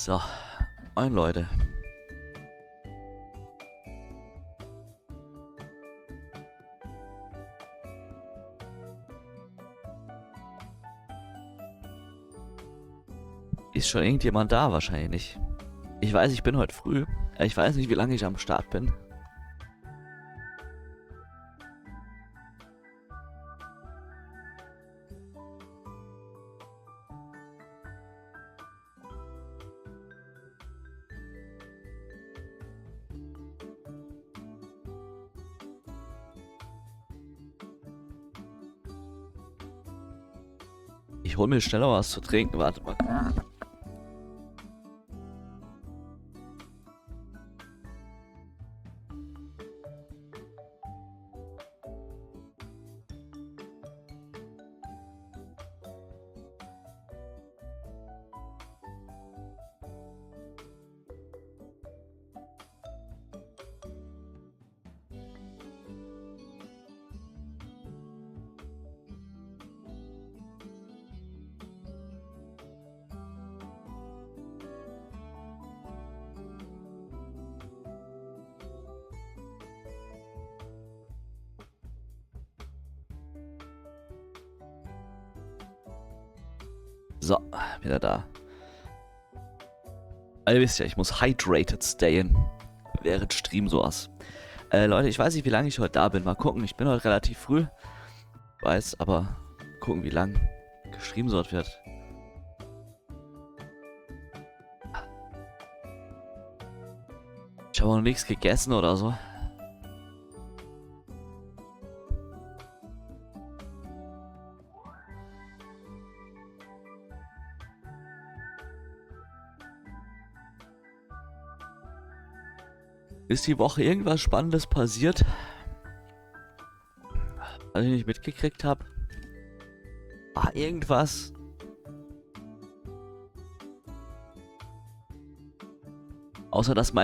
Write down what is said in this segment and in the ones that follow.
So, moin Leute. Ist schon irgendjemand da? Wahrscheinlich nicht. Ich weiß, ich bin heute früh. Ich weiß nicht, wie lange ich am Start bin. Ich hol mir schneller was zu trinken. Warte mal. So, wieder da. Ihr wisst ja, ich muss hydrated stayen. Während Stream sowas. Leute, ich weiß nicht, wie lange ich heute da bin. Mal gucken, ich bin heute relativ früh. Weiß, aber gucken, wie lang geschrieben dort wird. Ich habe noch nichts gegessen oder so. Ist die Woche irgendwas Spannendes passiert, was ich nicht mitgekriegt habe? War irgendwas? Außer dass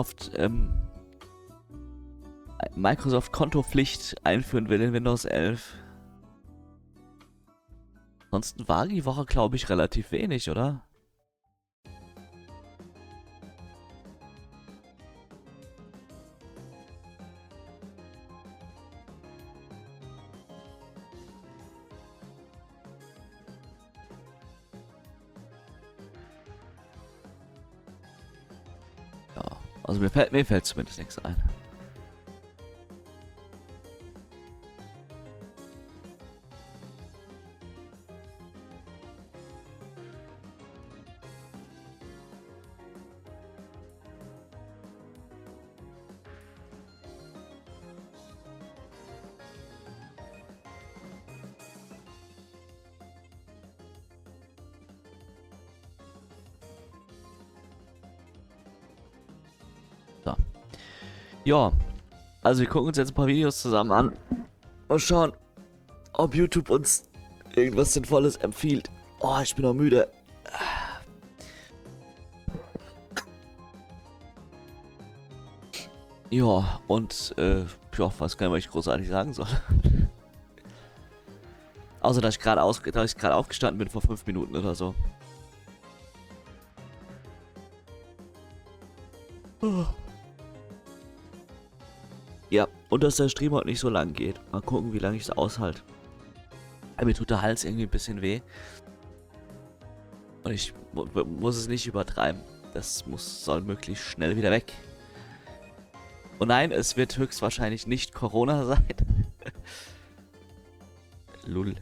Microsoft Kontopflicht einführen will in Windows 11. Ansonsten war die Woche, glaube ich, relativ wenig, oder? Ja, also mir fällt zumindest nichts ein. So. Ja, also wir gucken uns jetzt ein paar Videos zusammen an und schauen, ob YouTube uns irgendwas Sinnvolles empfiehlt. Oh, ich bin noch müde. Ja, und ja, weiß gar nicht, was ich großartig sagen soll. Außer, dass ich gerade aufgestanden bin vor 5 Minuten oder so. Ja, und dass der Stream heute nicht so lang geht. Mal gucken, wie lange ich es aushalte. Mir tut der Hals irgendwie ein bisschen weh. Und ich muss es nicht übertreiben. Das soll möglichst schnell wieder weg. Und nein, es wird höchstwahrscheinlich nicht Corona sein. Lull.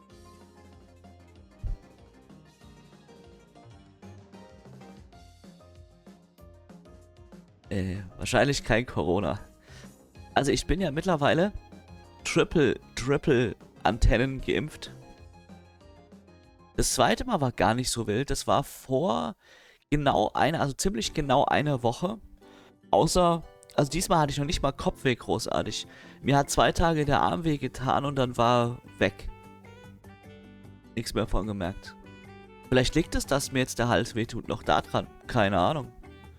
Wahrscheinlich kein Corona. Also ich bin ja mittlerweile Triple Antennen geimpft. Das zweite Mal war gar nicht so wild. Das war vor also ziemlich genau einer Woche. Außer, also diesmal hatte ich noch nicht mal Kopfweh großartig. Mir hat 2 Tage der Arm weh getan und dann war weg. Nichts mehr von gemerkt. Vielleicht liegt es, dass mir jetzt der Hals weh tut, noch da dran. Keine Ahnung.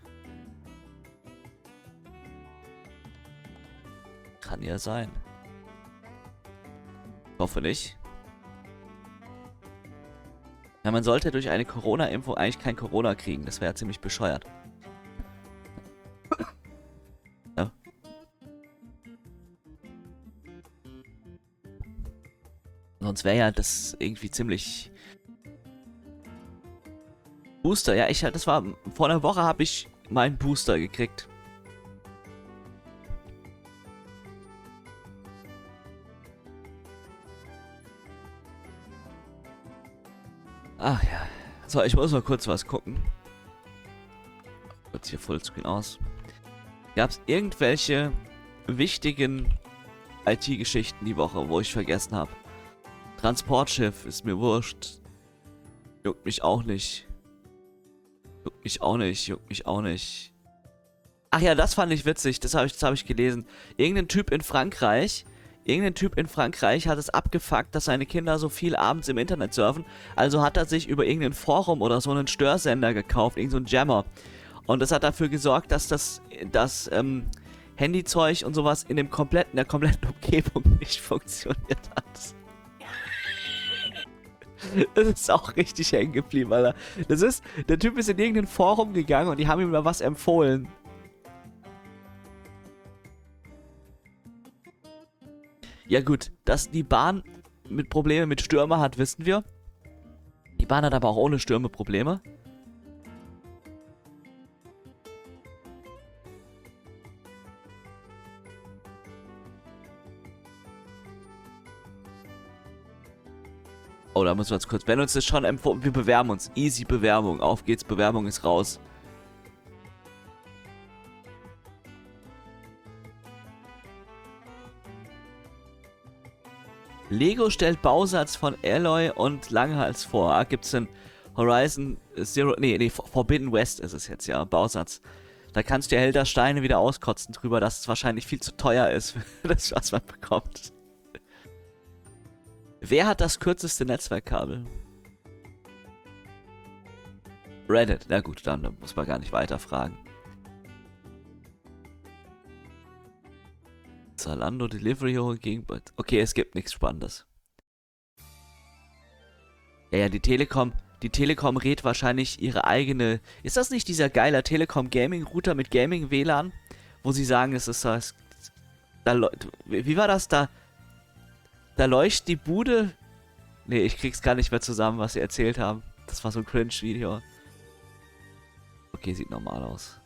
Kann ja sein. Hoffe nicht. Ja, man sollte durch eine Corona-Impfung eigentlich kein Corona kriegen. Das wäre ziemlich bescheuert. Ja. Sonst wäre ja das irgendwie ziemlich... Booster, ja, das war... Vor einer Woche habe ich meinen Booster gekriegt. Ach ja. So, ich muss mal kurz was gucken. Kurz hier Fullscreen aus. Gab es irgendwelche wichtigen IT-Geschichten die Woche, wo ich vergessen habe? Transportschiff ist mir wurscht. Juckt mich auch nicht. Juckt mich auch nicht. Juckt mich auch nicht. Ach ja, das fand ich witzig. Das hab ich gelesen. Irgendein Typ in Frankreich hat es abgefuckt, dass seine Kinder so viel abends im Internet surfen. Also hat er sich über irgendein Forum oder so einen Störsender gekauft, irgendein Jammer. Und das hat dafür gesorgt, dass das Handyzeug und sowas in der kompletten Umgebung nicht funktioniert hat. Das ist auch richtig hängen geblieben, Alter. Der Typ ist in irgendein Forum gegangen und die haben ihm da was empfohlen. Ja gut, dass die Bahn mit Probleme mit Stürme hat, wissen wir. Die Bahn hat aber auch ohne Stürme Probleme. Oh, da müssen wir jetzt kurz... Wenn uns das schon empfohlen... Wir bewerben uns. Easy Bewerbung. Auf geht's, Bewerbung ist raus. Lego stellt Bausatz von Alloy und Langhals vor. Ah, gibt's denn Horizon Zero... Nee, Forbidden West ist es jetzt, ja. Bausatz. Da kannst du ja Helder Steine wieder auskotzen drüber, dass es wahrscheinlich viel zu teuer ist für das, was man bekommt. Wer hat das kürzeste Netzwerkkabel? Reddit. Na gut, dann muss man gar nicht weiter fragen. Zalando Delivery Hero gegen... Okay, es gibt nichts Spannendes. Ja, die Telekom rät wahrscheinlich ihre eigene... Ist das nicht dieser geile Telekom Gaming Router mit Gaming WLAN? Wo sie sagen, es ist das... Wie war das da? Da leuchtet die Bude... Nee, ich krieg's gar nicht mehr zusammen, was sie erzählt haben. Das war so ein Cringe-Video. Okay, sieht normal aus.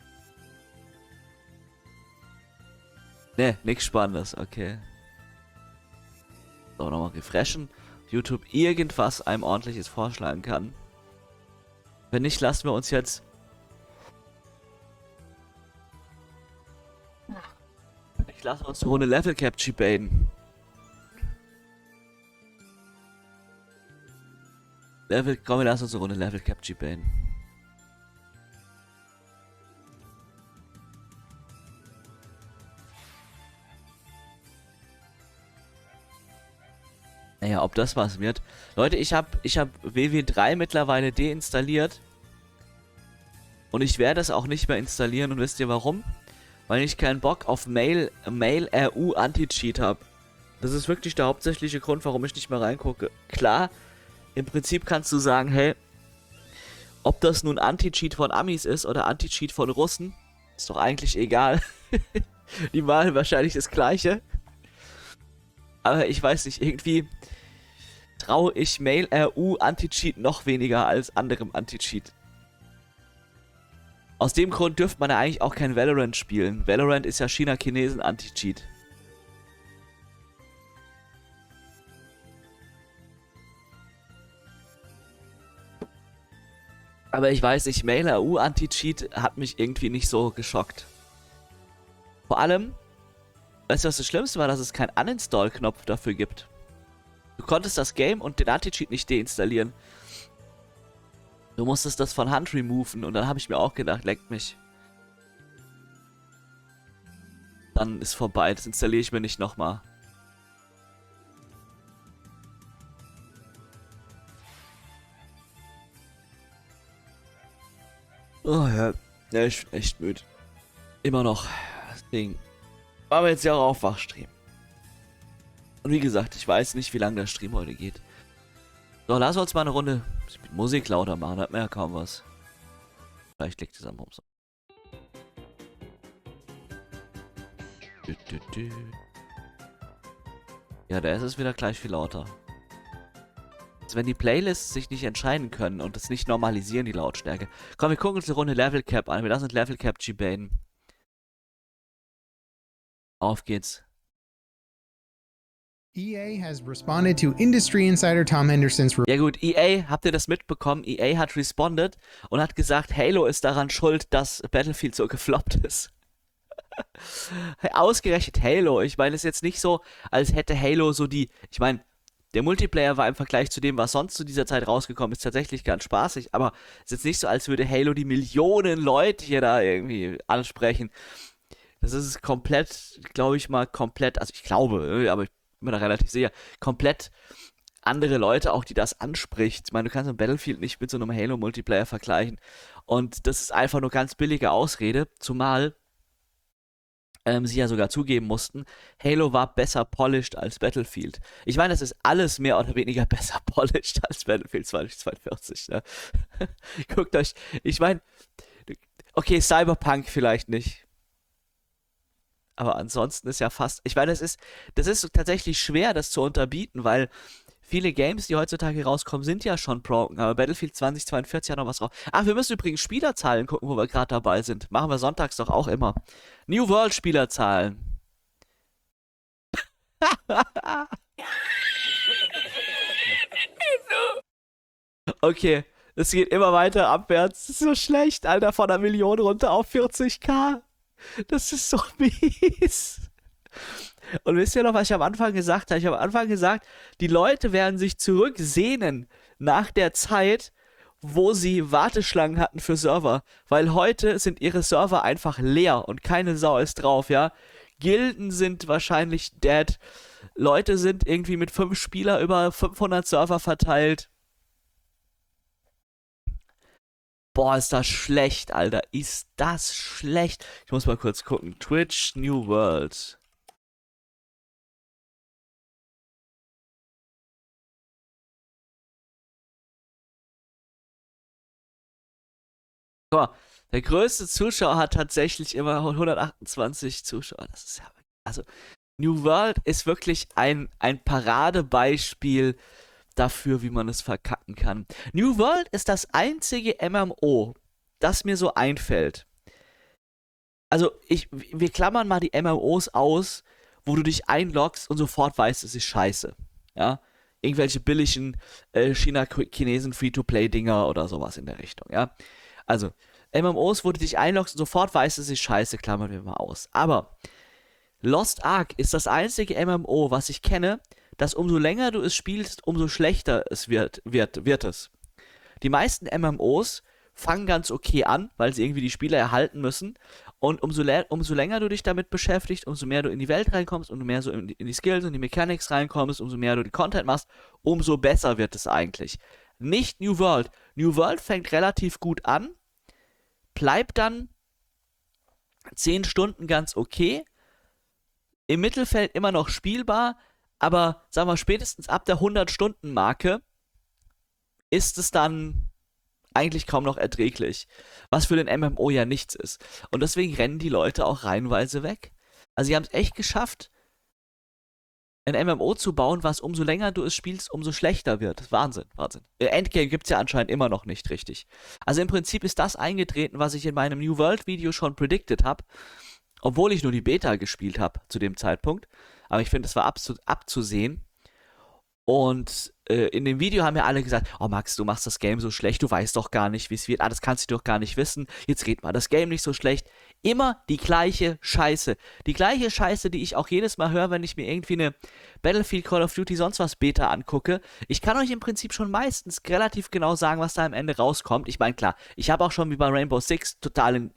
Ne, nichts Spannendes, okay. So, nochmal refreshen. YouTube irgendwas einem ordentliches vorschlagen kann. Wenn nicht, lassen wir uns jetzt... Ich lasse uns eine Runde Level Capture baiten. Komm, wir lassen uns eine Runde Level Capture baiten. Naja, ob das was wird. Leute, ich hab WW3 mittlerweile deinstalliert. Und ich werde es auch nicht mehr installieren. Und wisst ihr warum? Weil ich keinen Bock auf Mail RU Anti-Cheat habe. Das ist wirklich der hauptsächliche Grund, warum ich nicht mehr reingucke. Klar, im Prinzip kannst du sagen, hey, ob das nun Anti-Cheat von Amis ist oder Anti-Cheat von Russen, ist doch eigentlich egal. Die malen wahrscheinlich das Gleiche. Aber ich weiß nicht, irgendwie traue ich Mail RU Anti-Cheat noch weniger als anderem Anti-Cheat. Aus dem Grund dürfte man ja eigentlich auch kein Valorant spielen. Valorant ist ja China-Chinesen Anti-Cheat. Aber ich weiß nicht, Mail RU Anti-Cheat hat mich irgendwie nicht so geschockt. Vor allem, weißt du, was das Schlimmste war, dass es keinen Uninstall-Knopf dafür gibt. Du konntest das Game und den Anti-Cheat nicht deinstallieren. Du musstest das von Hand removen und dann habe ich mir auch gedacht, leckt mich. Dann ist vorbei, das installiere ich mir nicht nochmal. Oh ja, ich bin echt müde. Immer noch. Deswegen machen wir jetzt ja auch Aufwachstream. Und wie gesagt, ich weiß nicht, wie lange der Stream heute geht. So, lass uns mal eine Runde Ich die Musik lauter machen, hat mir ja kaum was. Vielleicht liegt es am Bums. Ja, da ist es wieder gleich viel lauter. Also wenn die Playlists sich nicht entscheiden können und es nicht normalisieren, die Lautstärke. Komm, wir gucken uns eine Runde Level Cap an. Wir lassen uns Level Cap G-Baiten. Auf geht's. EA has responded to industry insider Tom Henderson's. Ja gut, EA, habt ihr das mitbekommen? EA hat responded und hat gesagt, Halo ist daran schuld, dass Battlefield so gefloppt ist. Ausgerechnet Halo. Ich meine, es ist jetzt nicht so, als hätte Halo so die... Ich meine, der Multiplayer war im Vergleich zu dem, was sonst zu dieser Zeit rausgekommen ist, tatsächlich ganz spaßig. Aber es ist jetzt nicht so, als würde Halo die Millionen Leute hier da irgendwie ansprechen. Das ist komplett, glaube ich mal, komplett... Also ich glaube, aber ich bin mir da relativ sicher, komplett andere Leute auch, die das anspricht. Ich meine, du kannst ein Battlefield nicht mit so einem Halo-Multiplayer vergleichen. Und das ist einfach nur ganz billige Ausrede, zumal sie ja sogar zugeben mussten, Halo war besser polished als Battlefield. Ich meine, das ist alles mehr oder weniger besser polished als Battlefield 2042. Ne? Guckt euch, ich meine, okay, Cyberpunk vielleicht nicht. Aber ansonsten ist ja fast, ich meine, das ist tatsächlich schwer, das zu unterbieten, weil viele Games, die heutzutage rauskommen, sind ja schon broken, aber Battlefield 2042 hat noch was raus. Ach, wir müssen übrigens Spielerzahlen gucken, wo wir gerade dabei sind. Machen wir sonntags doch auch immer. New World Spielerzahlen. Okay, es geht immer weiter abwärts. Das ist so schlecht, Alter, von 1 Million runter auf 40.000. Das ist so mies. Und wisst ihr noch, was ich am Anfang gesagt habe? Ich habe am Anfang gesagt, die Leute werden sich zurücksehnen nach der Zeit, wo sie Warteschlangen hatten für Server. Weil heute sind ihre Server einfach leer und keine Sau ist drauf, ja. Gilden sind wahrscheinlich dead. Leute sind irgendwie mit 5 Spieler über 500 Server verteilt. Boah, ist das schlecht, Alter. Ist das schlecht. Ich muss mal kurz gucken. Twitch New World. Guck mal, der größte Zuschauer hat tatsächlich immer 128 Zuschauer. Das ist ja... Also, New World ist wirklich ein Paradebeispiel dafür, wie man es verkacken kann. New World ist das einzige MMO, das mir so einfällt. Also, wir klammern mal die MMOs aus, wo du dich einloggst und sofort weißt, es ist scheiße. Ja? Irgendwelche billigen China-Chinesen Free-to-Play-Dinger oder sowas in der Richtung, ja. Also, MMOs, wo du dich einloggst und sofort weißt, es ist scheiße, klammern wir mal aus. Aber Lost Ark ist das einzige MMO, was ich kenne, dass umso länger du es spielst, umso schlechter es wird es. Die meisten MMOs fangen ganz okay an, weil sie irgendwie die Spieler erhalten müssen. Und umso länger du dich damit beschäftigst, umso mehr du in die Welt reinkommst, umso mehr so in die Skills und die Mechanics reinkommst, umso mehr du die Content machst, umso besser wird es eigentlich. Nicht New World. New World fängt relativ gut an, bleibt dann 10 Stunden ganz okay, im Mittelfeld immer noch spielbar, aber sagen wir spätestens ab der 100-Stunden-Marke ist es dann eigentlich kaum noch erträglich. Was für den MMO ja nichts ist. Und deswegen rennen die Leute auch reihenweise weg. Also sie haben es echt geschafft, ein MMO zu bauen, was umso länger du es spielst, umso schlechter wird. Wahnsinn, Wahnsinn. Endgame gibt es ja anscheinend immer noch nicht richtig. Also im Prinzip ist das eingetreten, was ich in meinem New World Video schon predicted habe, obwohl ich nur die Beta gespielt habe zu dem Zeitpunkt. Aber ich finde, es war abzusehen. Und in dem Video haben ja alle gesagt, oh Max, du machst das Game so schlecht, du weißt doch gar nicht, wie es wird. Das kannst du doch gar nicht wissen. Jetzt red mal das Game nicht so schlecht. Immer die gleiche Scheiße. Die gleiche Scheiße, die ich auch jedes Mal höre, wenn ich mir irgendwie eine Battlefield, Call of Duty, sonst was Beta angucke. Ich kann euch im Prinzip schon meistens relativ genau sagen, was da am Ende rauskommt. Ich meine, klar, ich habe auch schon wie bei Rainbow Six total in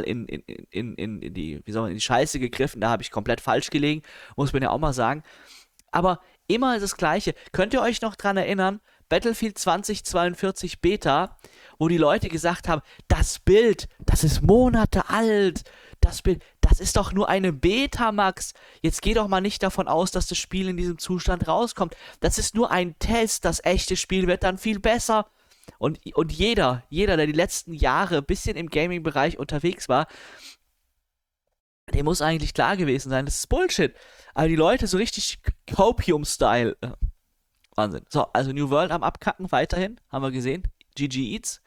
die Scheiße gegriffen. Da habe ich komplett falsch gelegen. Muss man ja auch mal sagen. Aber immer das Gleiche. Könnt ihr euch noch dran erinnern, Battlefield 2042 Beta, wo die Leute gesagt haben, das Bild, das ist Monate alt, das Bild, das ist doch nur eine Beta, Max. Jetzt geh doch mal nicht davon aus, dass das Spiel in diesem Zustand rauskommt. Das ist nur ein Test, das echte Spiel wird dann viel besser. Und jeder, der die letzten Jahre ein bisschen im Gaming-Bereich unterwegs war, dem muss eigentlich klar gewesen sein, das ist Bullshit. Aber die Leute so richtig Copium-Style. Wahnsinn. So, also New World am Abkacken weiterhin, haben wir gesehen. GG Eats.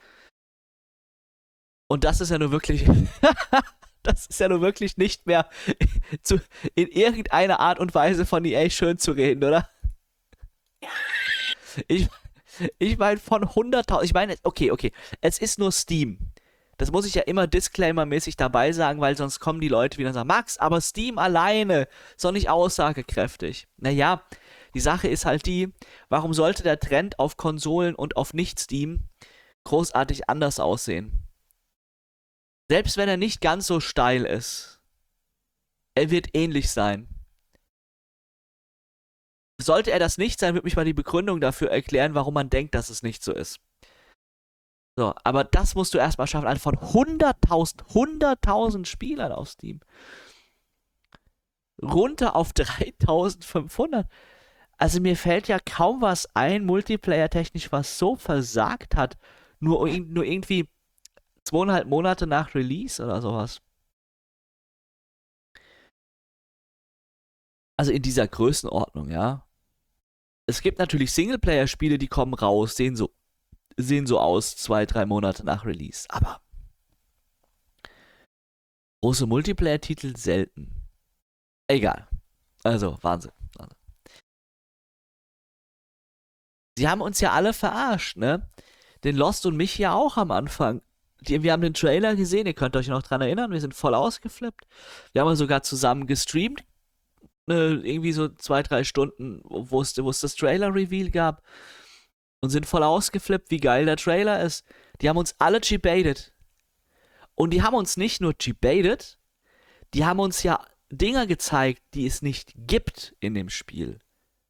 Und das ist ja nur wirklich, das ist ja nur wirklich nicht mehr in irgendeiner Art und Weise von EA schön zu reden, oder? Ich meine von 100.000, ich meine, okay, es ist nur Steam. Das muss ich ja immer disclaimer-mäßig dabei sagen, weil sonst kommen die Leute wieder und sagen, Max, aber Steam alleine ist doch nicht aussagekräftig. Naja, die Sache ist halt die, warum sollte der Trend auf Konsolen und auf Nicht-Steam großartig anders aussehen? Selbst wenn er nicht ganz so steil ist, er wird ähnlich sein. Sollte er das nicht sein, würde mich mal die Begründung dafür erklären, warum man denkt, dass es nicht so ist. So, aber das musst du erstmal schaffen. Also von 100.000 Spielern auf Steam. Runter auf 3.500. Also mir fällt ja kaum was ein, Multiplayer-technisch, was so versagt hat. Nur irgendwie 2,5 Monate nach Release oder sowas. Also in dieser Größenordnung, ja. Es gibt natürlich Singleplayer-Spiele, die kommen raus, sehen so aus, 2-3 Monate nach Release. Aber große Multiplayer-Titel selten. Egal. Also, Wahnsinn. Sie haben uns ja alle verarscht, ne? Den Lost und mich ja auch am Anfang. Wir haben den Trailer gesehen, ihr könnt euch noch dran erinnern, wir sind voll ausgeflippt. Wir haben sogar zusammen gestreamt. Irgendwie so 2-3 Stunden, wo es das Trailer-Reveal gab. Und sind voll ausgeflippt, wie geil der Trailer ist. Die haben uns alle gebaitet. Und die haben uns nicht nur gebaitet, die haben uns ja Dinger gezeigt, die es nicht gibt in dem Spiel.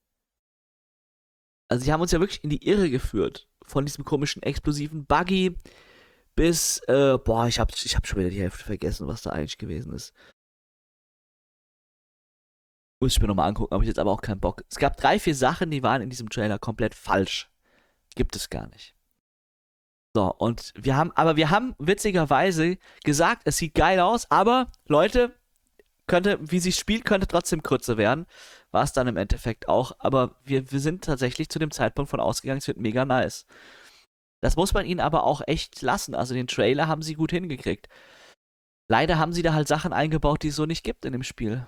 Also die haben uns ja wirklich in die Irre geführt. Von diesem komischen explosiven Buggy bis, ich hab schon wieder die Hälfte vergessen, was da eigentlich gewesen ist. Muss ich mir nochmal angucken, habe ich jetzt aber auch keinen Bock. Es gab 3-4 Sachen, die waren in diesem Trailer komplett falsch. Gibt es gar nicht. So, und wir haben witzigerweise gesagt, es sieht geil aus, aber Leute, wie sie spielt, könnte trotzdem kürzer werden. War es dann im Endeffekt auch, aber wir sind tatsächlich zu dem Zeitpunkt von ausgegangen, es wird mega nice. Das muss man ihnen aber auch echt lassen. Also den Trailer haben sie gut hingekriegt. Leider haben sie da halt Sachen eingebaut, die es so nicht gibt in dem Spiel.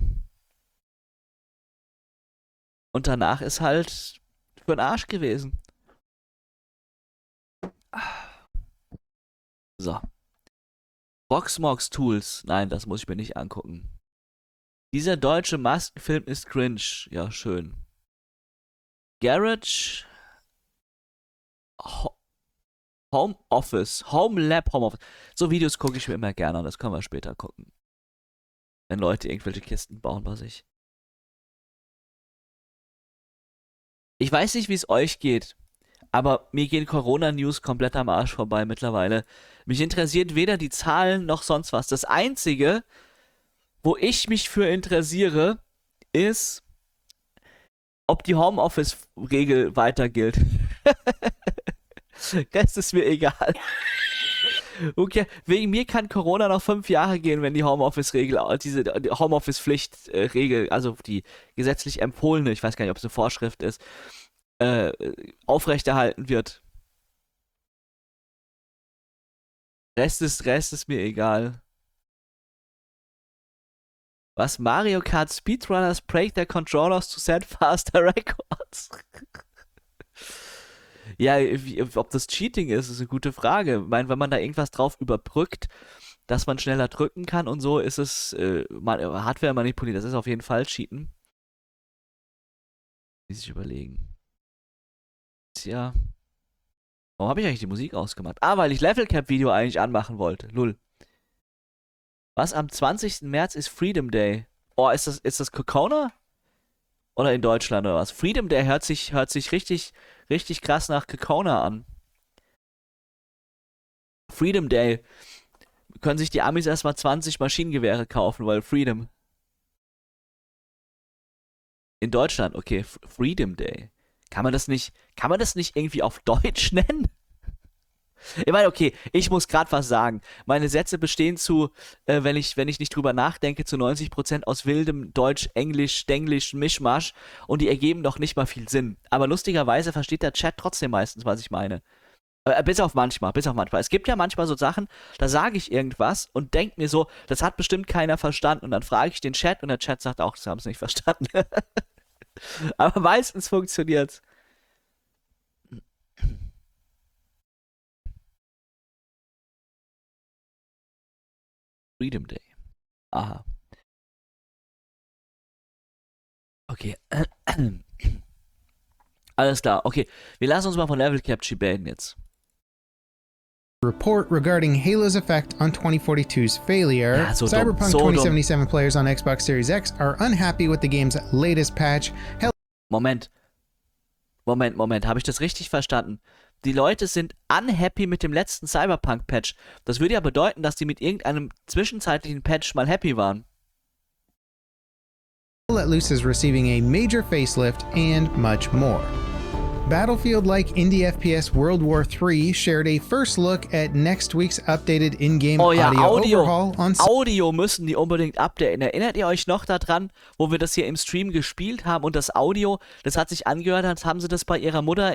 Und danach ist halt für den Arsch gewesen. So. Proxmox Tools. Nein, das muss ich mir nicht angucken. Dieser deutsche Maskenfilm ist cringe. Ja, schön. Garage. Home Office. Home Lab, Home Office. So Videos gucke ich mir immer gerne an. Das können wir später gucken. Wenn Leute irgendwelche Kisten bauen bei sich. Ich weiß nicht, wie es euch geht, aber mir gehen Corona-News komplett am Arsch vorbei mittlerweile. Mich interessiert weder die Zahlen noch sonst was. Das Einzige, wo ich mich für interessiere, ist, ob die Homeoffice-Regel weiter gilt. Rest ist mir egal. Okay, wegen mir kann Corona noch 5 Jahre gehen, wenn die Homeoffice-Regel, diese Homeoffice-Pflicht-Regel, also die gesetzlich empfohlene, ich weiß gar nicht, ob es eine Vorschrift ist, aufrechterhalten wird. Rest ist mir egal. Was? Mario Kart Speedrunners break their controllers to set faster records? Ja, ob das Cheating ist eine gute Frage. Ich meine, wenn man da irgendwas drauf überbrückt, dass man schneller drücken kann und so, ist es Hardware manipuliert. Das ist auf jeden Fall Cheaten. Wie sich überlegen. Tja. Warum habe ich eigentlich die Musik ausgemacht? Ah, weil ich Level Cap Video eigentlich anmachen wollte. Lull. Was? Am 20. März ist Freedom Day. Oh, ist das Kokona? Oder in Deutschland oder was? Freedom Day hört sich richtig krass nach Kokona an. Freedom Day. Können sich die Amis erstmal 20 Maschinengewehre kaufen, weil Freedom. In Deutschland, okay. Freedom Day. Kann man das nicht irgendwie auf Deutsch nennen? Ich meine, okay, ich muss gerade was sagen. Meine Sätze bestehen wenn ich nicht drüber nachdenke, zu 90% aus wildem Deutsch, Englisch, Denglisch, Mischmasch und die ergeben doch nicht mal viel Sinn. Aber lustigerweise versteht der Chat trotzdem meistens, was ich meine. Bis auf manchmal. Es gibt ja manchmal so Sachen, da sage ich irgendwas und denke mir so, das hat bestimmt keiner verstanden. Und dann frage ich den Chat und der Chat sagt auch, sie haben es nicht verstanden. Aber meistens funktioniert's. Freedom Day. Aha. Okay. Alles klar. Okay, wir lassen uns mal von Level Capture baiten jetzt. Report regarding Halo's effect on 2042's failure. Ja, so Cyberpunk dumm. 2077 players on Xbox Series X are unhappy with the game's latest patch. Moment. Habe ich das richtig verstanden? Die Leute sind unhappy mit dem letzten Cyberpunk-Patch. Das würde ja bedeuten, dass die mit irgendeinem zwischenzeitlichen Patch mal happy waren. Let Loose is receiving a major facelift and much more. Battlefield-like indie FPS World War III shared a first look at next week's updated in-game audio overhaul on Audio müssen die unbedingt updaten. Erinnert ihr euch noch daran, wo wir das hier im Stream gespielt haben und das Audio, das hat sich angehört, als haben sie das bei ihrer Mutter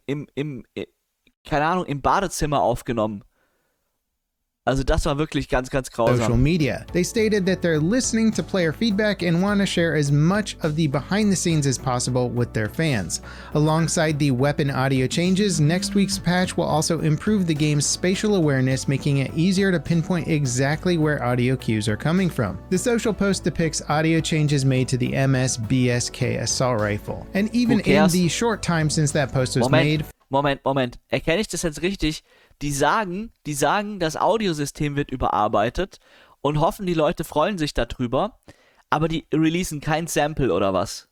keine Ahnung, im Badezimmer aufgenommen. Also das war wirklich ganz, ganz grausam. social media. They stated that they're listening to player feedback and want to share as much of the behind the scenes as possible with their fans. Alongside the weapon audio changes, next week's patch will also improve the game's spatial awareness, making it easier to pinpoint exactly where audio cues are coming from. The social post depicts audio changes made to the MS-BSK assault rifle. And even in the short time since that post was made... Moment. Erkenne ich das jetzt richtig? Die sagen, das Audiosystem wird überarbeitet und hoffen, die Leute freuen sich darüber, aber die releasen kein Sample oder was?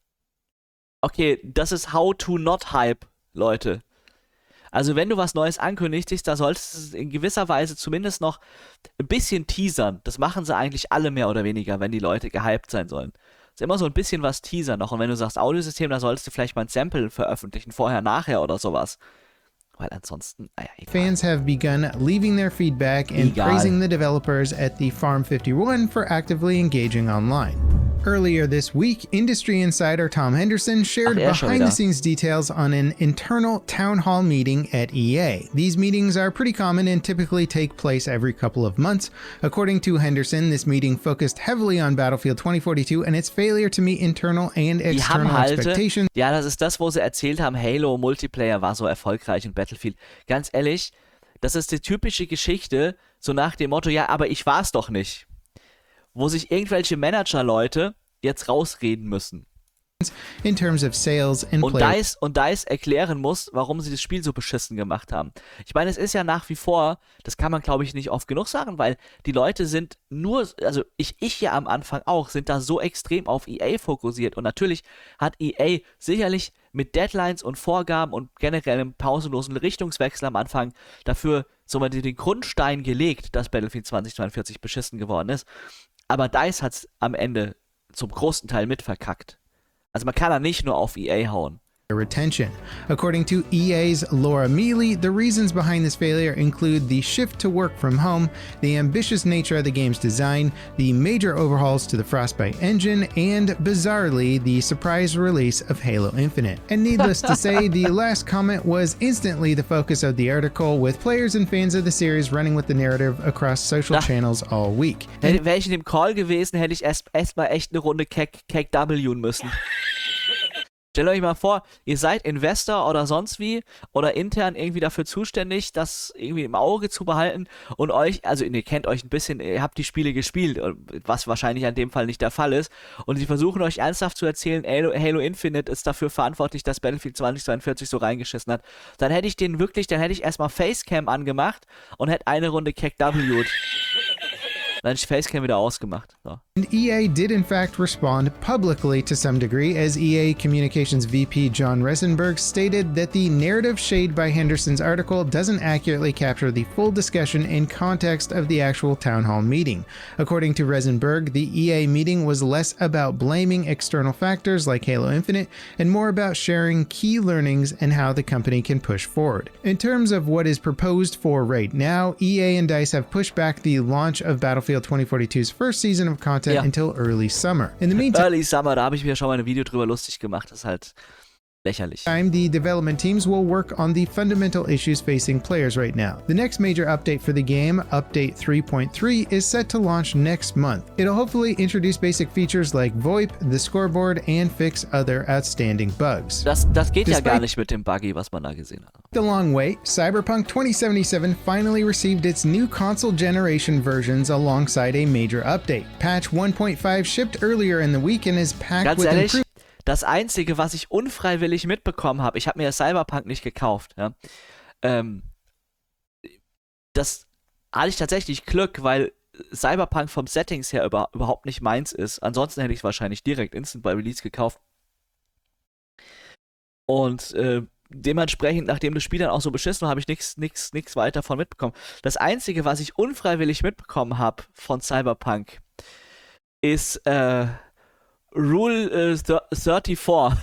Okay, das ist How to Not Hype, Leute. Also wenn du was Neues ankündigst, da solltest du es in gewisser Weise zumindest noch ein bisschen teasern. Das machen sie eigentlich alle mehr oder weniger, wenn die Leute gehypt sein sollen. Ist immer so ein bisschen was teasern noch. Und wenn du sagst Audiosystem, da solltest du vielleicht mal ein Sample veröffentlichen, vorher, nachher oder sowas. Weil ansonsten, Fans have begun leaving their feedback and praising the developers at the Farm 51 for actively engaging online. Earlier this week, industry insider Tom Henderson shared behind-the-scenes details on an internal town hall meeting at EA. These meetings are pretty common and typically take place every couple of months. According to Henderson, this meeting focused heavily on Battlefield 2042 and its failure to meet internal and external expectations. Ja, das ist das, wo sie erzählt haben, Halo Multiplayer war so erfolgreich und Battlefield. Ganz ehrlich, das ist die typische Geschichte, so nach dem Motto, ja, aber ich war's doch nicht. Wo sich irgendwelche Manager-Leute jetzt rausreden müssen. In terms of sales and und DICE erklären muss, warum sie das Spiel so beschissen gemacht haben. Ich meine, es ist ja nach wie vor, das kann man glaube ich nicht oft genug sagen, weil die Leute sind nur, also ich ja am Anfang auch, sind da so extrem auf EA fokussiert und natürlich hat EA sicherlich mit Deadlines und Vorgaben und generell einem pausenlosen Richtungswechsel am Anfang dafür so mal den Grundstein gelegt, dass Battlefield 2042 beschissen geworden ist. Aber DICE hat es am Ende zum großen Teil mitverkackt. Also man kann da nicht nur auf EA hauen. Retention. According to EA's Laura Mealy, the reasons behind this failure include the shift to work from home, the ambitious nature of the game's design, the major overhauls to the Frostbite engine, and, bizarrely, the surprise release of Halo Infinite. And needless to say, the last comment was instantly the focus of the article, with players and fans of the series running with the narrative across social channels all week. Wäre ich in dem Call gewesen, hätte ich erst mal echt eine Runde Cake W müssen. Stellt euch mal vor, ihr seid Investor oder sonst wie oder intern irgendwie dafür zuständig, das irgendwie im Auge zu behalten und euch, also ihr kennt euch ein bisschen, ihr habt die Spiele gespielt, was wahrscheinlich an dem Fall nicht der Fall ist und sie versuchen euch ernsthaft zu erzählen, Halo Infinite ist dafür verantwortlich, dass Battlefield 2042 so reingeschissen hat. Dann hätte ich erstmal Facecam angemacht und hätte eine Runde Cake W'd. Dann habe ich Facecam wieder ausgemacht. So. And EA did in fact respond publicly to some degree, as EA Communications VP John Resenberg stated that the narrative shade by Henderson's article doesn't accurately capture the full discussion and context of the actual town hall meeting. According to Resenberg, the EA meeting was less about blaming external factors like Halo Infinite and more about sharing key learnings and how the company can push forward. In terms of what is proposed for right now, EA and DICE have pushed back the launch of Battlefield 2042's first season of content until early summer. In the meantime, Early Summer, da habe ich mir schon mal ein Video drüber lustig gemacht. Das ist halt lächerlich. The development teams will work on the fundamental issues facing players right now. The next major update for the game, Update 3.3, is set to launch next month. It'll hopefully introduce basic features like VoIP, the scoreboard, and fix other outstanding bugs. Das geht ja gar nicht mit dem Buggy, was man da gesehen hat. The long wait, Cyberpunk 2077 finally received its new console generation versions alongside a major update. Patch 1.5 shipped earlier in the week and is packed Ganz with ehrlich, improvements. das Einzige, was ich unfreiwillig mitbekommen habe, ich habe mir Cyberpunk nicht gekauft, ja. Das hatte ich tatsächlich Glück, weil Cyberpunk vom Settings her überhaupt nicht meins ist. Ansonsten hätte ich es wahrscheinlich direkt instant bei Release gekauft. Und dementsprechend, nachdem das Spiel dann auch so beschissen war, habe ich nichts weiter davon mitbekommen. Das Einzige, was ich unfreiwillig mitbekommen habe von Cyberpunk, ist Rule 34.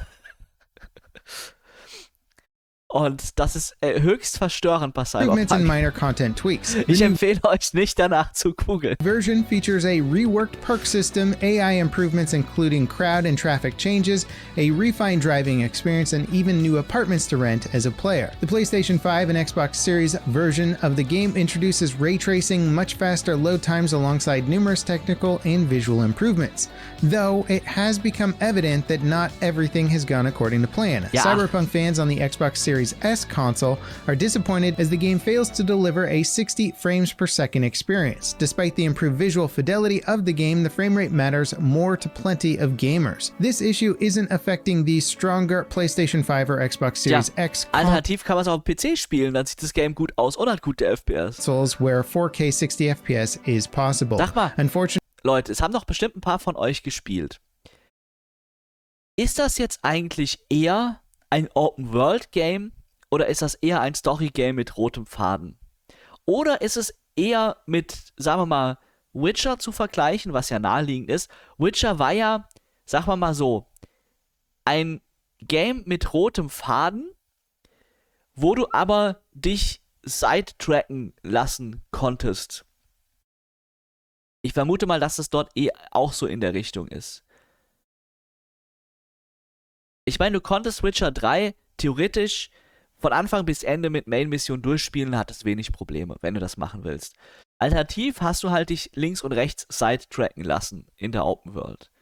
Und das ist höchst verstörend bei And Cyberpunk. minor content tweaks. Ich empfehle euch nicht danach zu googeln. Version features a reworked perk system, AI improvements including crowd and traffic changes, a refined driving experience, and even new apartments to rent as a player. The PlayStation 5 and Xbox Series version of the game introduces ray tracing, much faster load times alongside numerous technical and visual improvements. Though it has become evident that not everything has gone according to plan. Ja. Cyberpunk fans on the Xbox Series S console are disappointed as the game fails to deliver a 60 frames per second experience. Despite the improved visual fidelity of the game, the frame rate matters more to plenty of gamers. This issue isn't affecting the stronger PlayStation 5 or Xbox Series X Alternativ kann man es auch auf dem PC spielen, dann sieht das Game gut aus und hat gute FPS. consoles where 4K 60 FPS is possible. Sag mal, Unfortunately, Leute, es haben doch bestimmt ein paar von euch gespielt. Ist das jetzt eigentlich eher ein Open-World-Game oder ist das eher ein Story-Game mit rotem Faden? Oder ist es eher mit, sagen wir mal, Witcher zu vergleichen, was ja naheliegend ist? Witcher war ja, sagen wir mal so, ein Game mit rotem Faden, wo du aber dich sidetracken lassen konntest. Ich vermute mal, dass es dort auch so in der Richtung ist. Ich meine, du konntest Witcher 3 theoretisch von Anfang bis Ende mit Main-Mission durchspielen, hattest wenig Probleme, wenn du das machen willst. Alternativ hast du halt dich links und rechts sidetracken lassen in der Open World.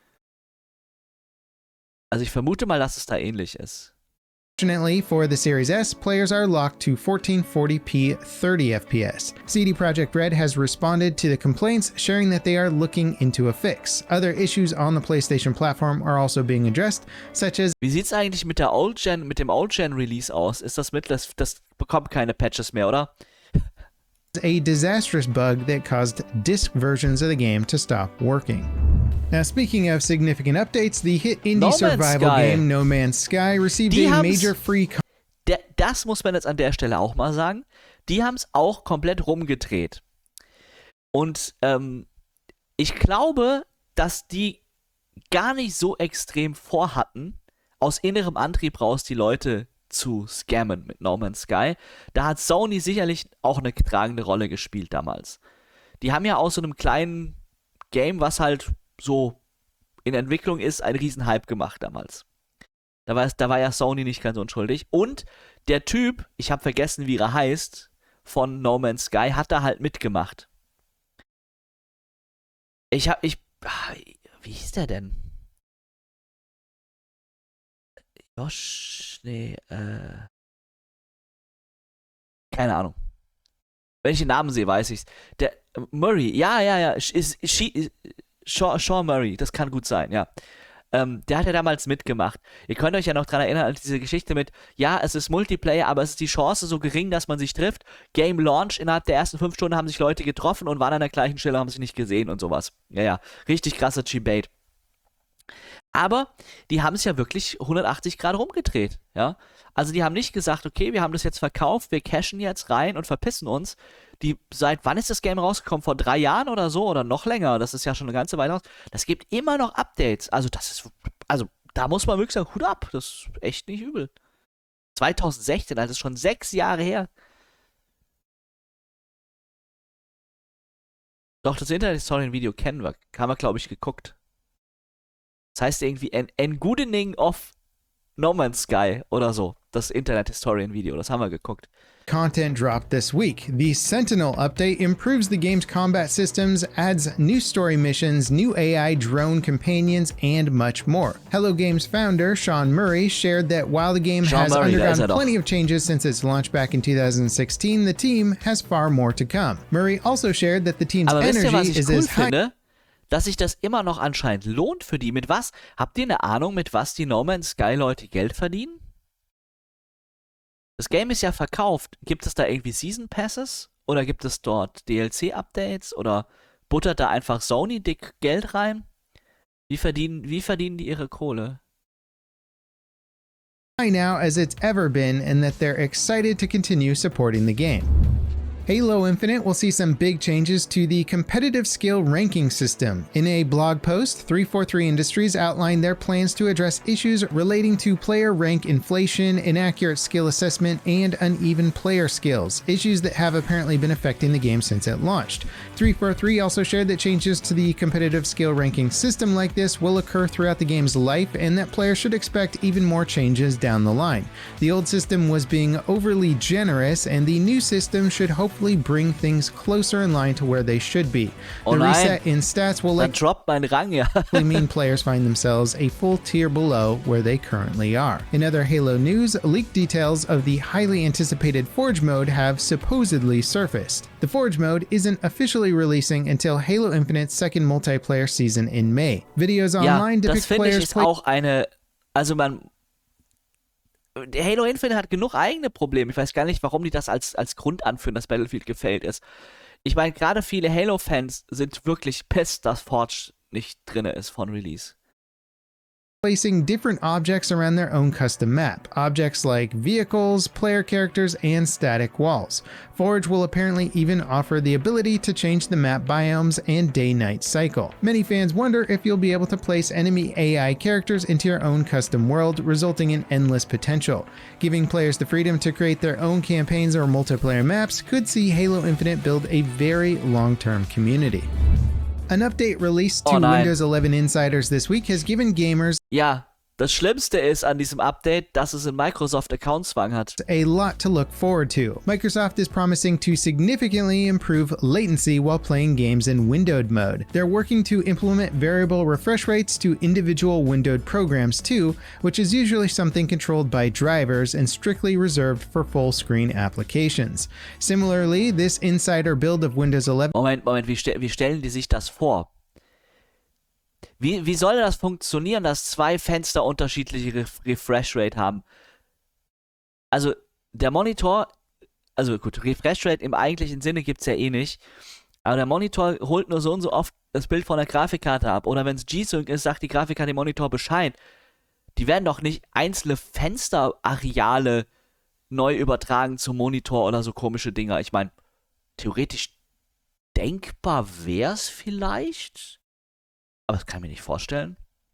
Also ich vermute mal, dass es da ähnlich ist. Fortunately for the Series S, players are locked to 1440p 30 FPS. CD Projekt Red has responded to the complaints, sharing that they are looking into a fix. Other issues on the PlayStation platform are also being addressed, such as Wie sieht's eigentlich mit dem Old-Gen Release aus? Ist das das bekommt keine Patches mehr, oder? a disastrous bug that caused disc versions of the game to stop working. Now, speaking of significant updates, the hit indie survival game No Man's Sky received a major free das muss man jetzt an der Stelle auch mal sagen. Die haben es auch komplett rumgedreht. Und ich glaube, dass die gar nicht so extrem vorhatten, aus innerem Antrieb raus die Leute zu scammen mit No Man's Sky. Da hat Sony sicherlich auch eine tragende Rolle gespielt damals. Die haben ja aus so einem kleinen Game, was halt so in Entwicklung ist, einen riesen Hype gemacht damals. Da war ja Sony nicht ganz unschuldig. Und der Typ, ich habe vergessen, wie er heißt, von No Man's Sky, hat da halt mitgemacht. Wie hieß der denn? Keine Ahnung. Wenn ich den Namen sehe, weiß ich's. Der Murray, ja. Sean Murray, das kann gut sein, ja. Der hat ja damals mitgemacht. Ihr könnt euch ja noch daran erinnern, an diese Geschichte mit, ja, es ist Multiplayer, aber es ist die Chance so gering, dass man sich trifft. Game Launch, innerhalb der ersten 5 Stunden haben sich Leute getroffen und waren an der gleichen Stelle, haben sich nicht gesehen und sowas. Ja, richtig krasser Cheat-Bait. Aber die haben es ja wirklich 180 Grad rumgedreht, ja. Also die haben nicht gesagt, okay, wir haben das jetzt verkauft, wir cashen jetzt rein und verpissen uns. Seit wann ist das Game rausgekommen? Vor 3 Jahren oder so? Oder noch länger? Das ist ja schon eine ganze Weile aus. Das gibt immer noch Updates. Also da muss man wirklich sagen, Hut ab. Das ist echt nicht übel. 2016, das ist schon 6 Jahre her. Doch, das Internet-Historien-Video kennen wir. Haben wir, glaube ich, geguckt. Das heißt irgendwie Engoodening of No Man's Sky oder so. Das Internet-Historian-Video, das haben wir geguckt. Content dropped this week. The Sentinel update improves the game's combat systems, adds new story missions, new AI drone companions, and much more. Hello Games founder Sean Murray shared that while the game has undergone plenty of changes since its launch back in 2016, the team has far more to come. Murray also shared that the team's energy is as high. Dass sich das immer noch anscheinend lohnt für die. Mit was? Habt ihr eine Ahnung, mit was die No Man's Sky Leute Geld verdienen? Das Game ist ja verkauft. Gibt es da irgendwie Season Passes? Oder gibt es dort DLC-Updates? Oder buttert da einfach Sony dick Geld rein? Wie verdienen die ihre Kohle? Now as it's ever been, and that they're excited to continue supporting the game. Halo Infinite will see some big changes to the competitive skill ranking system. In a blog post, 343 Industries outlined their plans to address issues relating to player rank inflation, inaccurate skill assessment, and uneven player skills, issues that have apparently been affecting the game since it launched. 343 also shared that changes to the competitive skill ranking system like this will occur throughout the game's life, and that players should expect even more changes down the line. The old system was being overly generous, and the new system should hopefully bring things closer in line to where they should be. The reset in stats will likely mean players find themselves a full tier below where they currently are. In other Halo news, leaked details of the highly anticipated Forge mode have supposedly surfaced. The Forge mode isn't officially releasing until Halo Infinite's second multiplayer season in May. Videos online depict players Halo Infinite hat genug eigene Probleme. Ich weiß gar nicht, warum die das als Grund anführen, dass Battlefield gefailt ist. Ich meine, gerade viele Halo-Fans sind wirklich pissed, dass Forge nicht drin ist von Release. Placing different objects around their own custom map, objects like vehicles, player characters, and static walls. Forge will apparently even offer the ability to change the map biomes and day-night cycle. Many fans wonder if you'll be able to place enemy AI characters into your own custom world, resulting in endless potential. Giving players the freedom to create their own campaigns or multiplayer maps could see Halo Infinite build a very long-term community. An update released to Windows 11 insiders this week has given gamers Das Schlimmste ist an diesem Update, dass es in Microsoft Accountzwang hat. A lot to look forward to. Microsoft is promising to significantly improve latency while playing games in windowed mode. They're working to implement variable refresh rates to individual windowed programs too, which is usually something controlled by drivers and strictly reserved for full screen applications. Similarly, this insider build of Windows 11... Moment, wie stellen die sich das vor? Wie soll das funktionieren, dass 2 Fenster unterschiedliche Refresh-Rate haben? Also, der Monitor, also gut, Refresh-Rate im eigentlichen Sinne gibt es ja eh nicht, aber der Monitor holt nur so und so oft das Bild von der Grafikkarte ab. Oder wenn es G-Sync ist, sagt die Grafikkarte dem Monitor Bescheid. Die werden doch nicht einzelne Fensterareale neu übertragen zum Monitor oder so komische Dinger. Ich meine, theoretisch denkbar wäre es vielleicht... Aber das kann ich mir nicht vorstellen.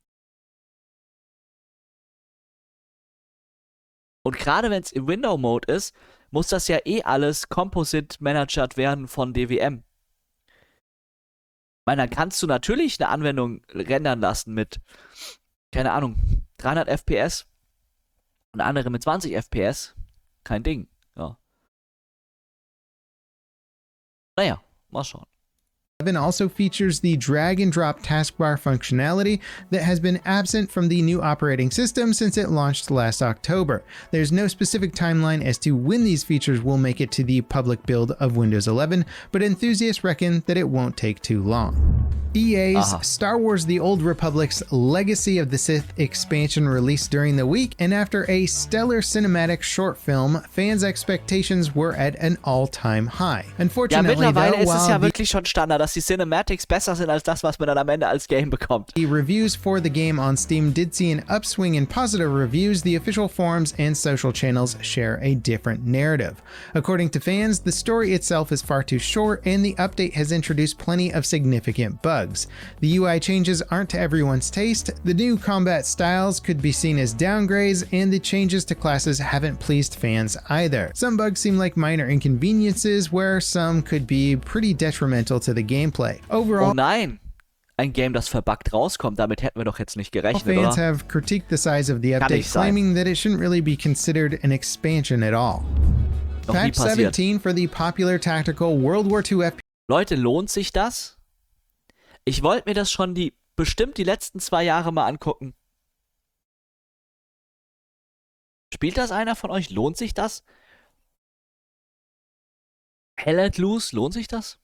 Und gerade wenn es im Window-Mode ist, muss das ja eh alles Composite-managed werden von DWM. Ich meine, dann kannst du natürlich eine Anwendung rendern lassen mit, keine Ahnung, 300 FPS und andere mit 20 FPS. Kein Ding, ja. Naja, mal schauen. also features the drag and drop taskbar functionality that has been absent from the new operating system since it launched last October. There's no specific timeline as to when these features will make it to the public build of Windows 11, but enthusiasts reckon that it won't take too long. EA's Star Wars The Old Republic's Legacy of the Sith expansion released during the week, and after a stellar cinematic short film, fans' expectations were at an all-time high. Unfortunately, ja, mittlerweile ist es ja wirklich schon Standard, dass die Cinematics besser sind als das, was man dann am Ende als Game bekommt. The reviews for the game on Steam did see an upswing in positive reviews. The official forums and social channels share a different narrative. According to fans, the story itself is far too short, and the update has introduced plenty of significant bugs. The UI changes aren't to everyone's taste, the new combat styles could be seen as downgrades, and the changes to classes haven't pleased fans either. Some bugs seem like minor inconveniences, where some could be pretty detrimental to the gameplay. Overall, oh nein! Ein Game, das verbuggt rauskommt, damit hätten wir doch jetzt nicht gerechnet, fans oder? have critiqued the size of the update, claiming that it shouldn't really be considered an expansion at all. Patch 17 for the popular tactical World War II FPS. Leute, lohnt sich das? Ich wollte mir das schon bestimmt die letzten 2 Jahre mal angucken. Spielt das einer von euch? Lohnt sich das? Hell Let Loose, lohnt sich das?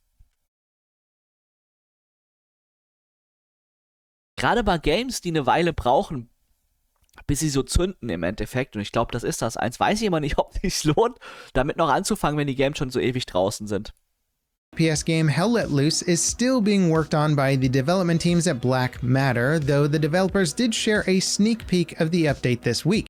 Gerade bei Games, die eine Weile brauchen, bis sie so zünden im Endeffekt, und ich glaube, das ist das. Eins weiß ich immer nicht, ob es sich lohnt, damit noch anzufangen, wenn die Games schon so ewig draußen sind. FPS game Hell Let Loose is still being worked on by the development teams at Black Matter, though the developers did share a sneak peek of the update this week.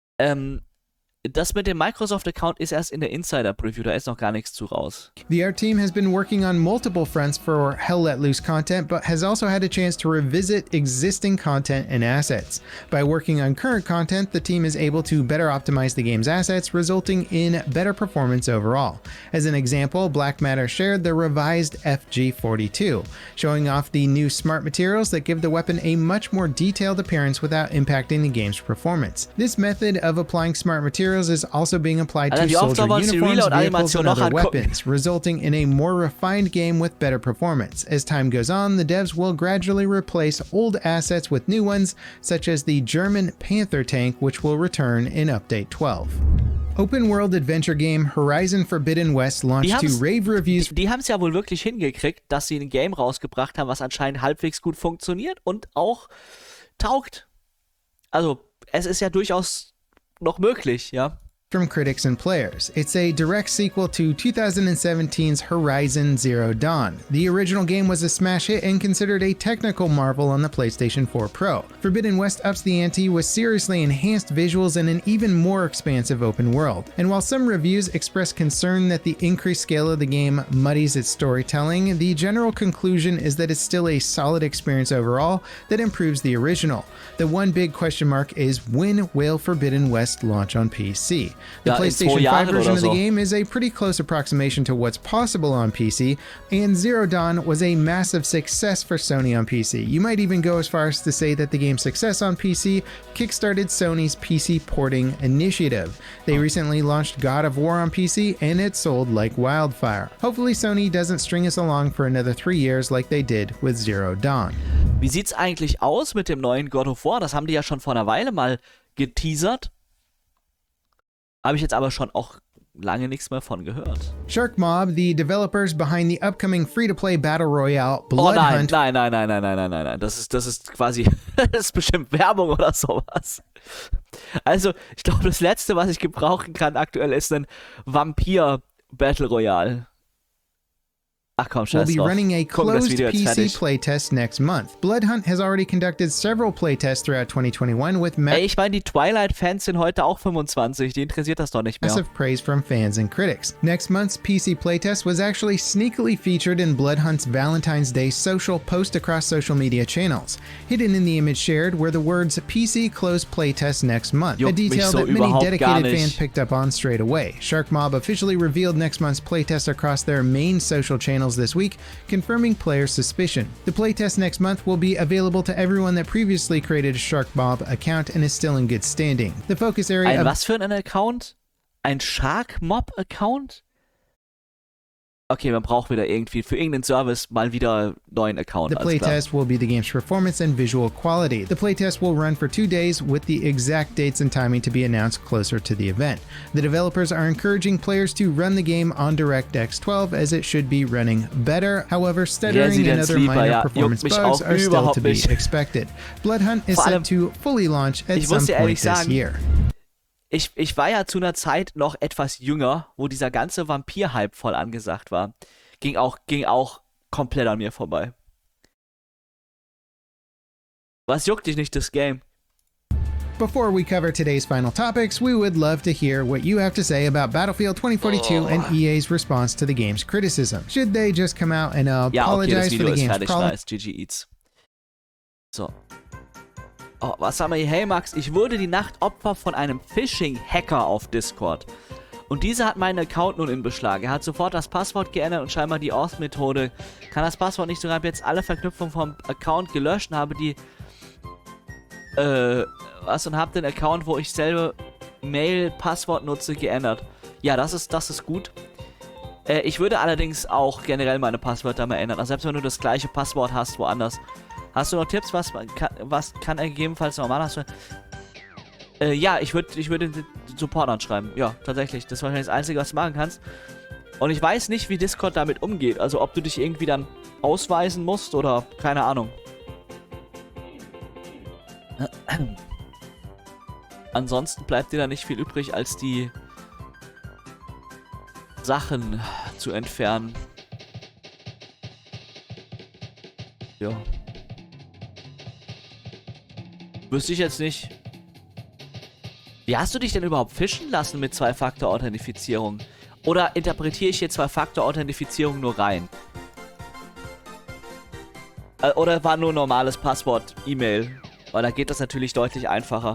Das mit dem Microsoft-Account ist erst in der Insider-Preview, da ist noch gar nichts zu raus. The art team has been working on multiple fronts for Hell Let Loose content, but has also had a chance to revisit existing content and assets. By working on current content, the team is able to better optimize the game's assets, resulting in better performance overall. As an example, Black Matter shared the revised FG-42, showing off the new smart materials that give the weapon a much more detailed appearance without impacting the game's performance. This method of applying smart materials is also being applied to soldier uniforms, vehicles, and other weapons, resulting in a more refined game with better performance. As time goes on, the devs will gradually replace old assets with new ones, such as the German Panther tank, which will return in Update 12. Open-world adventure game Horizon Forbidden West launched to rave reviews. Die haben es ja wohl wirklich hingekriegt, dass sie ein Game rausgebracht haben, was anscheinend halbwegs gut funktioniert und auch taugt. Also, es ist ja durchaus noch möglich, ja. From critics and players. It's a direct sequel to 2017's Horizon Zero Dawn. The original game was a smash hit and considered a technical marvel on the PlayStation 4 Pro. Forbidden West ups the ante with seriously enhanced visuals and an even more expansive open world. And while some reviews express concern that the increased scale of the game muddies its storytelling, the general conclusion is that it's still a solid experience overall that improves the original. The one big question mark is, when will Forbidden West launch on PC? The PlayStation 5 version of the game is a pretty close approximation to what's possible on PC, and Zero Dawn was a massive success for Sony on PC. You might even go as far as to say that the game's success on PC kickstarted Sony's PC porting initiative. They recently launched God of War on PC, and it sold like wildfire. Hopefully Sony doesn't string us along for another 3 years like they did with Zero Dawn. Wie sieht's eigentlich aus mit dem neuen God of War? Das haben die ja schon vor einer Weile mal geteasert. Habe ich jetzt aber schon auch lange nichts mehr von gehört. Shark Mob, the developers behind the upcoming free-to-play Battle Royale Blood Hunt. Nein. Das ist quasi, das ist bestimmt Werbung oder sowas. Also, ich glaube, das Letzte, was ich gebrauchen kann aktuell, ist ein Vampir Battle Royale. Ach komm, scheiß will be drauf. running a closed PC playtest next month. Blood Hunt has already conducted several playtests throughout 2021 with ich meine, die Twilight-Fans sind heute auch 25, die interessiert das doch nicht mehr. Massive praise from fans and critics. Next month's PC playtest was actually sneakily featured in Blood Hunt's Valentine's Day social post across social media channels. Hidden in the image shared were the words PC closed playtest next month, a detail that many dedicated fans picked up on straight away. Shark Mob officially revealed next month's playtest across their main social channels this week, confirming players' suspicion. The playtest next month will be available to everyone that previously created a Shark Mob account and is still in good standing. The focus area was für ein Account? Ein Shark Mob Account? Okay, man braucht wieder irgendwie für irgendeinen Service mal wieder einen neuen Account. The playtest will be the game's performance and visual quality. The playtest will run for 2 days with the exact dates and timing to be announced closer to the event. The developers are encouraging players to run the game on DirectX 12 as it should be running better. However, stuttering and other minor performance bugs are still to be expected. Bloodhunt is set to fully launch at some point this year. Ich war ja zu einer Zeit noch etwas jünger, wo dieser ganze Vampir-Hype voll angesagt war. Ging auch komplett an mir vorbei. Was juckt dich nicht, das Game? Before we cover today's final topics, we would love to hear what you have to say about Battlefield 2042 and EA's response to the game's criticism. Should they just come out and apologize for the game's problem? Nice. GG Eats. So. Oh, was haben wir hier? Hey Max, ich wurde die Nacht Opfer von einem Phishing-Hacker auf Discord. Und dieser hat meinen Account nun in Beschlag. Er hat sofort das Passwort geändert und scheinbar die Auth-Methode. Kann das Passwort nicht sogar jetzt alle Verknüpfungen vom Account gelöscht und habe die... und habe den Account, wo ich selber Mail-Passwort nutze, geändert. Ja, das ist gut. Ich würde allerdings auch generell meine Passwörter mal ändern. Also selbst wenn du das gleiche Passwort hast woanders. Hast du noch Tipps, was kann er gegebenenfalls normal hast? Ja, ich würde den Support anschreiben. Ja, tatsächlich. Das ist wahrscheinlich das Einzige, was du machen kannst. Und ich weiß nicht, wie Discord damit umgeht. Also ob du dich irgendwie dann ausweisen musst oder keine Ahnung. Ansonsten bleibt dir da nicht viel übrig, als die Sachen zu entfernen. Ja. Wüsste ich jetzt nicht. Wie hast du dich denn überhaupt fischen lassen mit Zwei-Faktor-Authentifizierung? Oder interpretiere ich hier Zwei-Faktor-Authentifizierung nur rein? Oder war nur normales Passwort E-Mail? Weil da geht das natürlich deutlich einfacher.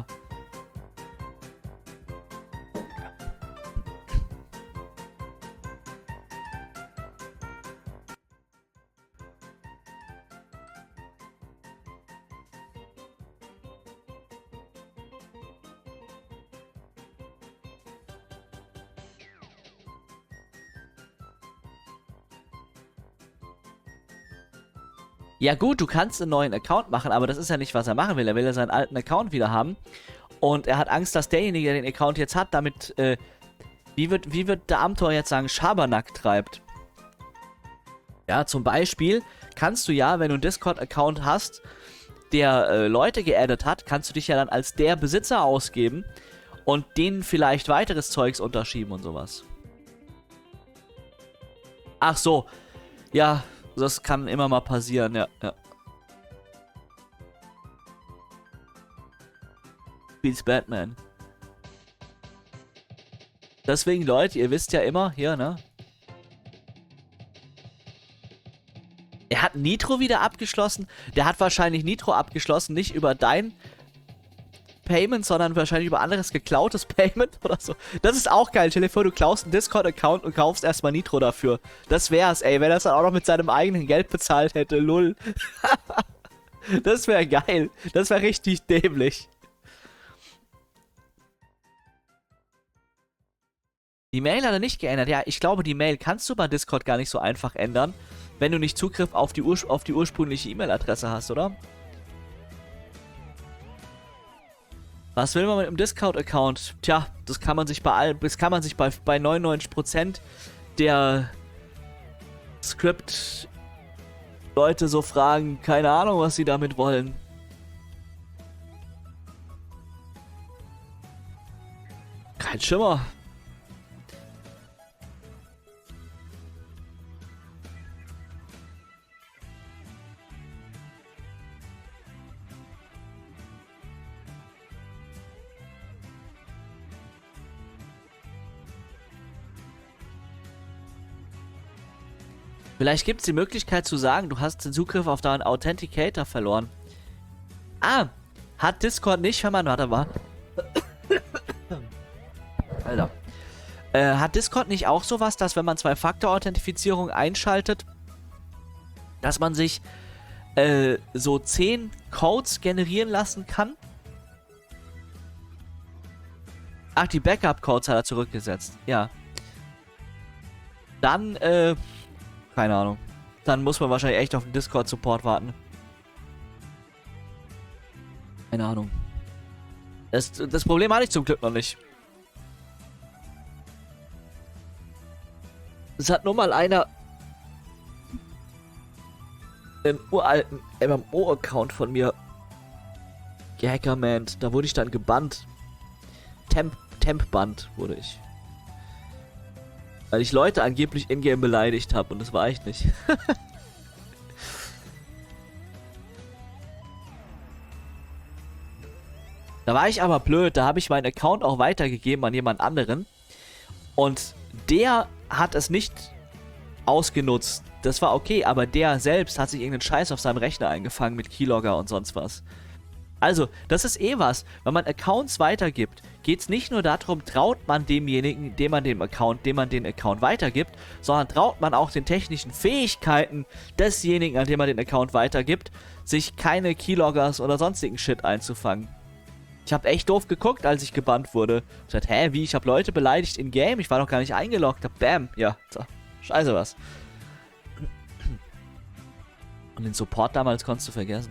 Ja gut, du kannst einen neuen Account machen, aber das ist ja nicht, was er machen will. Er will ja seinen alten Account wieder haben. Und er hat Angst, dass derjenige, der den Account jetzt hat, damit, wie wird der Amtor jetzt sagen, Schabernack treibt? Ja, zum Beispiel kannst du ja, wenn du einen Discord-Account hast, der Leute geaddet hat, kannst du dich ja dann als der Besitzer ausgeben und denen vielleicht weiteres Zeugs unterschieben und sowas. Ach so, ja. Das kann immer mal passieren, ja. Spielst Batman. Deswegen, Leute, ihr wisst ja immer, hier, ne? Er hat Nitro wieder abgeschlossen. Der hat wahrscheinlich Nitro abgeschlossen, nicht über dein Payment, sondern wahrscheinlich über anderes geklautes Payment oder so. Das ist auch geil. Stell dir vor, du klaust einen Discord-Account und kaufst erstmal Nitro dafür. Das wär's, ey. Wenn er das dann auch noch mit seinem eigenen Geld bezahlt hätte, lull. Das wäre geil. Das wäre richtig dämlich. Die Mail hat er nicht geändert. Ja, ich glaube, die Mail kannst du bei Discord gar nicht so einfach ändern, wenn du nicht Zugriff auf die ursprüngliche E-Mail-Adresse hast, oder? Was will man mit einem Discord-Account? Tja, das kann man sich bei 99% der Script-Leute so fragen. Keine Ahnung, was sie damit wollen. Kein Schimmer. Vielleicht gibt es die Möglichkeit zu sagen, du hast den Zugriff auf deinen Authenticator verloren. Ah, hat Discord nicht, wenn man, warte mal. Alter. Hat Discord nicht auch sowas, dass wenn man Zwei-Faktor-Authentifizierung einschaltet, dass man sich so 10 Codes generieren lassen kann? Ach, die Backup-Codes hat er zurückgesetzt. Ja. Dann, Keine Ahnung. Dann muss man wahrscheinlich echt auf den Discord-Support warten. Keine Ahnung. Das Problem hatte ich zum Glück noch nicht. Es hat nur mal einer einen uralten MMO-Account von mir gehackermannt. Da wurde ich dann gebannt. Temp-Band wurde ich. Weil ich Leute angeblich in-game beleidigt habe und das war ich nicht. Da war ich aber blöd, da habe ich meinen Account auch weitergegeben an jemand anderen. Und der hat es nicht ausgenutzt. Das war okay, aber der selbst hat sich irgendeinen Scheiß auf seinem Rechner eingefangen mit Keylogger und sonst was. Also, das ist eh was. Wenn man Accounts weitergibt, geht es nicht nur darum, traut man demjenigen, dem man den Account weitergibt, sondern traut man auch den technischen Fähigkeiten desjenigen, an dem man den Account weitergibt, sich keine Keyloggers oder sonstigen Shit einzufangen. Ich habe echt doof geguckt, als ich gebannt wurde. Ich dachte, hä, wie? Ich habe Leute beleidigt in Game? Ich war doch gar nicht eingeloggt. Bam. Ja, so. Scheiße was. Und den Support damals konntest du vergessen.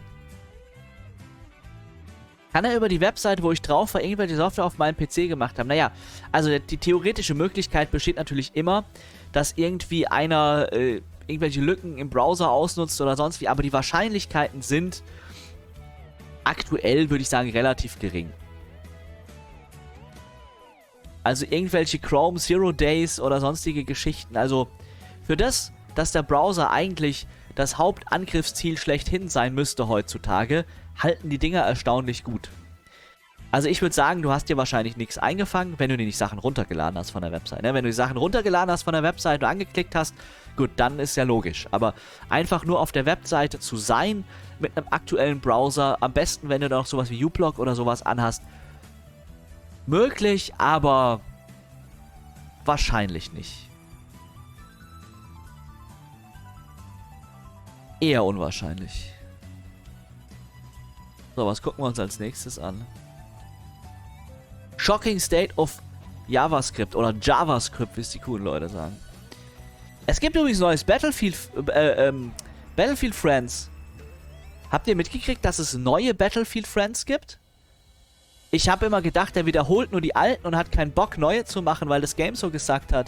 Kann er über die Webseite, wo ich drauf war, irgendwelche Software auf meinem PC gemacht haben? Naja, also die theoretische Möglichkeit besteht natürlich immer, dass irgendwie einer irgendwelche Lücken im Browser ausnutzt oder sonst wie, aber die Wahrscheinlichkeiten sind aktuell, würde ich sagen, relativ gering. Also irgendwelche Chrome Zero Days oder sonstige Geschichten. Also für das, dass der Browser eigentlich das Hauptangriffsziel schlechthin sein müsste heutzutage, halten die Dinger erstaunlich gut. Also ich würde sagen, du hast dir wahrscheinlich nichts eingefangen, wenn du dir nicht Sachen runtergeladen hast von der Website. Ne? Wenn du die Sachen runtergeladen hast von der Website und angeklickt hast, gut, dann ist ja logisch. Aber einfach nur auf der Webseite zu sein mit einem aktuellen Browser, am besten, wenn du da noch sowas wie uBlock oder sowas anhast, möglich, aber wahrscheinlich nicht. Eher unwahrscheinlich. So, was gucken wir uns als nächstes an? Shocking State of JavaScript oder JavaScript, wie es die coolen Leute sagen. Es gibt übrigens neues Battlefield Friends. Habt ihr mitgekriegt, dass es neue Battlefield Friends gibt? Ich habe immer gedacht, er wiederholt nur die alten und hat keinen Bock, neue zu machen, weil das Game so gesagt hat.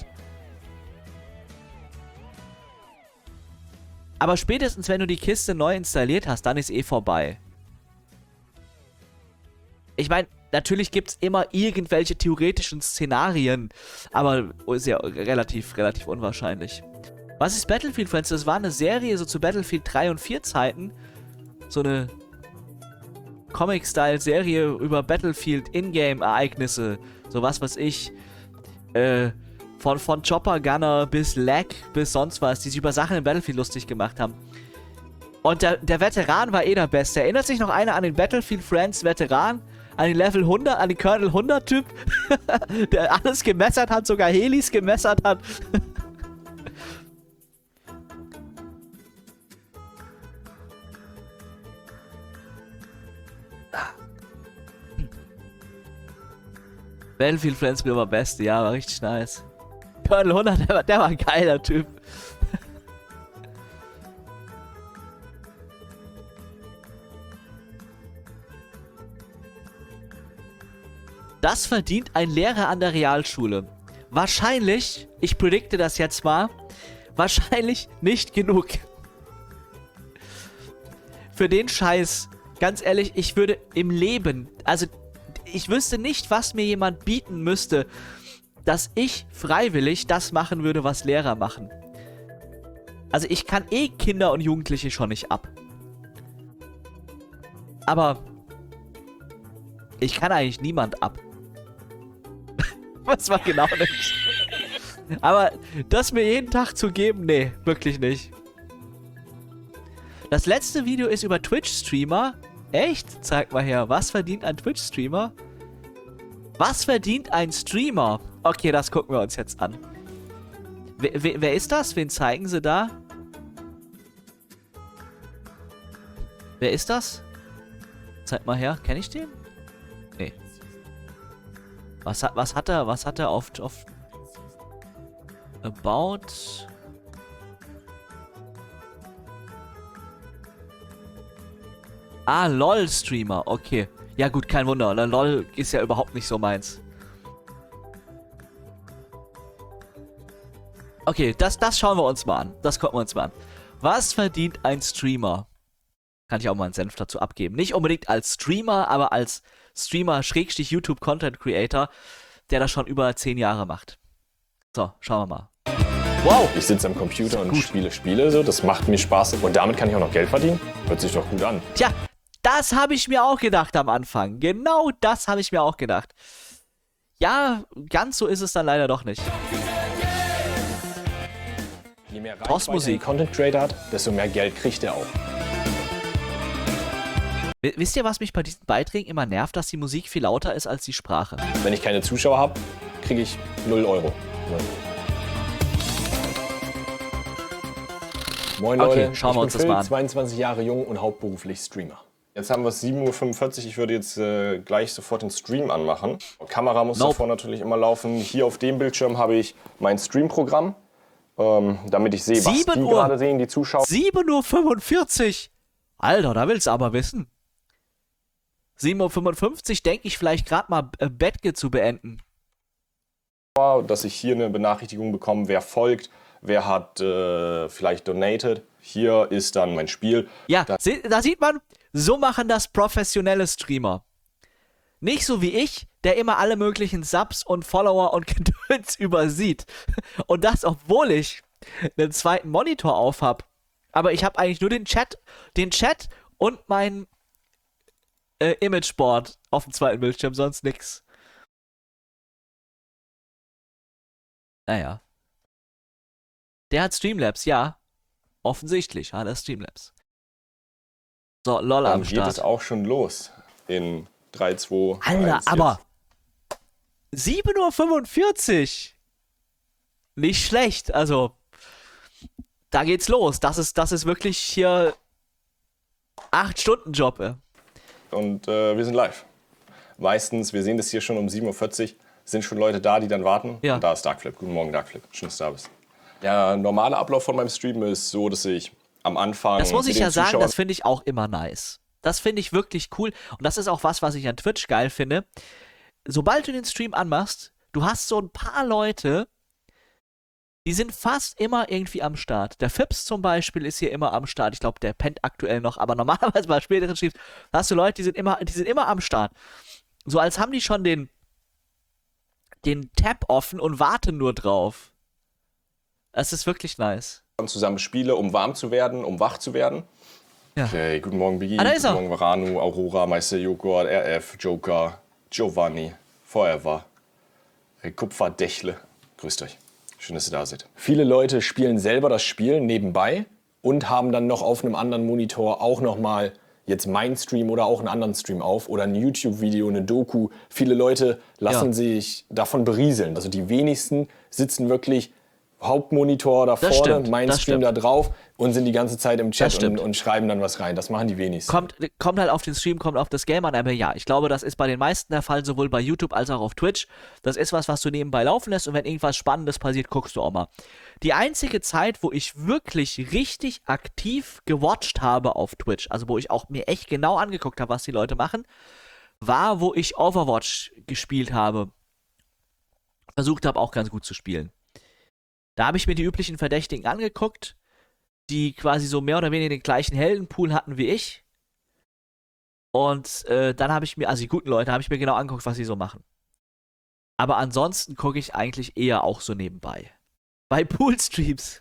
Aber spätestens, wenn du die Kiste neu installiert hast, dann ist eh vorbei. Ich meine, natürlich gibt es immer irgendwelche theoretischen Szenarien, aber ist ja relativ unwahrscheinlich. Was ist Battlefield Friends? Das war eine Serie so zu Battlefield 3 und 4 Zeiten. So eine Comic-Style-Serie über Battlefield Ingame-Ereignisse. So was weiß ich. Von Chopper Gunner bis Lag bis sonst was, die sich über Sachen in Battlefield lustig gemacht haben. Und der Veteran war eh der Beste. Erinnert sich noch einer an den Battlefield Friends Veteran? An den Level 100, an den Colonel 100 Typ? Der alles gemessert hat, sogar Helis gemessert hat. Battlefield Friends war Beste, ja, war richtig nice. Colonel 100, der war ein geiler Typ. Das verdient ein Lehrer an der Realschule. Wahrscheinlich, ich predikte das jetzt mal, wahrscheinlich nicht genug. Für den Scheiß, ganz ehrlich, ich würde im Leben, also ich wüsste nicht, was mir jemand bieten müsste, dass ich freiwillig das machen würde, was Lehrer machen. Also ich kann eh Kinder und Jugendliche schon nicht ab. Aber ich kann eigentlich niemand ab. Was war genau nicht. Aber das mir jeden Tag zu geben, nee, wirklich nicht. Das letzte Video ist über Twitch-Streamer. Echt? Zeig mal her. Was verdient ein Twitch-Streamer? Was verdient ein Streamer? Okay, das gucken wir uns jetzt an. Wer ist das? Wen zeigen sie da? Wer ist das? Zeig mal her. Kenn ich den? Nee. Was hat er auf About? Ah, LOL-Streamer, okay. Ja gut, kein Wunder, LOL ist ja überhaupt nicht so meins. Okay, das schauen wir uns mal an. Das gucken wir uns mal an. Was verdient ein Streamer? Kann ich auch mal einen Senf dazu abgeben. Nicht unbedingt als Streamer, aber als Streamer-YouTube-Content-Creator, der das schon über 10 Jahre macht. So, schauen wir mal. Wow! Ich sitze am Computer und spiele Spiele, so. Das macht mir Spaß. Und damit kann ich auch noch Geld verdienen. Hört sich doch gut an. Tja, das habe ich mir auch gedacht am Anfang. Genau das habe ich mir auch gedacht. Ja, ganz so ist es dann leider doch nicht. Je mehr Reichweite ein Content Creator hat, desto mehr Geld kriegt er auch. Wisst ihr, was mich bei diesen Beiträgen immer nervt, dass die Musik viel lauter ist als die Sprache? Wenn ich keine Zuschauer habe, kriege ich 0 Euro. Moin Leute, schauen wir uns das mal an. 22 Jahre jung und hauptberuflich Streamer. Jetzt haben wir es 7:45 Uhr, ich würde jetzt gleich sofort den Stream anmachen. Kamera muss davor natürlich immer laufen. Hier auf dem Bildschirm habe ich mein Stream-Programm, damit ich sehe, was die gerade sehen, die Zuschauer. 7:45 Uhr! Alter, da willst du aber wissen. 7:55 Uhr denke ich vielleicht gerade mal Bettge zu beenden. Dass ich hier eine Benachrichtigung bekomme, wer folgt, wer hat vielleicht donated. Hier ist dann mein Spiel. Ja, da sieht man, so machen das professionelle Streamer. Nicht so wie ich, der immer alle möglichen Subs und Follower und Gedöns übersieht. Und das, obwohl ich einen zweiten Monitor auf habe. Aber ich habe eigentlich nur den Chat und mein Imageboard auf dem zweiten Bildschirm, sonst nix. Naja. Der hat Streamlabs, ja. Offensichtlich hat er Streamlabs. So, LOL am Start. Dann geht es auch schon los in 3, 2, Alter, 1, aber 7:45 Uhr. Nicht schlecht, also da geht's los. Das ist wirklich hier 8-Stunden-Job. Und wir sind live. Meistens, wir sehen das hier schon um 7:40 Uhr, sind schon Leute da, die dann warten. Ja. Und da ist Darkflip. Guten Morgen, Darkflip. Schön, dass du da bist. Der normale Ablauf von meinem Stream ist so, dass ich am Anfang. Das muss ich ja sagen, das finde ich auch immer nice. Das finde ich wirklich cool. Und das ist auch was ich an Twitch geil finde. Sobald du den Stream anmachst, du hast so ein paar Leute, die sind fast immer irgendwie am Start. Der Fips zum Beispiel ist hier immer am Start. Ich glaube, der pennt aktuell noch, aber normalerweise bei späteren Streams hast du Leute, die sind immer am Start. So als haben die schon den Tab offen und warten nur drauf. Das ist wirklich nice. Zusammen spiele, um warm zu werden, um wach zu werden. Ja. Okay, guten Morgen Biggie, da ist guten Morgen Varanu, Aurora, Meister Joghurt, RF, Joker, Giovanni, Forever, Kupferdächle. Grüßt euch. Schön, dass ihr da seid. Viele Leute spielen selber das Spiel nebenbei und haben dann noch auf einem anderen Monitor auch nochmal jetzt meinen Stream oder auch einen anderen Stream auf oder ein YouTube-Video, eine Doku. Viele Leute lassen sich davon berieseln. Also die wenigsten sitzen wirklich Hauptmonitor da vorne, mein Stream da drauf und sind die ganze Zeit im Chat und schreiben dann was rein. Das machen die wenigsten. Kommt halt auf den Stream, kommt auf das Game an, aber ja, ich glaube, das ist bei den meisten der Fall, sowohl bei YouTube als auch auf Twitch. Das ist was du nebenbei laufen lässt und wenn irgendwas Spannendes passiert, guckst du auch mal. Die einzige Zeit, wo ich wirklich richtig aktiv gewatcht habe auf Twitch, also wo ich auch mir echt genau angeguckt habe, was die Leute machen, war, wo ich Overwatch gespielt habe. Versucht habe, auch ganz gut zu spielen. Da habe ich mir die üblichen Verdächtigen angeguckt, die quasi so mehr oder weniger den gleichen Heldenpool hatten wie ich. Und dann habe ich mir, also die guten Leute, habe ich mir genau angeguckt, was sie so machen. Aber ansonsten gucke ich eigentlich eher auch so nebenbei. Bei Poolstreams.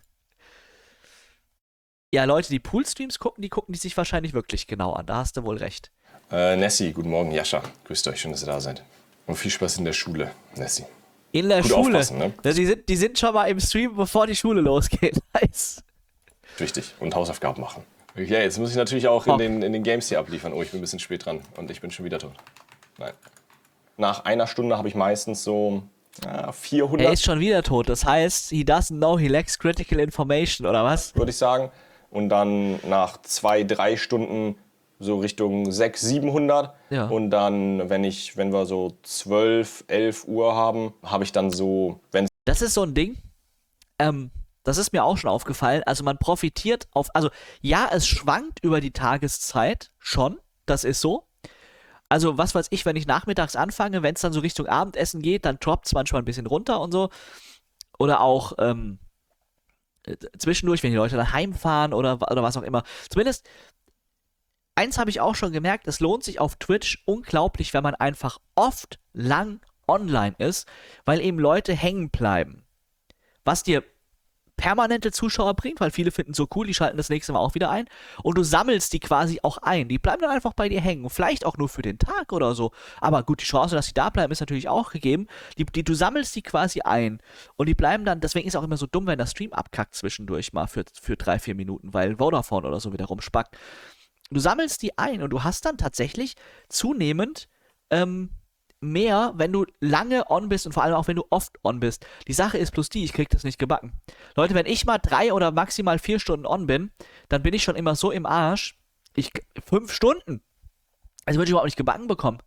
Ja, Leute, die Poolstreams gucken, die sich wahrscheinlich wirklich genau an. Da hast du wohl recht. Nessie, guten Morgen, Jascha. Grüßt euch, schön, dass ihr da seid. Und viel Spaß in der Schule, Nessie. In der Schule. Ne? Die sind schon mal im Stream, bevor die Schule losgeht. Nice. Richtig. Und Hausaufgaben machen. Ja, jetzt muss ich natürlich auch in den Games hier abliefern. Oh, ich bin ein bisschen spät dran und ich bin schon wieder tot. Nein. Nach einer Stunde habe ich meistens so 400. Er ist schon wieder tot. Das heißt, he doesn't know he lacks critical information, oder was? Würde ich sagen. Und dann nach 2, 3 Stunden so Richtung 600, 700. Ja. Und dann, wenn wir so 12, 11 Uhr haben, habe ich dann so, wenn... Das ist so ein Ding, das ist mir auch schon aufgefallen. Also man profitiert also ja, es schwankt über die Tageszeit schon. Das ist so. Also, was weiß ich, wenn ich nachmittags anfange, wenn es dann so Richtung Abendessen geht, dann droppt es manchmal ein bisschen runter und so. Oder auch zwischendurch, wenn die Leute dann heimfahren oder was auch immer. Zumindest, eins habe ich auch schon gemerkt, es lohnt sich auf Twitch unglaublich, wenn man einfach oft lang online ist, weil eben Leute hängen bleiben. Was dir permanente Zuschauer bringt, weil viele finden so cool, die schalten das nächste Mal auch wieder ein und du sammelst die quasi auch ein. Die bleiben dann einfach bei dir hängen, vielleicht auch nur für den Tag oder so, aber gut, die Chance, dass sie da bleiben, ist natürlich auch gegeben. Du sammelst die quasi ein und die bleiben dann, deswegen ist es auch immer so dumm, wenn der Stream abkackt zwischendurch mal für 3-4 Minuten, weil Vodafone oder so wieder rumspackt. Du sammelst die ein und du hast dann tatsächlich zunehmend mehr, wenn du lange on bist und vor allem auch, wenn du oft on bist. Die Sache ist bloß die, ich krieg das nicht gebacken. Leute, wenn ich mal 3 oder maximal 4 Stunden on bin, dann bin ich schon immer so im Arsch. 5 Stunden. Also würde ich überhaupt nicht gebacken bekommen.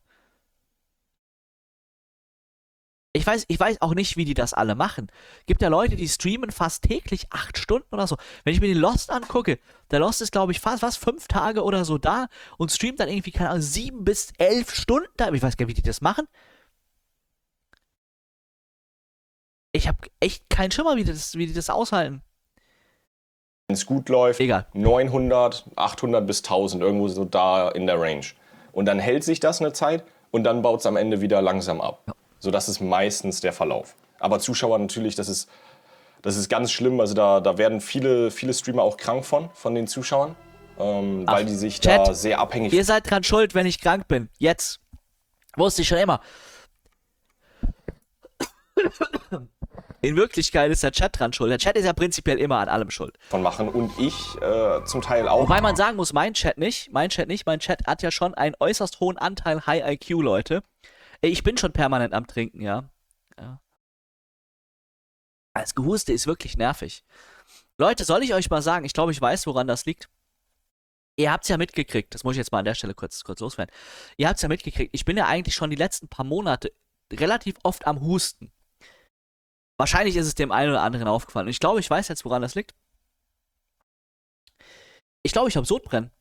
Ich weiß auch nicht, wie die das alle machen. Gibt ja Leute, die streamen fast täglich 8 Stunden oder so. Wenn ich mir den Lost angucke, der Lost ist, glaube ich, fast 5 Tage oder so da und streamt dann irgendwie, keine Ahnung, 7 bis 11 Stunden da. Ich weiß gar nicht, wie die das machen. Ich habe echt keinen Schimmer, wie die das aushalten. Wenn es gut läuft, Egal. 900, 800 bis 1000, irgendwo so da in der Range. Und dann hält sich das eine Zeit und dann baut es am Ende wieder langsam ab. Ja. So, das ist meistens der Verlauf. Aber Zuschauer natürlich, das ist ganz schlimm. Also da werden viele Streamer auch krank von den Zuschauern, weil die sich Chat, da sehr abhängig... Ihr seid dran schuld, wenn ich krank bin. Jetzt. Wusste ich schon immer. In Wirklichkeit ist der Chat dran schuld. Der Chat ist ja prinzipiell immer an allem schuld. Von machen und ich zum Teil auch. Wobei man sagen muss, mein Chat nicht. Mein Chat hat ja schon einen äußerst hohen Anteil High IQ, Leute. Ich bin schon permanent am Trinken, ja. Das Gehuste ist wirklich nervig. Leute, soll ich euch mal sagen, ich glaube, ich weiß, woran das liegt. Ihr habt's ja mitgekriegt, das muss ich jetzt mal an der Stelle kurz loswerden. Ihr habt's ja mitgekriegt, ich bin ja eigentlich schon die letzten paar Monate relativ oft am Husten. Wahrscheinlich ist es dem einen oder anderen aufgefallen. Und ich glaube, ich weiß jetzt, woran das liegt. Ich glaube, ich habe Sodbrennen.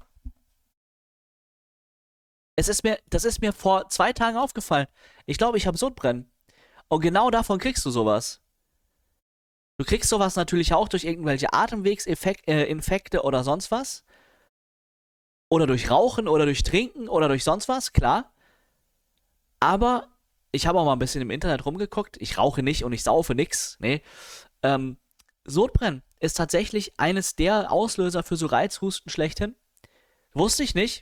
Das ist mir vor 2 Tagen aufgefallen. Ich glaube, ich habe Sodbrennen. Und genau davon kriegst du sowas. Du kriegst sowas natürlich auch durch irgendwelche Atemwegsinfekte oder sonst was. Oder durch Rauchen oder durch Trinken oder durch sonst was, klar. Aber ich habe auch mal ein bisschen im Internet rumgeguckt. Ich rauche nicht und ich saufe nix. Nee. Sodbrennen ist tatsächlich eines der Auslöser für so Reizhusten schlechthin. Wusste ich nicht.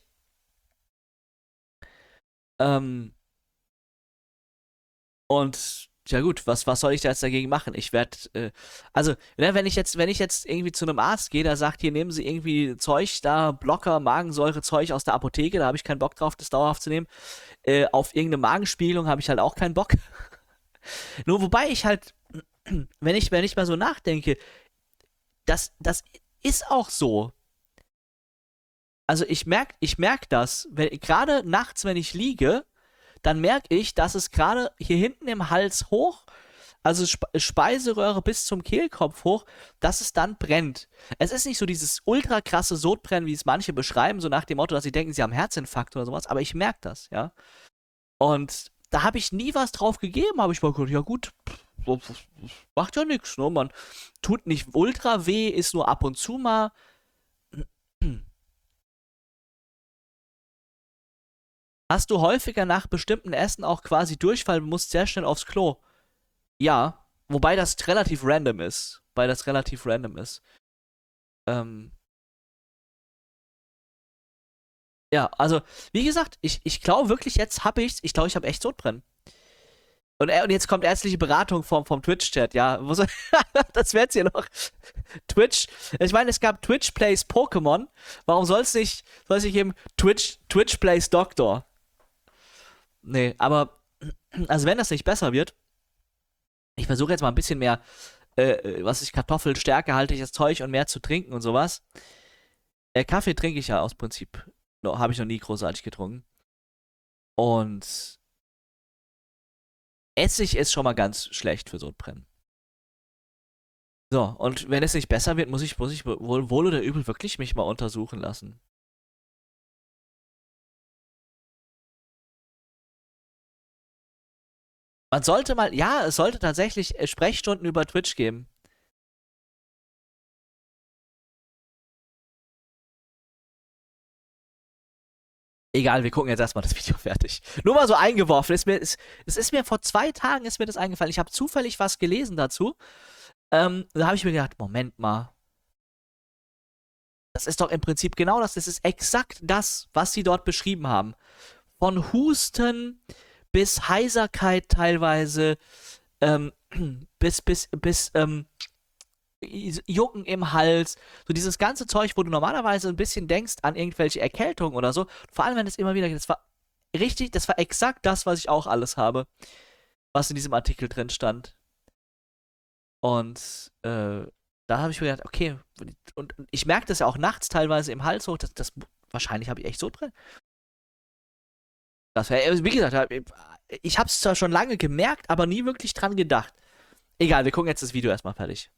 Und ja gut, was soll ich da jetzt dagegen machen? Ich werde, also, ne, wenn ich jetzt irgendwie zu einem Arzt gehe, der sagt, hier nehmen Sie irgendwie Zeug da, Blocker, Magensäure, Zeug aus der Apotheke, da habe ich keinen Bock drauf, das dauerhaft zu nehmen. Auf irgendeine Magenspiegelung habe ich halt auch keinen Bock. Nur wobei ich halt, wenn ich mal so nachdenke, das ist auch so. Also ich merk das, gerade nachts, wenn ich liege, dann merke ich, dass es gerade hier hinten im Hals hoch, also Speiseröhre bis zum Kehlkopf hoch, dass es dann brennt. Es ist nicht so dieses ultra krasse Sodbrennen, wie es manche beschreiben, so nach dem Motto, dass sie denken, sie haben Herzinfarkt oder sowas, aber ich merke das, ja. Und da habe ich nie was drauf gegeben, habe ich mal gedacht, ja gut, macht ja nichts, ne? Man tut nicht ultra weh, ist nur ab und zu mal. Hast du häufiger nach bestimmten Essen auch quasi Durchfall, musst sehr schnell aufs Klo? Ja, wobei das relativ random ist. Ja, also, wie gesagt, ich glaube wirklich, jetzt habe ich's. Ich glaube, ich habe echt Sodbrennen. Und jetzt kommt ärztliche Beratung vom Twitch-Chat, ja. Das wär's hier noch. Twitch. Ich meine, es gab Twitch Plays Pokémon. Warum soll es nicht eben Twitch Plays Doctor? Nee, aber, also wenn das nicht besser wird, ich versuche jetzt mal ein bisschen mehr, Kartoffeln, stärkehaltiges Zeug und mehr zu trinken und sowas. Kaffee trinke ich ja aus Prinzip. Habe ich noch nie großartig getrunken. Und Essig ist schon mal ganz schlecht für Sodbrennen. So, und wenn es nicht besser wird, muss ich wohl oder übel wirklich mich mal untersuchen lassen. Man sollte mal, ja, es sollte tatsächlich Sprechstunden über Twitch geben. Egal, wir gucken jetzt erstmal das Video fertig. Nur mal so eingeworfen. Es ist mir vor 2 Tagen ist mir das eingefallen. Ich habe zufällig was gelesen dazu. Da habe ich mir gedacht, Moment mal. Das ist doch im Prinzip genau das. Das ist exakt das, was sie dort beschrieben haben. Von Husten bis Heiserkeit teilweise, bis Jucken im Hals, so dieses ganze Zeug, wo du normalerweise ein bisschen denkst an irgendwelche Erkältungen oder so. Vor allem, wenn es immer wieder geht. Das war richtig, das war exakt das, was ich auch alles habe, was in diesem Artikel drin stand. Und da habe ich mir gedacht, okay, und ich merke das ja auch nachts teilweise im Hals hoch, wahrscheinlich habe ich echt so drin. Das wäre, wie gesagt, ich habe es zwar schon lange gemerkt, aber nie wirklich dran gedacht. Egal, wir gucken jetzt das Video erstmal fertig.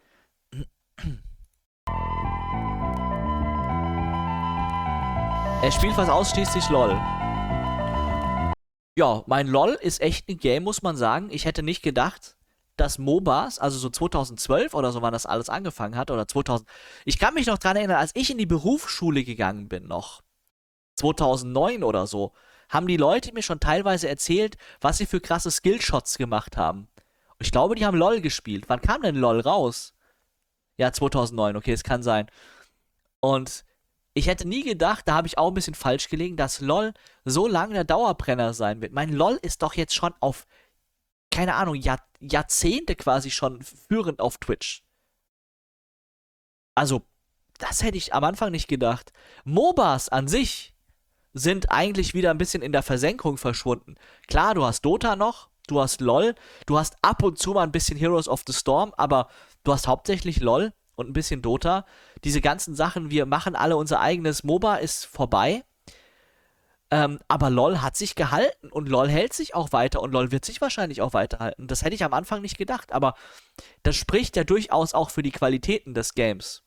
Er spielt fast ausschließlich LOL. Ja, mein LOL ist echt ein Game, muss man sagen. Ich hätte nicht gedacht, dass MOBAs, also so 2012 oder so, wann das alles angefangen hat, oder 2000. Ich kann mich noch dran erinnern, als ich in die Berufsschule gegangen bin, noch 2009 oder so, haben die Leute mir schon teilweise erzählt, was sie für krasse Skillshots gemacht haben. Ich glaube, die haben LOL gespielt. Wann kam denn LOL raus? Ja, 2009, okay, es kann sein. Und ich hätte nie gedacht, da habe ich auch ein bisschen falsch gelegen, dass LOL so lange der Dauerbrenner sein wird. Mein LOL ist doch jetzt schon auf, keine Ahnung, Jahrzehnte quasi schon führend auf Twitch. Also, das hätte ich am Anfang nicht gedacht. MOBAs an sich sind eigentlich wieder ein bisschen in der Versenkung verschwunden. Klar, du hast Dota noch, du hast LOL, du hast ab und zu mal ein bisschen Heroes of the Storm, aber du hast hauptsächlich LOL und ein bisschen Dota. Diese ganzen Sachen, wir machen alle unser eigenes MOBA, ist vorbei. Aber LOL hat sich gehalten und LOL hält sich auch weiter und LOL wird sich wahrscheinlich auch weiterhalten. Das hätte ich am Anfang nicht gedacht, aber das spricht ja durchaus auch für die Qualitäten des Games.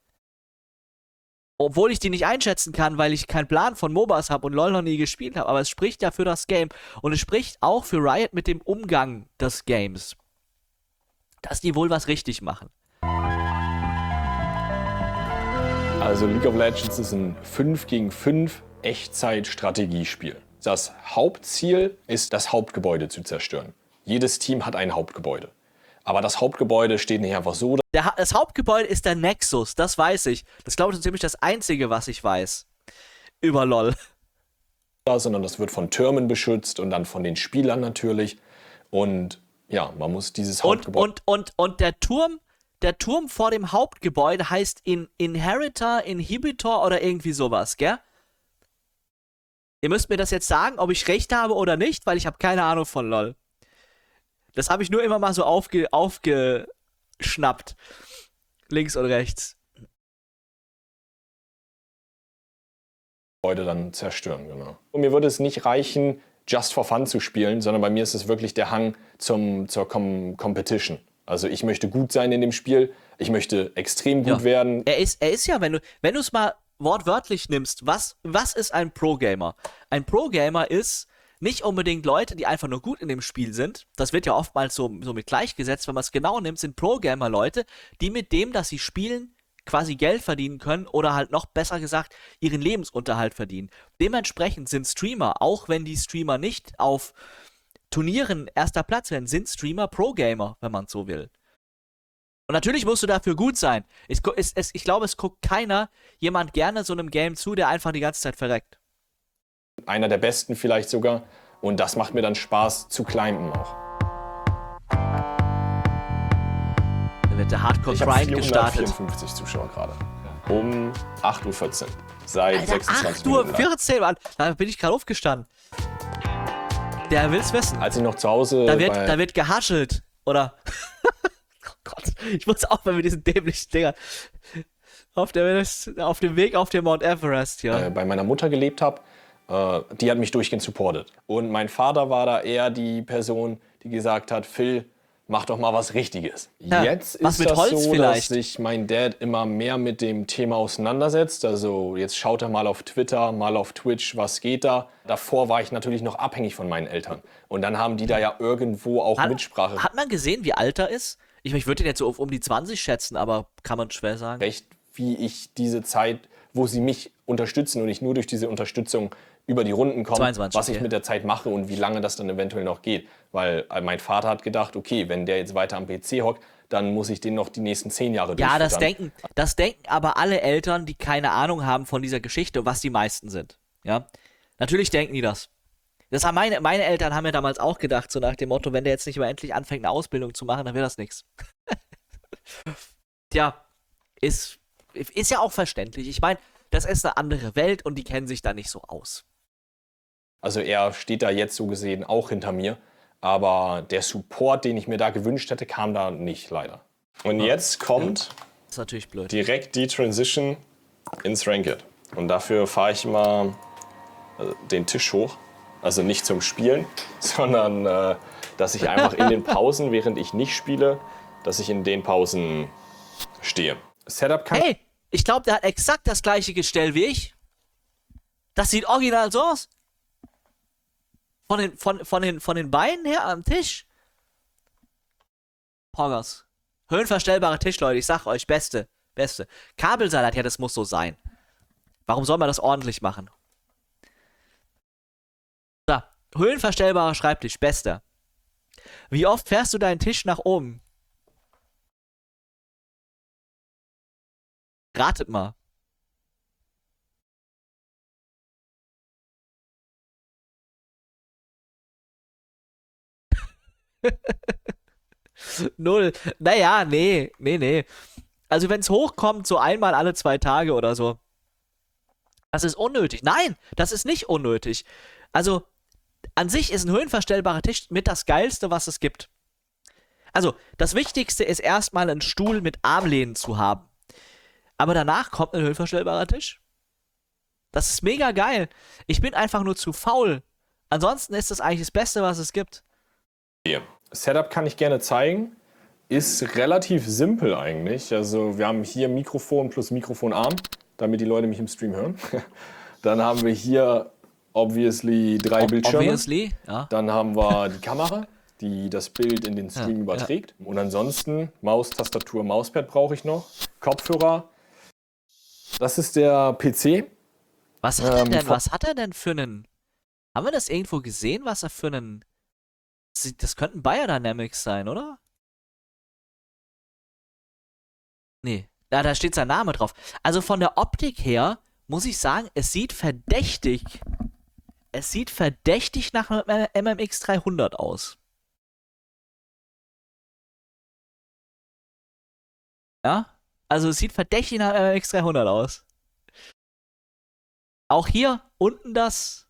Obwohl ich die nicht einschätzen kann, weil ich keinen Plan von MOBAs habe und LOL noch nie gespielt habe, aber es spricht ja für das Game und es spricht auch für Riot mit dem Umgang des Games. Dass die wohl was richtig machen. Also League of Legends ist ein 5 gegen 5 Echtzeit-Strategiespiel. Das Hauptziel ist, das Hauptgebäude zu zerstören. Jedes Team hat ein Hauptgebäude. Aber das Hauptgebäude steht nicht einfach so. Das Hauptgebäude ist der Nexus, das weiß ich. Das glaube ich ist ziemlich das Einzige, was ich weiß. Über LOL. Sondern das wird von Türmen beschützt und dann von den Spielern natürlich. Und ja, man muss dieses Hauptgebäude... Und der Turm vor dem Hauptgebäude heißt Inhibitor oder irgendwie sowas, gell? Ihr müsst mir das jetzt sagen, ob ich recht habe oder nicht, weil ich habe keine Ahnung von LOL. Das habe ich nur immer mal so aufgeschnappt. Links und rechts. Dann zerstören, genau. Und mir würde es nicht reichen, just for fun zu spielen, sondern bei mir ist es wirklich der Hang zur Competition. Also ich möchte gut sein in dem Spiel, ich möchte extrem gut werden. Er ist ja, wenn du es mal wortwörtlich nimmst, was ist ein Pro-Gamer? Ein Pro-Gamer ist nicht unbedingt Leute, die einfach nur gut in dem Spiel sind. Das wird ja oftmals so mit gleichgesetzt. Wenn man es genau nimmt, sind Pro-Gamer Leute, die mit dem, dass sie spielen, quasi Geld verdienen können oder halt noch besser gesagt, ihren Lebensunterhalt verdienen. Dementsprechend sind Streamer, auch wenn die Streamer nicht auf Turnieren erster Platz werden, sind Streamer Pro-Gamer, wenn man es so will. Und natürlich musst du dafür gut sein. Ich glaube, es guckt jemand gerne so einem Game zu, der einfach die ganze Zeit verreckt. Einer der besten vielleicht sogar. Und das macht mir dann Spaß zu climben auch. Da wird der Hardcore Grind gestartet. 454 Zuschauer gerade. Um 8:14 Uhr. Seit Alter, 26 Minuten. 8:14 Uhr, Mann. Da bin ich gerade aufgestanden. Der will's wissen. Als ich noch zu Hause... Da wird gehaschelt. Oder... Oh Gott. Ich muss aufhören mit diesen dämlichen Dingern. Auf dem Weg auf den Mount Everest hier. Bei meiner Mutter gelebt habe, die hat mich durchgehend supportet. Und mein Vater war da eher die Person, die gesagt hat, Phil, mach doch mal was Richtiges. Ja, jetzt was ist mit das Holz so, vielleicht? dass sich mein Dad immer mehr mit dem Thema auseinandersetzt. Also jetzt schaut er mal auf Twitter, mal auf Twitch, was geht da. Davor war ich natürlich noch abhängig von meinen Eltern. Und dann haben die da ja irgendwo auch Mitsprache. Hat man gesehen, wie alt er ist? Ich würde ihn jetzt so um die 20 schätzen, aber kann man schwer sagen. Recht, wie ich diese Zeit, wo sie mich unterstützen und ich nur durch diese Unterstützung über die Runden komme, 22, was ich mit der Zeit mache und wie lange das dann eventuell noch geht. Weil mein Vater hat gedacht, okay, wenn der jetzt weiter am PC hockt, dann muss ich den noch die nächsten 10 Jahre Ja, durchfüttern. das denken aber alle Eltern, die keine Ahnung haben von dieser Geschichte, was die meisten sind. Ja, natürlich denken die das. Das haben meine Eltern haben ja damals auch gedacht, so nach dem Motto, wenn der jetzt nicht mal endlich anfängt, eine Ausbildung zu machen, dann wird das nichts. Tja, ist ja auch verständlich. Ich meine, das ist eine andere Welt und die kennen sich da nicht so aus. Also er steht da jetzt so gesehen auch hinter mir, aber der Support, den ich mir da gewünscht hätte, kam da nicht leider. Und jetzt kommt Das ist natürlich blöd. direkt die Transition ins Ranked. Und dafür fahre ich immer den Tisch hoch. Also nicht zum Spielen, sondern dass ich einfach in den Pausen, während ich nicht spiele, dass ich in den Pausen stehe. Setup kann... Hey, ich glaube, der hat exakt das gleiche Gestell wie ich. Das sieht original so aus. Von den Beinen her am Tisch. Poggers. Höhenverstellbarer Tisch, Leute. Ich sag euch, beste. Kabelsalat, ja, das muss so sein. Warum soll man das ordentlich machen? So, höhenverstellbarer Schreibtisch, bester. Wie oft fährst du deinen Tisch nach oben? Ratet mal. Null. Naja, nee. Also wenn es hochkommt, so einmal alle 2 Tage oder so. Das ist unnötig. Nein, das ist nicht unnötig. Also, an sich ist ein höhenverstellbarer Tisch mit das Geilste, was es gibt. Also, das Wichtigste ist erstmal einen Stuhl mit Armlehnen zu haben. Aber danach kommt ein höhenverstellbarer Tisch. Das ist mega geil. Ich bin einfach nur zu faul. Ansonsten ist das eigentlich das Beste, was es gibt. Setup kann ich gerne zeigen. Ist relativ simpel eigentlich. Also wir haben hier Mikrofon plus Mikrofonarm, damit die Leute mich im Stream hören. Dann haben wir hier obviously 3 Bildschirme. Obviously, ja. Dann haben wir die Kamera, die das Bild in den Stream überträgt. Und ansonsten Maus, Tastatur, Mauspad brauche ich noch. Kopfhörer. Das ist der PC. Was hat er denn für einen... Haben wir das irgendwo gesehen, was er für einen... Das könnten Biodynamics sein, oder? Nee, da steht sein Name drauf. Also von der Optik her muss ich sagen, es sieht verdächtig nach einem MMX 300 aus. Ja? Also es sieht verdächtig nach einem MMX 300 aus. Auch hier unten das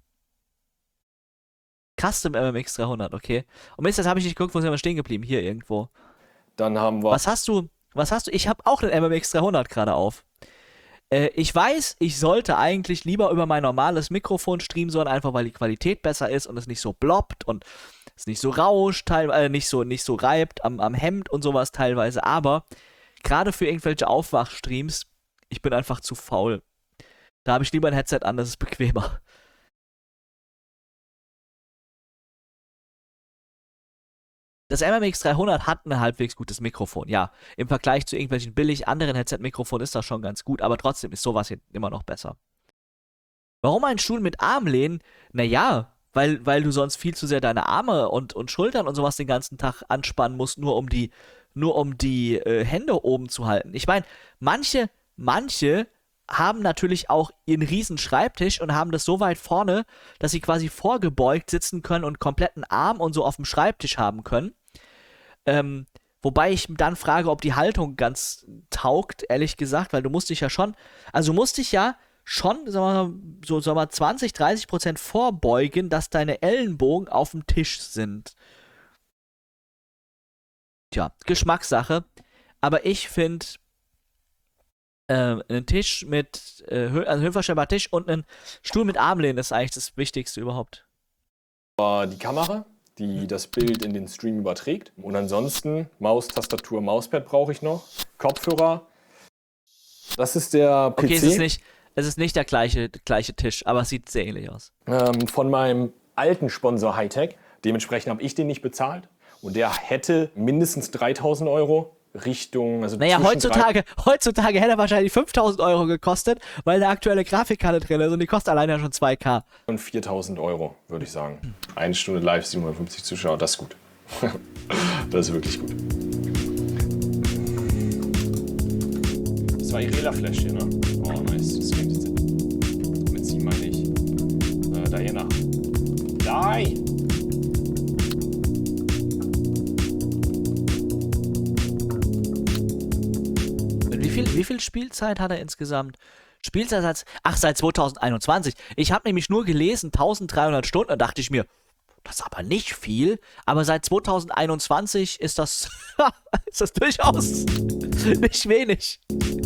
Custom MMX 300, okay. Und Mist, das habe ich nicht geguckt, wo sind wir stehen geblieben? Hier irgendwo. Dann haben wir... Was hast du? Ich habe auch den MMX 300 gerade auf. Ich weiß, ich sollte eigentlich lieber über mein normales Mikrofon streamen, sondern einfach, weil die Qualität besser ist und es nicht so bloppt und es nicht so rauscht, nicht so reibt am Hemd und sowas teilweise. Aber gerade für irgendwelche Aufwachstreams, ich bin einfach zu faul. Da habe ich lieber ein Headset an, das ist bequemer. Das MMX 300 hat ein halbwegs gutes Mikrofon, ja. Im Vergleich zu irgendwelchen billig anderen Headset-Mikrofonen ist das schon ganz gut, aber trotzdem ist sowas hier immer noch besser. Warum ein Stuhl mit Armlehnen? Naja, weil du sonst viel zu sehr deine Arme und Schultern und sowas den ganzen Tag anspannen musst, nur um die Hände oben zu halten. Ich meine, manche haben natürlich auch ihren riesen Schreibtisch und haben das so weit vorne, dass sie quasi vorgebeugt sitzen können und kompletten Arm und so auf dem Schreibtisch haben können. Wobei ich dann frage, ob die Haltung ganz taugt, ehrlich gesagt, weil du musst dich ja schon, sagen wir mal, 20-30% vorbeugen, dass deine Ellenbogen auf dem Tisch sind. Tja, Geschmackssache. Aber ich finde, ein Tisch mit, also höhenverstellbarer Tisch und ein Stuhl mit Armlehnen ist eigentlich das Wichtigste überhaupt. Die Kamera, die das Bild in den Stream überträgt. Und ansonsten Maus, Tastatur, Mauspad brauche ich noch. Kopfhörer. Das ist der PC. Okay, es ist nicht der gleiche Tisch, aber es sieht sehr ähnlich aus. Von meinem alten Sponsor Hightech. Dementsprechend habe ich den nicht bezahlt. Und der hätte mindestens 3.000 Euro Richtung... Also naja, heutzutage hätte er wahrscheinlich 5.000 Euro gekostet, weil eine aktuelle Grafikkarte drin ist und die kostet alleine schon 2K. Und 4.000 Euro, würde ich sagen. 1 Stunde live, 750 Zuschauer, das ist gut. Das ist wirklich gut. Das war Irela-Flash hier, ne? Oh, nice. Das klingt jetzt... Mit sie meine ich. Diana. Die! Wie viel Spielzeit hat er insgesamt? Spielzeit seit 2021. Ich habe nämlich nur gelesen, 1300 Stunden. Da dachte ich mir, das ist aber nicht viel. Aber seit 2021 ist das, ist das durchaus nicht wenig.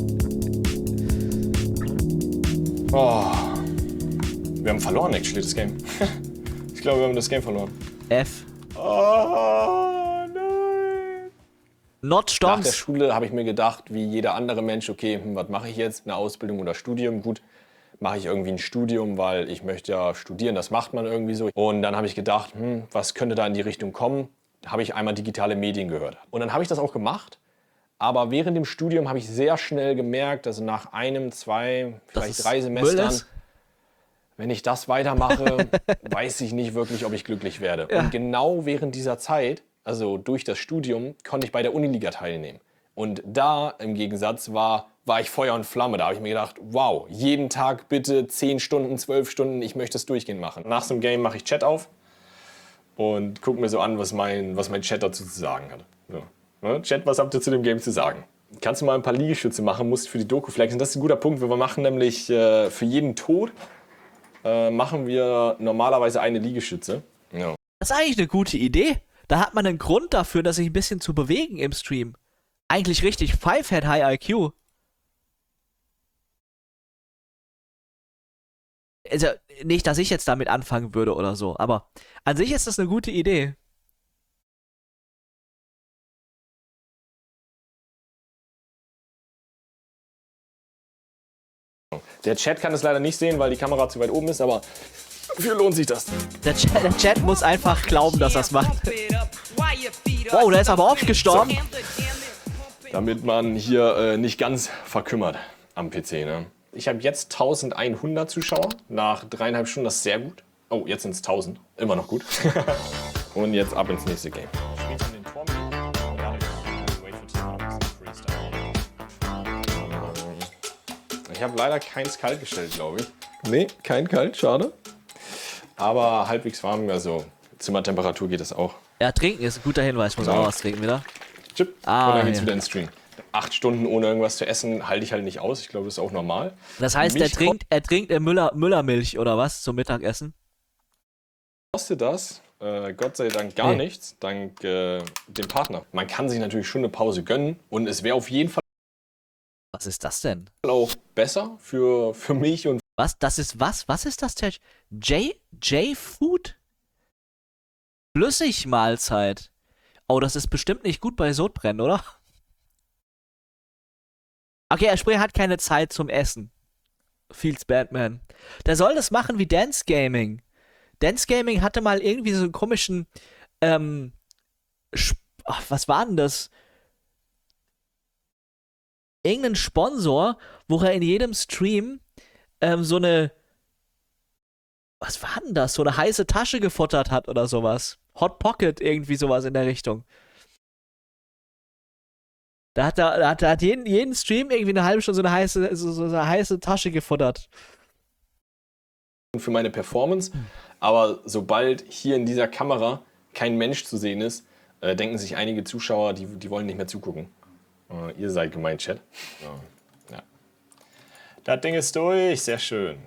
Oh. Wir haben verloren, actually, das Game. Ich glaube, wir haben das Game verloren. F. Oh, nein. Not Storms. Nach der Schule habe ich mir gedacht, wie jeder andere Mensch, okay, was mache ich jetzt? Eine Ausbildung oder Studium? Gut, mache ich irgendwie ein Studium, weil ich möchte ja studieren, das macht man irgendwie so. Und dann habe ich gedacht, was könnte da in die Richtung kommen? Da habe ich einmal digitale Medien gehört. Und dann habe ich das auch gemacht. Aber während dem Studium habe ich sehr schnell gemerkt, also nach 1, 2, vielleicht 3 Semestern, wenn ich das weitermache, weiß ich nicht wirklich, ob ich glücklich werde. Ja. Und genau während dieser Zeit, also durch das Studium, konnte ich bei der Uniliga teilnehmen. Und da im Gegensatz war ich Feuer und Flamme. Da habe ich mir gedacht, wow, jeden Tag bitte 10 Stunden, 12 Stunden, ich möchte es durchgehend machen. Nach so einem Game mache ich Chat auf und gucke mir so an, was mein Chat dazu zu sagen hat. So. Ne? Chat, was habt ihr zu dem Game zu sagen? Kannst du mal ein paar Liegestütze machen, musst für die Doku flexen. Das ist ein guter Punkt, weil wir machen nämlich für jeden Tod machen wir normalerweise eine Liegestütze. Ja. Das ist eigentlich eine gute Idee. Da hat man einen Grund dafür, dass sich ein bisschen zu bewegen im Stream. Eigentlich richtig. Five hat High IQ. Also, nicht, dass ich jetzt damit anfangen würde oder so, aber an sich ist das eine gute Idee. Der Chat kann es leider nicht sehen, weil die Kamera zu weit oben ist, aber dafür lohnt sich das. Der Chat muss einfach glauben, dass das macht. Wow, der ist aber oft gestorben. Damit man hier nicht ganz verkümmert am PC, ne? Ich habe jetzt 1100 Zuschauer nach 3,5 Stunden, das ist sehr gut. Oh, jetzt sind es 1000, immer noch gut. Und jetzt ab ins nächste Game. Ich habe leider keins kalt gestellt, glaube ich. Nee, kein kalt, schade. Aber halbwegs warm, also Zimmertemperatur geht das auch. Ja, trinken ist ein guter Hinweis, ich muss auch was trinken wieder. Chip, und dann geht's wieder ins Stream. 8 Stunden ohne irgendwas zu essen halte ich halt nicht aus, ich glaube, das ist auch normal. Das heißt, er trinkt Müllermilch oder was zum Mittagessen? Kostet das, Gott sei Dank gar nichts, dank dem Partner. Man kann sich natürlich schon eine Pause gönnen und es wäre auf jeden Fall was ist das denn? Auch besser für mich und... Was? Das ist was? Was ist das? J-Food? Flüssigmahlzeit. Oh, das ist bestimmt nicht gut bei Sodbrennen, oder? Okay, er hat keine Zeit zum Essen. Feels Batman. Der soll das machen wie Dance Gaming. Dance Gaming hatte mal irgendwie so einen komischen, was war denn das? Irgendeinen Sponsor, wo er in jedem Stream so eine, was war denn das? So eine heiße Tasche gefuttert hat oder sowas. Hot Pocket, irgendwie sowas in der Richtung. Da hat jeden Stream irgendwie eine halbe Stunde so eine heiße Tasche gefuttert. Für meine Performance, aber sobald hier in dieser Kamera kein Mensch zu sehen ist, denken sich einige Zuschauer, die wollen nicht mehr zugucken. Ihr seid gemeint, Chat. Ja. Das Ding ist durch, sehr schön.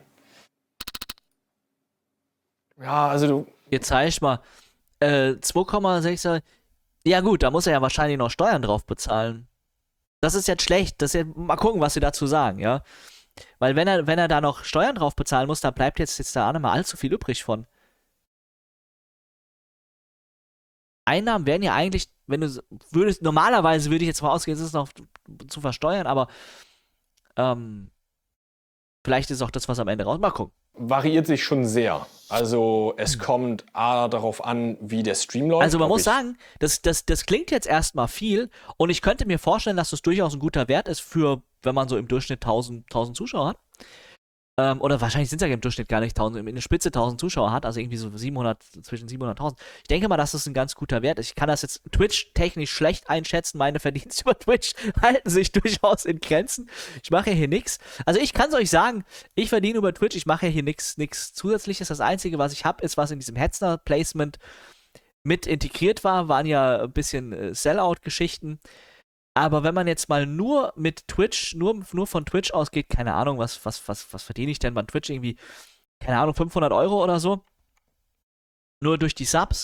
Ja, also du... Jetzt zeig ich mal. 2,6. Ja gut, da muss er ja wahrscheinlich noch Steuern drauf bezahlen. Das ist jetzt schlecht. Mal gucken, was sie dazu sagen, ja. Weil wenn er da noch Steuern drauf bezahlen muss, da bleibt jetzt da auch nicht mal allzu viel übrig von. Einnahmen wären ja eigentlich, wenn du würdest, normalerweise würde ich jetzt mal ausgehen, es ist noch zu versteuern, aber vielleicht ist auch das, was am Ende raus. Mal gucken. Variiert sich schon sehr. Also es kommt darauf an, wie der Stream läuft. Also man muss sagen, das klingt jetzt erstmal viel und ich könnte mir vorstellen, dass das durchaus ein guter Wert ist für, wenn man so im Durchschnitt 1000 Zuschauer hat. Oder wahrscheinlich sind es ja im Durchschnitt gar nicht 1000, in der Spitze 1000 Zuschauer hat, also irgendwie so 700, zwischen 700 und 1000. Ich denke mal, dass das ein ganz guter Wert ist. Ich kann das jetzt Twitch-technisch schlecht einschätzen. Meine Verdienste über Twitch halten sich durchaus in Grenzen. Ich mache ja hier nichts. Also ich kann es euch sagen, ich verdiene über Twitch, ich mache ja hier nichts Zusätzliches. Das Einzige, was ich habe, ist, was in diesem Hetzner-Placement mit integriert war, waren ja ein bisschen Sellout-Geschichten. Aber wenn man jetzt mal nur mit Twitch, nur von Twitch ausgeht, keine Ahnung, was verdiene ich denn bei Twitch irgendwie, keine Ahnung, 500 Euro oder so, nur durch die Subs.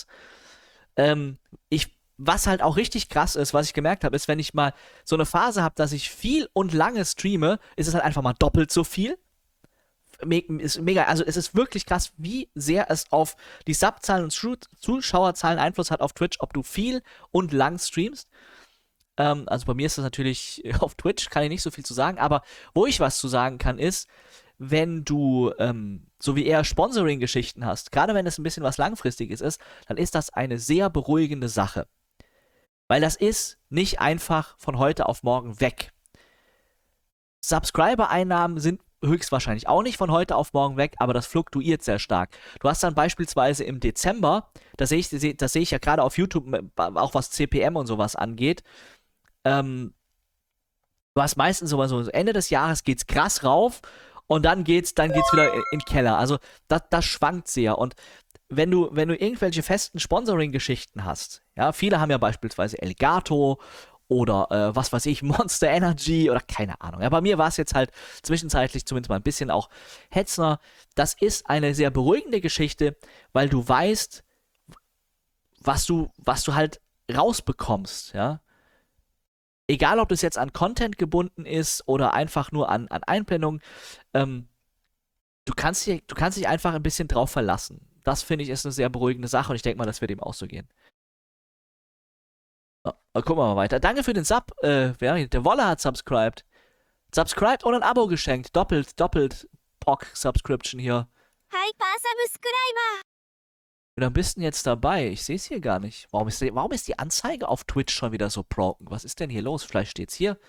Was halt auch richtig krass ist, was ich gemerkt habe, ist, wenn ich mal so eine Phase habe, dass ich viel und lange streame, ist es halt einfach mal doppelt so viel. Ist mega, also es ist wirklich krass, wie sehr es auf die Subzahlen und Zuschauerzahlen Einfluss hat auf Twitch, ob du viel und lang streamst. Also bei mir ist das natürlich auf Twitch, kann ich nicht so viel zu sagen, aber wo ich was zu sagen kann, ist, wenn du so wie eher Sponsoring-Geschichten hast, gerade wenn es ein bisschen was Langfristiges ist, dann ist das eine sehr beruhigende Sache. Weil das ist nicht einfach von heute auf morgen weg. Subscriber-Einnahmen sind höchstwahrscheinlich auch nicht von heute auf morgen weg, aber das fluktuiert sehr stark. Du hast dann beispielsweise im Dezember, das sehe ich ja gerade auf YouTube, auch was CPM und sowas angeht, du hast meistens so Ende des Jahres geht's krass rauf und dann geht's wieder in den Keller. Also das schwankt sehr. Und wenn du irgendwelche festen Sponsoring-Geschichten hast, ja, viele haben ja beispielsweise Elgato oder was weiß ich, Monster Energy oder keine Ahnung. Ja, bei mir war es jetzt halt zwischenzeitlich zumindest mal ein bisschen auch Hetzner. Das ist eine sehr beruhigende Geschichte, weil du weißt, was du halt rausbekommst, ja. Egal, ob das jetzt an Content gebunden ist oder einfach nur an Einblendungen, du kannst dich einfach ein bisschen drauf verlassen. Das, finde ich, ist eine sehr beruhigende Sache und ich denke mal, das wird ihm auch so gehen. Gucken wir mal weiter. Danke für den Sub. Der Wolle hat subscribed. Subscribed und ein Abo geschenkt. Doppelt POC-Subscription hier. Hyper-Subscriber. Wie lange bist du denn jetzt dabei? Ich sehe es hier gar nicht. Warum ist die Anzeige auf Twitch schon wieder so broken? Was ist denn hier los? Vielleicht steht's hier.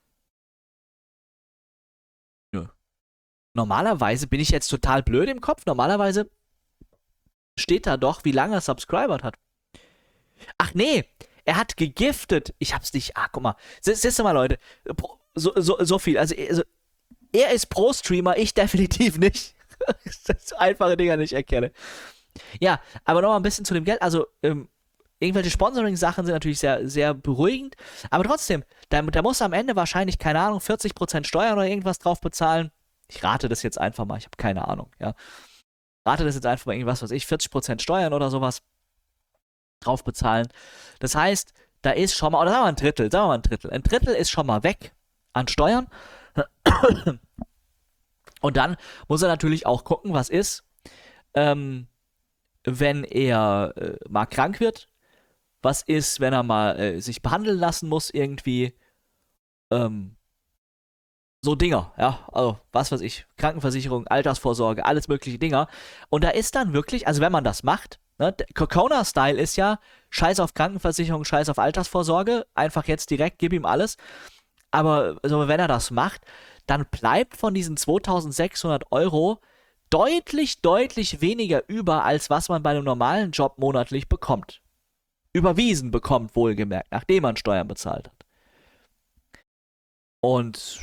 Nö. Normalerweise bin ich jetzt total blöd im Kopf. Normalerweise steht da doch, wie lange er subscribert hat. Ach nee, er hat gegiftet. Ich hab's nicht. Guck mal. Siehst du mal, Leute. So viel. Also er ist Pro-Streamer, ich definitiv nicht. So einfache Dinger nicht erkenne. Ja, aber noch mal ein bisschen zu dem Geld. Also, irgendwelche Sponsoring-Sachen sind natürlich sehr, sehr beruhigend. Aber trotzdem, da muss am Ende wahrscheinlich, keine Ahnung, 40% Steuern oder irgendwas drauf bezahlen. Ich rate das jetzt einfach mal. Ich habe keine Ahnung, ja. Rate das jetzt einfach mal irgendwas, was ich, 40% Steuern oder sowas drauf bezahlen. Das heißt, da ist schon mal, oder sagen wir mal ein Drittel. Ein Drittel ist schon mal weg an Steuern. Und dann muss er natürlich auch gucken, was ist, wenn er mal krank wird, was ist, wenn er mal sich behandeln lassen muss irgendwie, so Dinger, ja, also was weiß ich, Krankenversicherung, Altersvorsorge, alles mögliche Dinger. Und da ist dann wirklich, also wenn man das macht, ne, Kokona-Style ist ja, scheiß auf Krankenversicherung, scheiß auf Altersvorsorge, einfach jetzt direkt, gib ihm alles. Aber also wenn er das macht, dann bleibt von diesen 2600 Euro deutlich weniger über, als was man bei einem normalen Job monatlich bekommt. Überwiesen bekommt, wohlgemerkt, nachdem man Steuern bezahlt hat. Und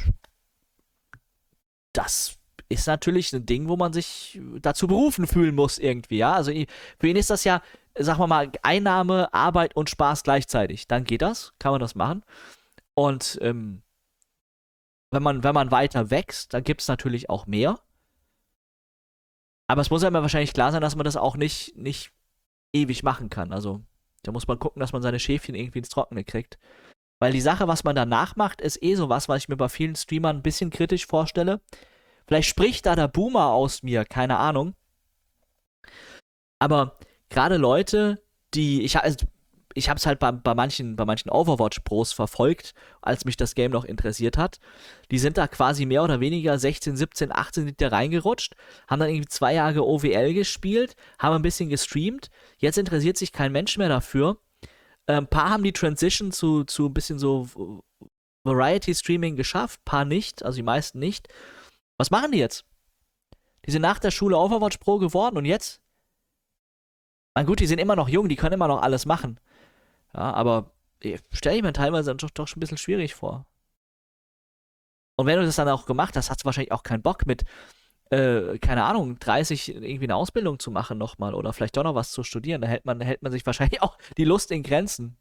das ist natürlich ein Ding, wo man sich dazu berufen fühlen muss irgendwie, ja. Also für ihn ist das ja, sagen wir mal, Einnahme, Arbeit und Spaß gleichzeitig. Dann geht das, kann man das machen. Und wenn man weiter wächst, dann gibt es natürlich auch mehr. Aber es muss einem wahrscheinlich klar sein, dass man das auch nicht ewig machen kann. Also da muss man gucken, dass man seine Schäfchen irgendwie ins Trockene kriegt. Weil die Sache, was man danach macht, ist sowas, was ich mir bei vielen Streamern ein bisschen kritisch vorstelle. Vielleicht spricht da der Boomer aus mir, keine Ahnung. Aber gerade Leute, ich habe es halt bei manchen Overwatch-Pros verfolgt, als mich das Game noch interessiert hat. Die sind da quasi mehr oder weniger 16, 17, 18 sind da reingerutscht, haben dann irgendwie 2 Jahre OWL gespielt, haben ein bisschen gestreamt. Jetzt interessiert sich kein Mensch mehr dafür. Ein paar haben die Transition zu ein bisschen so Variety-Streaming geschafft, paar nicht, also die meisten nicht. Was machen die jetzt? Die sind nach der Schule Overwatch Pro geworden und jetzt? Na gut, die sind immer noch jung, die können immer noch alles machen. Ja, aber stelle ich mir teilweise doch schon ein bisschen schwierig vor. Und wenn du das dann auch gemacht hast, hast du wahrscheinlich auch keinen Bock mit, keine Ahnung, 30 irgendwie eine Ausbildung zu machen nochmal oder vielleicht doch noch was zu studieren. Da hält man sich wahrscheinlich auch die Lust in Grenzen.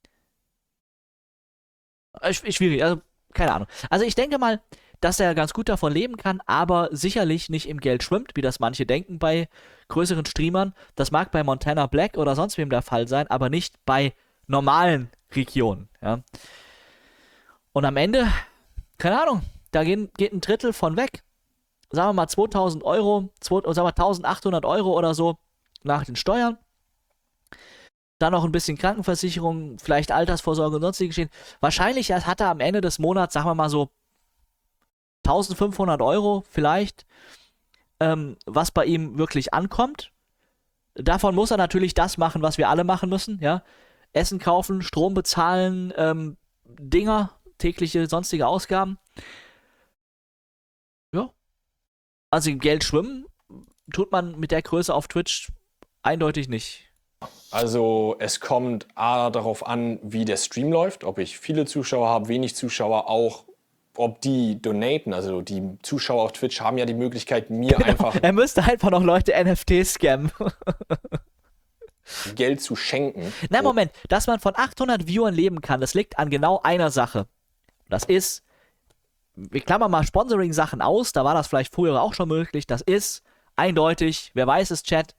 Schwierig, also keine Ahnung. Also ich denke mal, dass er ganz gut davon leben kann, aber sicherlich nicht im Geld schwimmt, wie das manche denken bei größeren Streamern. Das mag bei Montana Black oder sonst wem der Fall sein, aber nicht bei normalen Regionen. Ja. Und am Ende, keine Ahnung, da geht ein Drittel von weg. Sagen wir mal 2000 Euro, sagen wir 1800 Euro oder so nach den Steuern. Dann noch ein bisschen Krankenversicherung, vielleicht Altersvorsorge und sonstige Geschichten. Wahrscheinlich hat er am Ende des Monats, sagen wir mal so, 1500 Euro vielleicht, was bei ihm wirklich ankommt. Davon muss er natürlich das machen, was wir alle machen müssen, ja. Essen kaufen, Strom bezahlen, Dinger, tägliche, sonstige Ausgaben. Ja. Also im Geld schwimmen tut man mit der Größe auf Twitch eindeutig nicht. Also es kommt darauf an, wie der Stream läuft, ob ich viele Zuschauer habe, wenig Zuschauer, auch ob die donaten, also die Zuschauer auf Twitch haben ja die Möglichkeit, mir einfach Er müsste einfach noch Leute NFT scammen. Geld zu schenken. Na Moment, dass man von 800 Viewern leben kann, das liegt an genau einer Sache. Das ist, wir klammern mal Sponsoring-Sachen aus, da war das vielleicht früher auch schon möglich, das ist eindeutig, wer weiß es, Chat,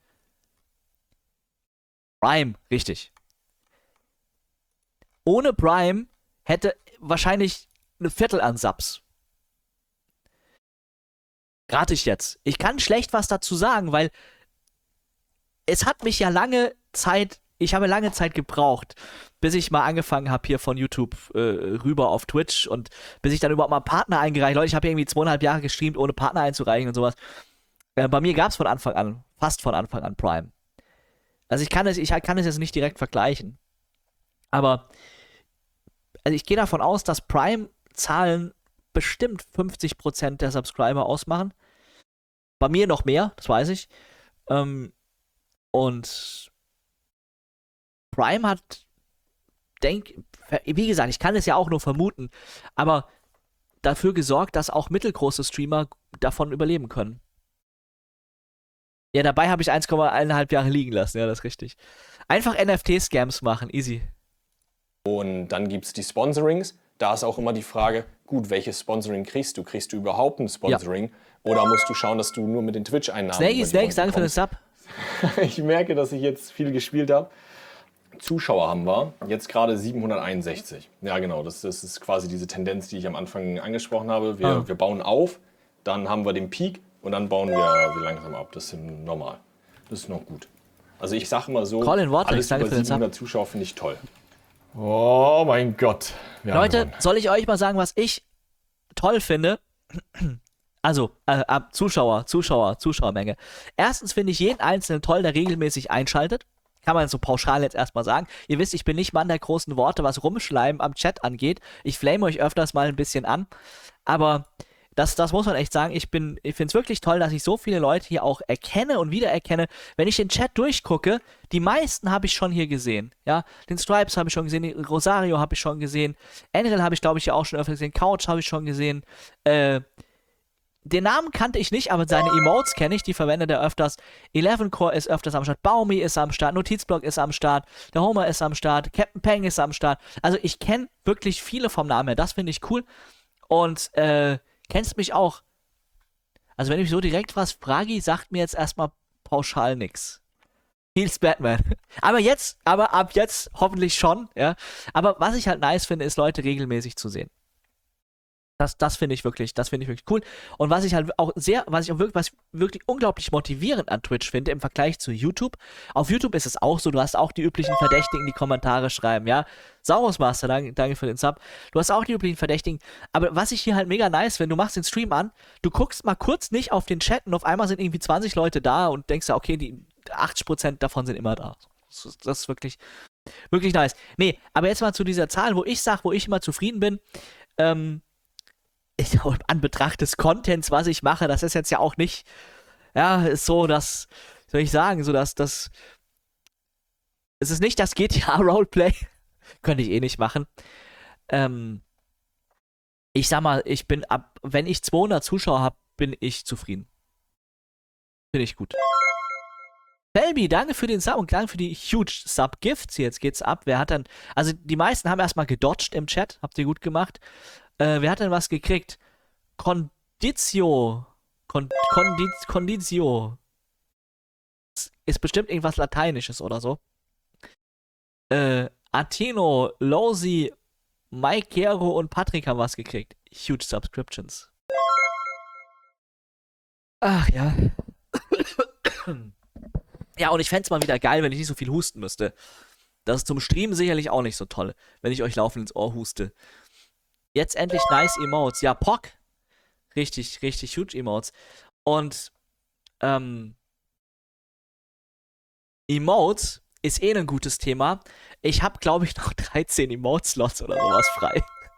Prime, richtig. Ohne Prime hätte wahrscheinlich ein Viertel an Subs. Rate ich jetzt. Ich kann schlecht was dazu sagen, weil es hat mich ja ich habe lange Zeit gebraucht, bis ich mal angefangen habe hier von YouTube rüber auf Twitch und bis ich dann überhaupt mal Partner eingereicht. Leute, ich habe irgendwie 2,5 Jahre gestreamt, ohne Partner einzureichen und sowas. Bei mir gab es fast von Anfang an Prime. Also ich kann es jetzt nicht direkt vergleichen. Aber also ich gehe davon aus, dass Prime-Zahlen bestimmt 50% der Subscriber ausmachen. Bei mir noch mehr, das weiß ich. Und Prime hat, wie gesagt, ich kann es ja auch nur vermuten, aber dafür gesorgt, dass auch mittelgroße Streamer davon überleben können. Ja, dabei habe ich 1,5 Jahre liegen lassen, ja, das ist richtig. Einfach NFT-Scams machen, easy. Und dann gibt es die Sponsorings. Da ist auch immer die Frage, gut, welches Sponsoring kriegst du? Kriegst du überhaupt ein Sponsoring? Ja. Oder musst du schauen, dass du nur mit den Twitch-Einnahmen... Snakes, danke für den Sub. Ich merke, dass ich jetzt viel gespielt habe. Zuschauer haben wir, jetzt gerade 761. Ja genau, das ist quasi diese Tendenz, die ich am Anfang angesprochen habe. Wir bauen auf, dann haben wir den Peak und dann bauen wir langsam ab. Das ist normal. Das ist noch gut. Also ich sage immer so, Colin Vortex, alles über 700 Zuschauer finde ich toll. Oh mein Gott. Leute, soll ich euch mal sagen, was ich toll finde? Also, Zuschauermenge. Erstens finde ich jeden Einzelnen toll, der regelmäßig einschaltet. Kann man so pauschal jetzt erstmal sagen. Ihr wisst, ich bin nicht Mann der großen Worte, was Rumschleimen am Chat angeht. Ich flame euch öfters mal ein bisschen an. Aber das muss man echt sagen. Ich finde es wirklich toll, dass ich so viele Leute hier auch erkenne und wiedererkenne. Wenn ich den Chat durchgucke, die meisten habe ich schon hier gesehen. Ja, den Stripes habe ich schon gesehen, den Rosario habe ich schon gesehen. Enril habe ich, glaube ich, ja auch schon öfter gesehen. Couch habe ich schon gesehen. Den Namen kannte ich nicht, aber seine Emotes kenne ich, die verwendet er öfters. 11core ist öfters am Start, Baumi ist am Start, Notizblock ist am Start, der Homer ist am Start, Captain Peng ist am Start. Also ich kenne wirklich viele vom Namen her, das finde ich cool. Und kennst mich auch. Also wenn ich so direkt was frage, sagt mir jetzt erstmal pauschal nix. Heels Batman. Aber ab jetzt hoffentlich schon, ja. Aber was ich halt nice finde, ist Leute regelmäßig zu sehen. Das finde ich wirklich cool. Und was ich wirklich unglaublich motivierend an Twitch finde im Vergleich zu YouTube. Auf YouTube ist es auch so, du hast auch die üblichen Verdächtigen, die Kommentare schreiben, ja. Saurus Master, danke für den Sub. Du hast auch die üblichen Verdächtigen. Aber was ich hier halt mega nice finde, du machst den Stream an, du guckst mal kurz nicht auf den Chat und auf einmal sind irgendwie 20 Leute da und denkst ja, okay, die 80% davon sind immer da. Das ist wirklich nice. Nee, aber jetzt mal zu dieser Zahl, wo ich immer zufrieden bin, an Betracht des Contents, was ich mache, das ist jetzt ja auch nicht, ja, ist so, dass, soll ich sagen, so dass es ist nicht das GTA-Roleplay, könnte ich eh nicht machen. Ich sag mal, wenn ich 200 Zuschauer habe, bin ich zufrieden. Finde ich gut. Felby, danke für den Sub und danke für die huge Sub-Gifts. Jetzt geht's ab. Wer hat dann, also die meisten haben erstmal gedodged im Chat, habt ihr gut gemacht. Wer hat denn was gekriegt? Conditio. Conditio. Ist bestimmt irgendwas Lateinisches oder so. Atino, Losi, Mike Gero und Patrick haben was gekriegt. Huge Subscriptions. Ach ja. Ja, und ich fände es mal wieder geil, wenn ich nicht so viel husten müsste. Das ist zum Streamen sicherlich auch nicht so toll, wenn ich euch laufend ins Ohr huste. Jetzt endlich nice Emotes. Ja, Pock. Richtig huge Emotes. Und, Emotes ist eh ein gutes Thema. Ich habe, glaube ich, noch 13 Emote-Slots oder sowas frei.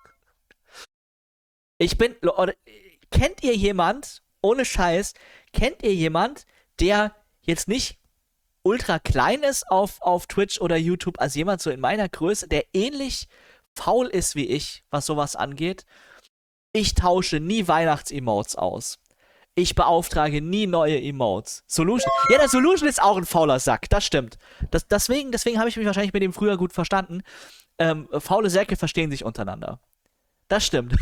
Kennt ihr jemand, ohne Scheiß, der jetzt nicht ultra klein ist auf Twitch oder YouTube, als jemand so in meiner Größe, der ähnlich faul ist wie ich, was sowas angeht? Ich tausche nie Weihnachts-Emotes aus. Ich beauftrage nie neue Emotes. Solution. Ja, der Solution ist auch ein fauler Sack, das stimmt. Deswegen habe ich mich wahrscheinlich mit dem früher gut verstanden. Faule Säcke verstehen sich untereinander. Das stimmt.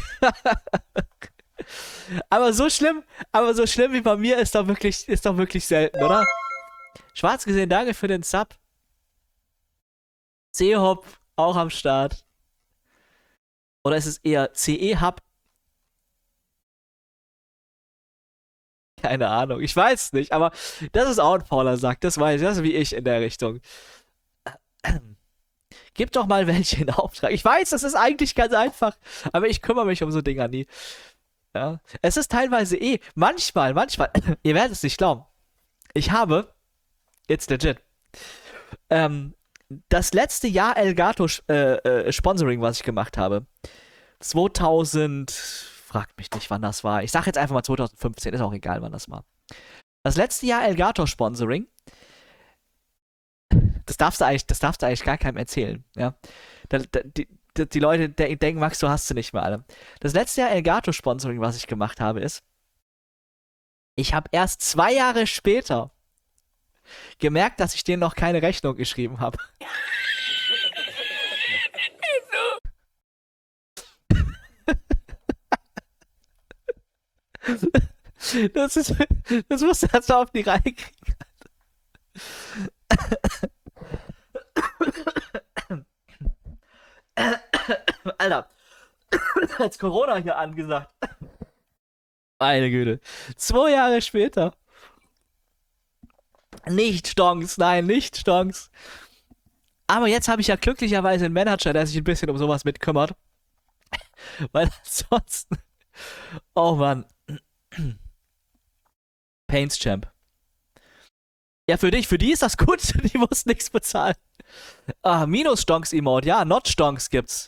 aber so schlimm wie bei mir ist doch wirklich selten, oder? Schwarz gesehen, danke für den Sub. C-Hop auch am Start. Oder ist es eher CE-Hub? Keine Ahnung, ich weiß nicht, aber das ist auch ein fauler Sack, das weiß ich, das ist wie ich in der Richtung. Gib doch mal welche in Auftrag. Ich weiß, das ist eigentlich ganz einfach, aber ich kümmere mich um so Dinger nie. Ja. Es ist teilweise manchmal, ihr werdet es nicht glauben, ich habe, jetzt legit, das letzte Jahr Elgato Sponsoring, was ich gemacht habe, 2000, fragt mich nicht, wann das war. Ich sag jetzt einfach mal 2015, ist auch egal, wann das war. Das letzte Jahr Elgato Sponsoring, das darfst du eigentlich gar keinem erzählen, ja. Die Leute denken, Max, du hast sie nicht mehr alle. Das letzte Jahr Elgato Sponsoring, was ich gemacht habe, ist, ich habe erst 2 Jahre später gemerkt, dass ich denen noch keine Rechnung geschrieben habe. Das musst du erst mal auf die Reihe kriegen. Alter, als Corona hier angesagt. Meine Güte. 2 Jahre später. Nicht Stonks, nein, nicht Stonks. Aber jetzt habe ich ja glücklicherweise einen Manager, der sich ein bisschen um sowas mitkümmert. Weil ansonsten... Oh Mann. Paints Champ. Ja, für die ist das gut. Die muss nichts bezahlen. Ah, Minus-Stonks-Emote. Ja, Not-Stonks gibt's.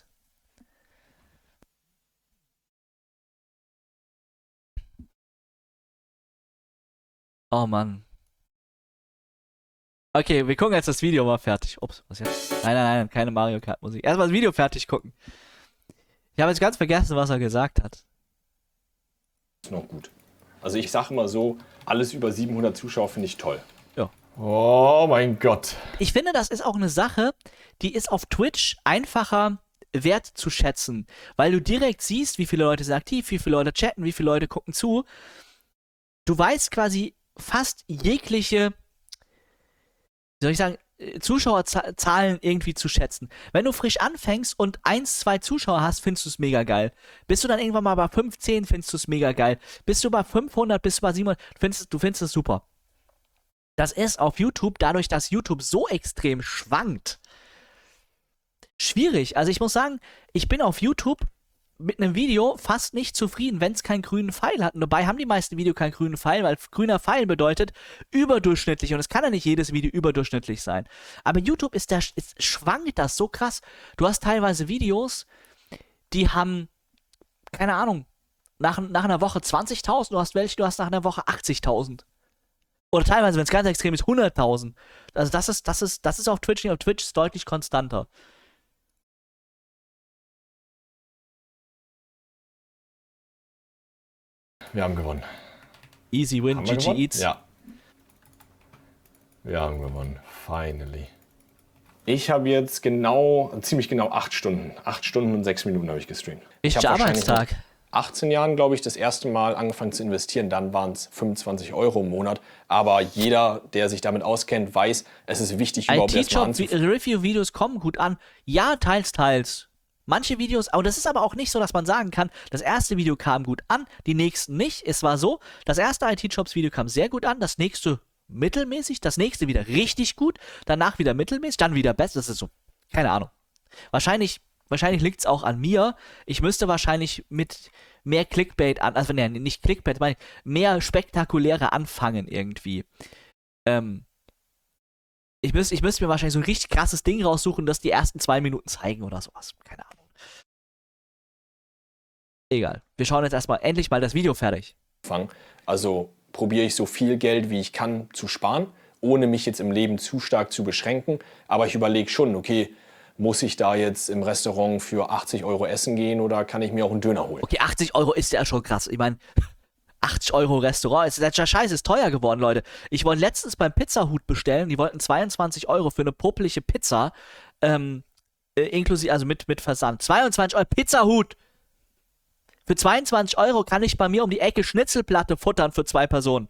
Oh Mann. Okay, wir gucken jetzt das Video mal fertig. Ups, was jetzt? Nein, keine Mario Kart Musik. Erstmal das Video fertig gucken. Ich habe jetzt ganz vergessen, was er gesagt hat. Ist noch gut. Also ich sage mal so, alles über 700 Zuschauer finde ich toll. Ja. Oh mein Gott. Ich finde, das ist auch eine Sache, die ist auf Twitch einfacher wertzuschätzen, weil du direkt siehst, wie viele Leute sind aktiv, wie viele Leute chatten, wie viele Leute gucken zu. Du weißt quasi fast jegliche, wie soll ich sagen, Zuschauerzahlen irgendwie zu schätzen. Wenn du frisch anfängst und 1, 2 Zuschauer hast, findest du es mega geil. Bist du dann irgendwann mal bei 15, findest du es mega geil. Bist du bei 500, bist du bei 700, du findest es super. Das ist auf YouTube, dadurch, dass YouTube so extrem schwankt, schwierig. Also ich muss sagen, ich bin auf YouTube mit einem Video fast nicht zufrieden, wenn es keinen grünen Pfeil hat. Und dabei haben die meisten Videos keinen grünen Pfeil, weil grüner Pfeil bedeutet überdurchschnittlich. Und es kann ja nicht jedes Video überdurchschnittlich sein. Aber YouTube schwankt das so krass. Du hast teilweise Videos, die haben, keine Ahnung, nach einer Woche 20.000. Du hast nach einer Woche 80.000. Oder teilweise, wenn es ganz extrem ist, 100.000. Also das ist auf Twitch nicht. Auf Twitch ist deutlich konstanter. Wir haben gewonnen. Easy win, GG gewonnen? Eats. Ja. Wir haben gewonnen. Finally. Ich habe jetzt ziemlich genau 8 Stunden. 8 Stunden und 6 Minuten habe ich gestreamt. Ich habe Arbeitstag. Mit 18 Jahren, glaube ich, das erste Mal angefangen zu investieren. Dann waren es 25 € im Monat. Aber jeder, der sich damit auskennt, weiß, es ist wichtig, überhaupt erstmal anzufangen. Review-Videos kommen gut an. Ja, teils. Manche Videos, aber das ist aber auch nicht so, dass man sagen kann, das erste Video kam gut an, die nächsten nicht. Es war so, das erste IT-Shops-Video kam sehr gut an, das nächste mittelmäßig, das nächste wieder richtig gut, danach wieder mittelmäßig, dann wieder besser. Das ist so, keine Ahnung. Wahrscheinlich liegt es auch an mir. Ich müsste wahrscheinlich mit mehr Clickbait also nicht Clickbait, sondern mehr spektakulärer anfangen irgendwie. Ich müsste mir wahrscheinlich so ein richtig krasses Ding raussuchen, das die ersten 2 Minuten zeigen oder sowas. Keine Ahnung. Egal. Wir schauen jetzt erstmal endlich mal das Video fertig. Also probiere ich so viel Geld, wie ich kann, zu sparen, ohne mich jetzt im Leben zu stark zu beschränken. Aber ich überlege schon, okay, muss ich da jetzt im Restaurant für 80 € essen gehen oder kann ich mir auch einen Döner holen? Okay, 80 € ist ja schon krass. Ich meine, 80 € Restaurant, ist ja scheiße, ist teuer geworden, Leute. Ich wollte letztens beim Pizzahut bestellen, die wollten 22 € für eine popelige Pizza, inklusive, also mit Versand. 22 € Pizzahut! Für 22 € kann ich bei mir um die Ecke Schnitzelplatte futtern für 2 Personen.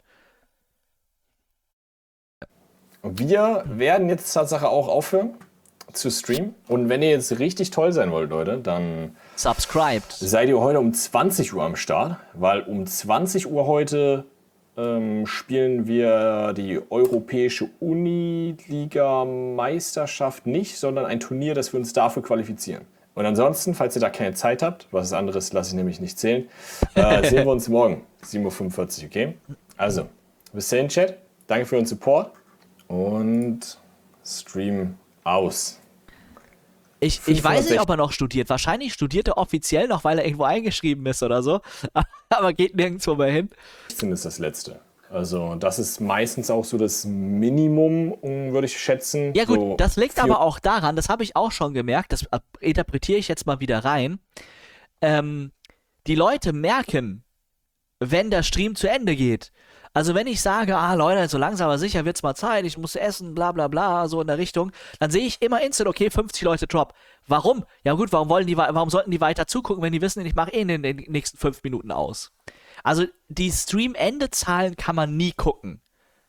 Wir werden jetzt Tatsache auch aufhören zu streamen. Und wenn ihr jetzt richtig toll sein wollt, Leute, dann subscribed. Seid ihr heute um 20 Uhr am Start, weil um 20 Uhr heute spielen wir die Europäische Uniliga-Meisterschaft nicht, sondern ein Turnier, das wir uns dafür qualifizieren. Und ansonsten, falls ihr da keine Zeit habt, was anderes lasse ich nämlich nicht zählen, sehen wir uns morgen, 7:45 Uhr, okay? Also, bis dahin, Chat. Danke für euren Support und Stream aus. Ich weiß nicht, ob er noch studiert. Wahrscheinlich studiert er offiziell noch, weil er irgendwo eingeschrieben ist oder so. Aber geht nirgendwo mehr hin. 16 ist das Letzte. Also das ist meistens auch so das Minimum, würde ich schätzen. Ja gut, so das liegt aber auch daran, das habe ich auch schon gemerkt, das interpretiere ich jetzt mal wieder rein. Die Leute merken, wenn der Stream zu Ende geht. Also wenn ich sage, Leute, so langsam aber sicher wird's mal Zeit, ich muss essen, bla bla bla, so in der Richtung, dann sehe ich immer instant, okay, 50 Leute Drop. Warum? Ja gut, warum sollten die weiter zugucken, wenn die wissen, ich mache in den nächsten 5 Minuten aus? Also die Stream-Ende-Zahlen kann man nie gucken.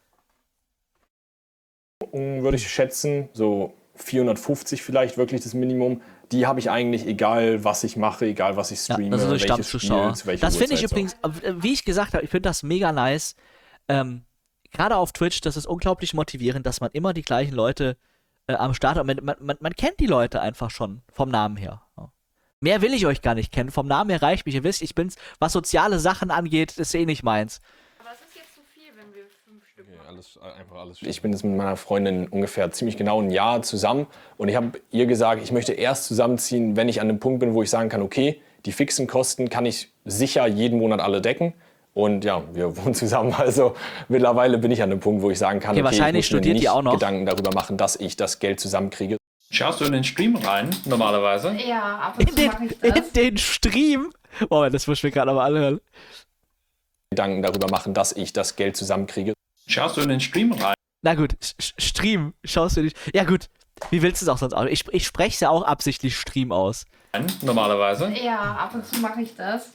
Würde ich schätzen, so 450 vielleicht wirklich das Minimum. Die habe ich eigentlich, egal was ich mache, egal was ich streame, also so Stammzuschauer. Das finde ich übrigens, wie ich gesagt habe, ich finde das mega nice. Gerade auf Twitch, das ist unglaublich motivierend, dass man immer die gleichen Leute am Start hat. Man kennt die Leute einfach schon vom Namen her. Ja. Mehr will ich euch gar nicht kennen. Vom Namen her reicht mich. Ihr wisst, ich bin's, was soziale Sachen angeht, ist eh nicht meins. Aber es ist jetzt zu viel, wenn wir 5 Stück machen. Alles. Ich bin jetzt mit meiner Freundin ungefähr ziemlich genau ein Jahr zusammen und ich habe ihr gesagt, ich möchte erst zusammenziehen, wenn ich an dem Punkt bin, wo ich sagen kann, okay, die fixen Kosten kann ich sicher jeden Monat alle decken. Und ja, wir wohnen zusammen, also mittlerweile bin ich an dem Punkt, wo ich sagen kann, okay, wahrscheinlich ich muss studiert mir nicht ihr auch noch. Gedanken darüber machen, dass ich das Geld zusammenkriege. Schaust du in den Stream rein, normalerweise? Ja, ab und zu mache ich das. In den Stream? Moment, das muss ich mir gerade aber anhören. Gedanken darüber machen, dass ich das Geld zusammenkriege. Schaust du in den Stream rein? Na gut, Stream, schaust du nicht. Ja gut, wie willst du es auch sonst aus? Ich spreche es ja auch absichtlich Stream aus. Normalerweise? Ja, ab und zu mache ich das.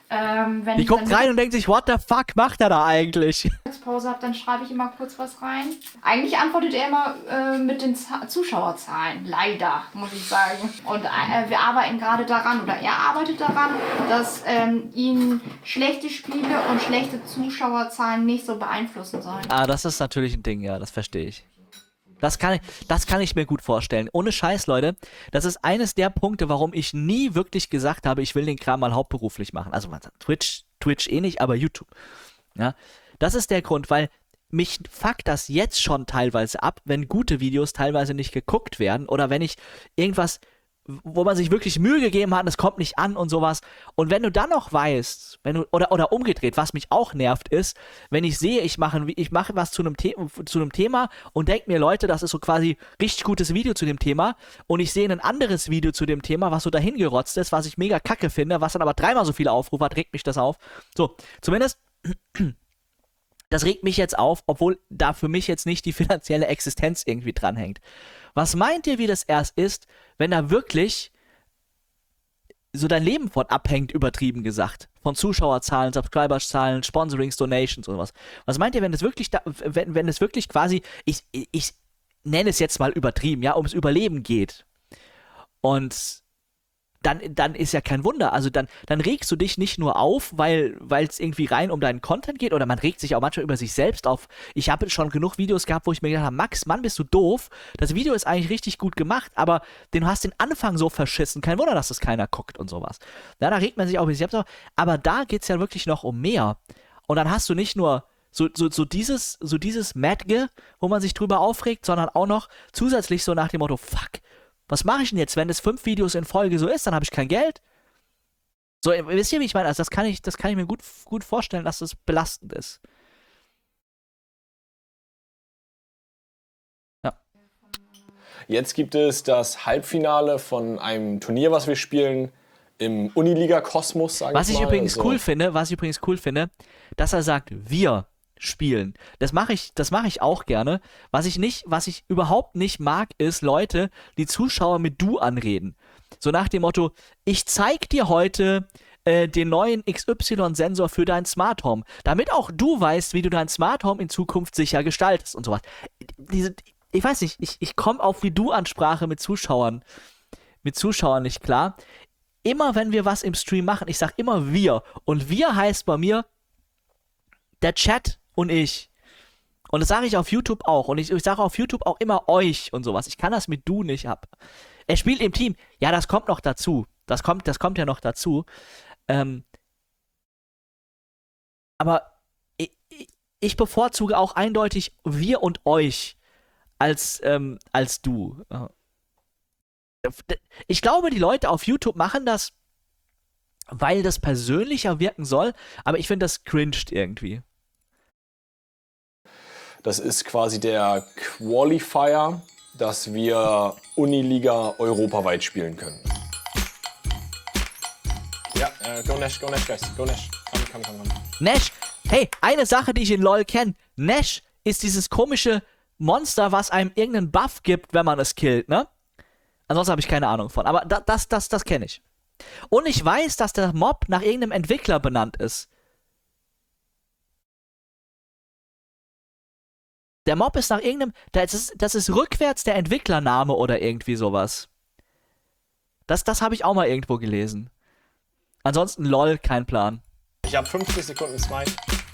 Wenn Die ich guckt dann rein und denkt sich, what the fuck macht er da eigentlich? Mittagspause habe, dann schreibe ich immer kurz was rein. Eigentlich antwortet er immer mit den Zuschauerzahlen. Leider, muss ich sagen. Und wir arbeiten gerade daran, oder er arbeitet daran, dass ihn schlechte Spiele und schlechte Zuschauerzahlen nicht so beeinflussen sollen. Ah, das ist natürlich ein Ding, ja, das verstehe ich. Das kann ich mir gut vorstellen. Ohne Scheiß, Leute, das ist eines der Punkte, warum ich nie wirklich gesagt habe, ich will den Kram mal hauptberuflich machen. Also Twitch eh nicht, aber YouTube. Ja, das ist der Grund, weil mich fuckt das jetzt schon teilweise ab, wenn gute Videos teilweise nicht geguckt werden oder wenn ich irgendwas, wo man sich wirklich Mühe gegeben hat und es kommt nicht an und sowas. Und wenn du dann noch weißt, oder umgedreht, was mich auch nervt, ist, wenn ich sehe, ich mache was zu einem Thema und denke mir, Leute, das ist so quasi richtig gutes Video zu dem Thema und ich sehe ein anderes Video zu dem Thema, was so dahingerotzt ist, was ich mega kacke finde, was dann aber 3-mal so viele Aufrufe hat, regt mich das auf. So, zumindest das regt mich jetzt auf, obwohl da für mich jetzt nicht die finanzielle Existenz irgendwie dranhängt. Was meint ihr, wie das erst ist, wenn da wirklich so dein Leben von abhängt, übertrieben gesagt? Von Zuschauerzahlen, Subscriberzahlen, Sponsorings, Donations und sowas. Was meint ihr, wenn es wirklich, wenn es wirklich quasi, ich nenne es jetzt mal übertrieben, ja, ums Überleben geht? Und dann ist ja kein Wunder. Also dann regst du dich nicht nur auf, weil es irgendwie rein um deinen Content geht, oder man regt sich auch manchmal über sich selbst auf. Ich habe schon genug Videos gehabt, wo ich mir gedacht habe, Max, Mann, bist du doof. Das Video ist eigentlich richtig gut gemacht, aber du hast den Anfang so verschissen. Kein Wunder, dass das keiner guckt und sowas. Ja, da regt man sich auch über sich selbst auf. Aber da geht es ja wirklich noch um mehr. Und dann hast du nicht nur so dieses Madge, wo man sich drüber aufregt, sondern auch noch zusätzlich so nach dem Motto, fuck, was mache ich denn jetzt, wenn es 5 Videos in Folge so ist, dann habe ich kein Geld. So, wisst ihr, wie ich meine? Also das kann ich mir gut vorstellen, dass das belastend ist. Ja. Jetzt gibt es das Halbfinale von einem Turnier, was wir spielen im Uniliga-Kosmos, sage ich mal. Was ich übrigens cool finde, dass er sagt, wir spielen. Das mache ich auch gerne. Was ich überhaupt nicht mag, ist Leute, die Zuschauer mit du anreden. So nach dem Motto, ich zeig dir heute den neuen XY-Sensor für dein Smart Home, damit auch du weißt, wie du dein Smart Home in Zukunft sicher gestaltest und sowas. Ich weiß nicht, ich komme auf die Du-Ansprache mit Zuschauern nicht klar. Immer wenn wir was im Stream machen, ich sag immer wir. Und wir heißt bei mir der Chat und ich. Und das sage ich auf YouTube auch. Und ich sage auf YouTube auch immer euch und sowas. Ich kann das mit du nicht ab. Er spielt im Team. Ja, das kommt noch dazu. Das kommt ja noch dazu. Aber ich bevorzuge auch eindeutig wir und euch als du. Ich glaube, die Leute auf YouTube machen das, weil das persönlicher wirken soll. Aber ich finde, das cringed irgendwie. Das ist quasi der Qualifier, dass wir Uniliga europaweit spielen können. Ja, go Nash, guys. Go Nash. Komm. Nash, hey, eine Sache, die ich in LoL kenne. Nash ist dieses komische Monster, was einem irgendeinen Buff gibt, wenn man es killt, ne? Ansonsten habe ich keine Ahnung von. Aber das kenne ich. Und ich weiß, dass der Mob nach irgendeinem Entwickler benannt ist. Der Mob ist nach irgendeinem... Das ist rückwärts der Entwicklername oder irgendwie sowas. Das habe ich auch mal irgendwo gelesen. Ansonsten LOL, kein Plan. Ich habe 50 Sekunden Smite.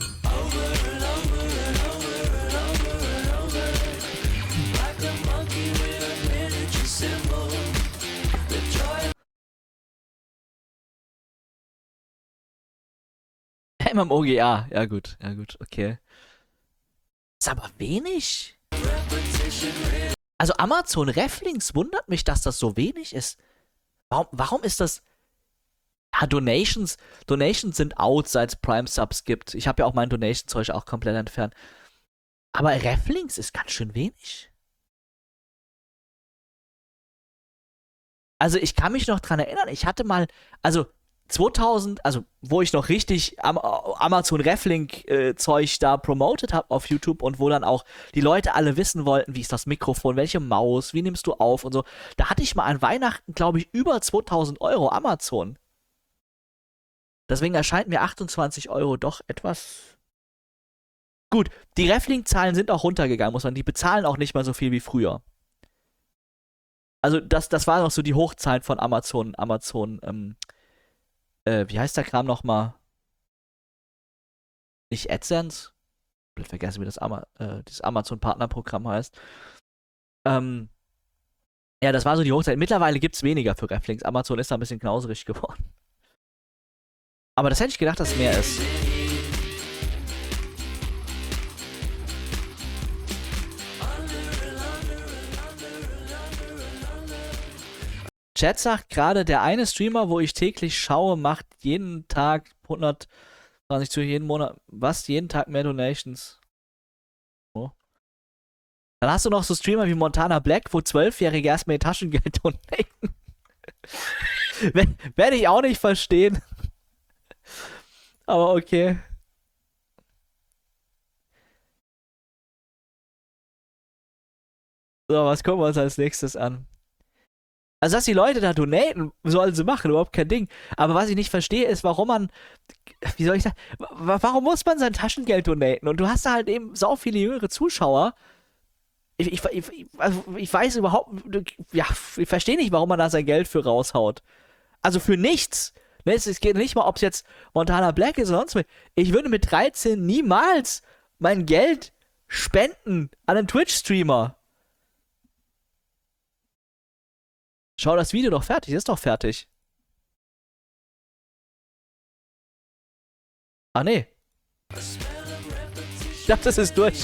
MMOGA, ja gut, okay. Ist aber wenig. Also Amazon Reflinks wundert mich, dass das so wenig ist. Warum ist das... Ja, Donations sind out, seit es Prime Subs gibt. Ich habe ja auch mein Donation-Zeug auch komplett entfernt. Aber Reflinks ist ganz schön wenig. Also ich kann mich noch dran erinnern, ich hatte mal, also 2000, also wo ich noch richtig Amazon Reflink Zeug da promotet habe auf YouTube und wo dann auch die Leute alle wissen wollten, wie ist das Mikrofon, welche Maus, wie nimmst du auf und so. Da hatte ich mal an Weihnachten, glaube ich, über 2000 € Amazon. Deswegen erscheint mir 28 € doch etwas... Gut, die Reflink-Zahlen sind auch runtergegangen, muss man. Die bezahlen auch nicht mal so viel wie früher. Also das war noch so die Hochzeit von Amazon. Wie heißt der Kram nochmal? Nicht AdSense? Ich vergessen, wie das Amazon-Partnerprogramm heißt. Ja, das war so die Hochzeit. Mittlerweile gibt es weniger für Reflinks. Amazon ist da ein bisschen knauserig geworden. Aber das hätte ich gedacht, dass mehr ist. Chat sagt gerade, der eine Streamer, wo ich täglich schaue, macht jeden Tag 120 zu jeden Monat, jeden Tag mehr Donations. Oh. Dann hast du noch so Streamer wie Montana Black, wo 12-Jährige erstmal ihr Taschengeld donaten. Werde ich auch nicht verstehen. Aber okay. So, was gucken wir uns als nächstes an? Also, dass die Leute da donaten, sollen sie machen, überhaupt kein Ding. Aber was ich nicht verstehe, ist, warum man, wie soll ich sagen, warum muss man sein Taschengeld donaten? Und du hast da halt eben so viele jüngere Zuschauer. Ich weiß überhaupt, ja, ich verstehe nicht, warum man da sein Geld für raushaut. Also für nichts. Ne, es geht nicht mal, ob es jetzt Montana Black ist oder sonst was. Ich würde mit 13 niemals mein Geld spenden an einen Twitch-Streamer. Schau das Video doch fertig, ist doch fertig. Ah, nee. Ich dachte, das ist durch.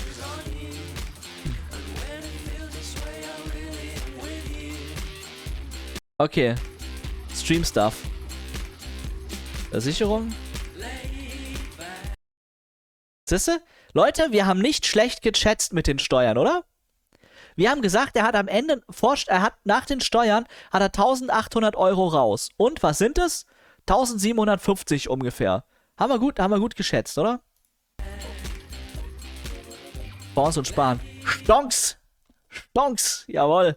Okay. Stream Stuff. Versicherung. Siehste? Leute, wir haben nicht schlecht geschätzt mit den Steuern, oder? Wir haben gesagt, er hat am Ende, nach den Steuern, hat er 1.800 € raus. Und, was sind es? 1.750 ungefähr. Haben wir gut geschätzt, oder? Fonds und Sparen. Stonks! Stonks! Jawohl.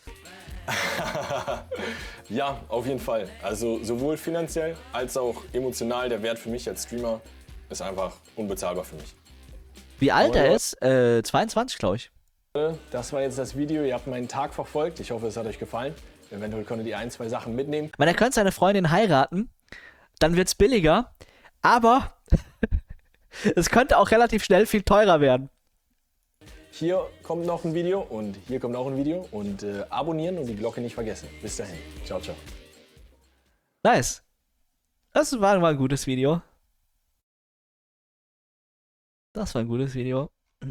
Ja, auf jeden Fall. Also sowohl finanziell als auch emotional. Der Wert für mich als Streamer ist einfach unbezahlbar für mich. Wie alt er ist? 22, glaube ich. Das war jetzt das Video. Ihr habt meinen Tag verfolgt. Ich hoffe, es hat euch gefallen. Eventuell konntet ihr 1, 2 Sachen mitnehmen. Er könnte seine Freundin heiraten. Dann wird's billiger. Aber es könnte auch relativ schnell viel teurer werden. Hier kommt noch ein Video und hier kommt auch ein Video. Und abonnieren und die Glocke nicht vergessen. Bis dahin. Ciao, ciao. Nice. Das war mal ein gutes Video. Das war ein gutes Video.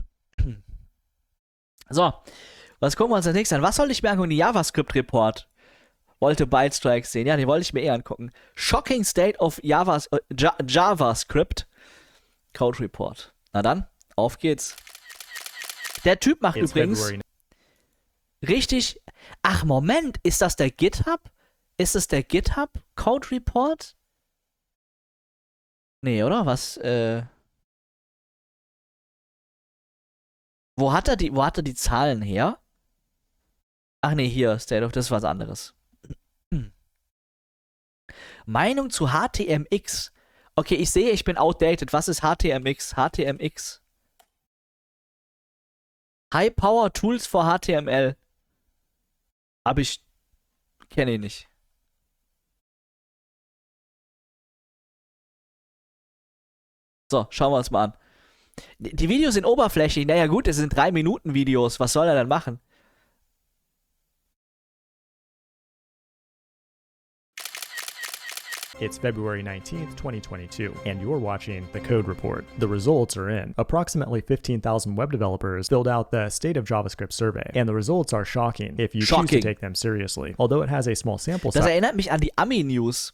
So, was gucken wir uns als nächstes an? Was soll ich mir angucken? Die JavaScript-Report. Wollte Bytestrikes sehen. Ja, den wollte ich mir eher angucken. Shocking State of JavaScript. Code Report. Na dann, auf geht's. Der Typ macht übrigens richtig... Ach, Moment, ist das der GitHub? Ist es der GitHub Code Report? Nee, oder? Was, Wo hat er die Zahlen her? Ach nee, hier, State of, das ist was anderes. Meinung zu HTMX. Okay, ich sehe, ich bin outdated. Was ist HTMX? HTMX. High Power Tools for HTML. Aber ich kenne ihn nicht. So, schauen wir uns mal an. Die Videos sind oberflächlich. Naja gut, es sind 3-Minuten-Videos. Was soll er denn machen? It's February 19th, 2022, and you're watching The Code Report. The results are in. Approximately 15,000 web developers filled out the State of JavaScript survey, and the results are shocking if you choose to take them seriously. Although it has a small sample size. Das erinnert mich an die Ami-News.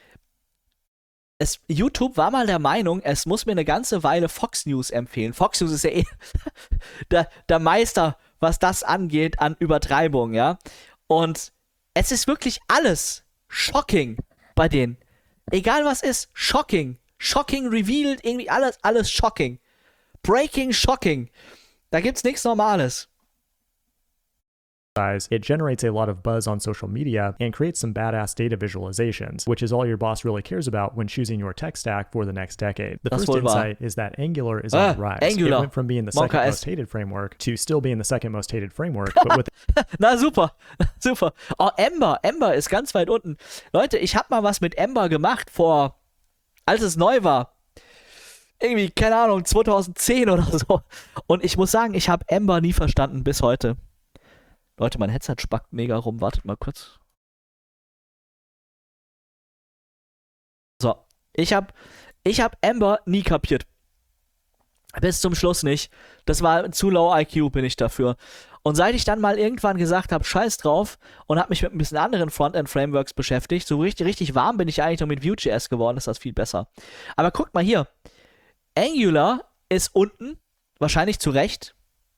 YouTube war mal der Meinung, es muss mir eine ganze Weile Fox News empfehlen. Fox News ist ja der Meister, was das angeht, an Übertreibung, ja. Und es ist wirklich alles shocking bei denen. Egal was ist, shocking. Shocking revealed, irgendwie alles shocking. Breaking, shocking. Da gibt's nichts Normales. It generates a lot of buzz on social media and creates some badass data visualizations, which is all your boss really cares about when choosing your tech stack for the next decade. The first insight is that Angular is on the rise. Angular. It went from being the second most hated framework to still being the second most hated framework, but with Na super, super. Oh, Ember ist ganz weit unten. Leute, ich habe mal was mit Ember gemacht als es neu war. Irgendwie, keine Ahnung, 2010 oder so. Und ich muss sagen, ich habe Ember nie verstanden bis heute. Leute, mein Headset spackt mega rum. Wartet mal kurz. So, ich hab Ember nie kapiert. Bis zum Schluss nicht. Das war zu low IQ, bin ich dafür. Und seit ich dann mal irgendwann gesagt habe, scheiß drauf, und habe mich mit ein bisschen anderen Frontend-Frameworks beschäftigt, so richtig warm bin ich eigentlich noch mit Vue.js geworden, ist das viel besser. Aber guckt mal hier. Angular ist unten, wahrscheinlich zu Recht.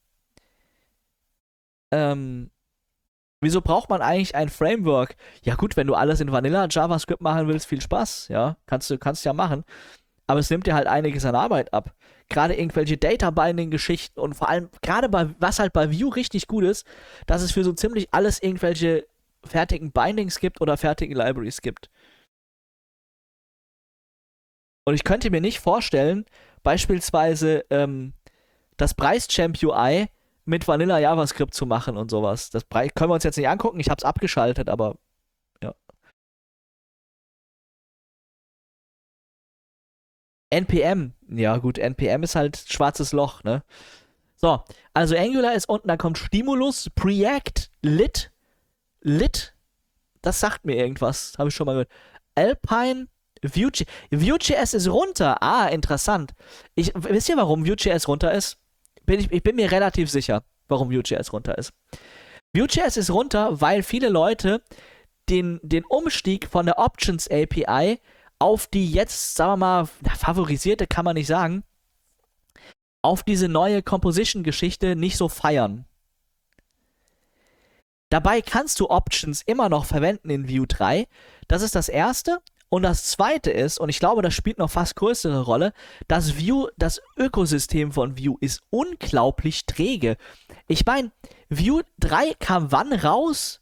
Wieso braucht man eigentlich ein Framework? Ja gut, wenn du alles in Vanilla JavaScript machen willst, viel Spaß, ja, kannst ja machen. Aber es nimmt dir halt einiges an Arbeit ab. Gerade irgendwelche Data-Binding-Geschichten und vor allem, gerade was halt bei Vue richtig gut ist, dass es für so ziemlich alles irgendwelche fertigen Bindings gibt oder fertigen Libraries gibt. Und ich könnte mir nicht vorstellen, beispielsweise das Preischamp UI mit Vanilla JavaScript zu machen und sowas. Das können wir uns jetzt nicht angucken, ich hab's abgeschaltet, aber ja. NPM, ja gut, NPM ist halt schwarzes Loch, ne? So, also Angular ist unten, dann kommt Stimulus, Preact, Lit, das sagt mir irgendwas, habe ich schon mal gehört. Alpine, Vue.js ist runter, interessant. Wisst ihr, warum Vue.js runter ist? Ich bin mir relativ sicher, warum Vue.js runter ist. Vue.js ist runter, weil viele Leute den Umstieg von der Options API auf die jetzt, sagen wir mal, favorisierte kann man nicht sagen, auf diese neue Composition-Geschichte nicht so feiern. Dabei kannst du Options immer noch verwenden in Vue 3. Das ist das Erste. Und das Zweite ist, und ich glaube, das spielt noch fast größere Rolle, dass Vue, das Ökosystem von Vue ist unglaublich träge. Ich meine, Vue 3 kam wann raus?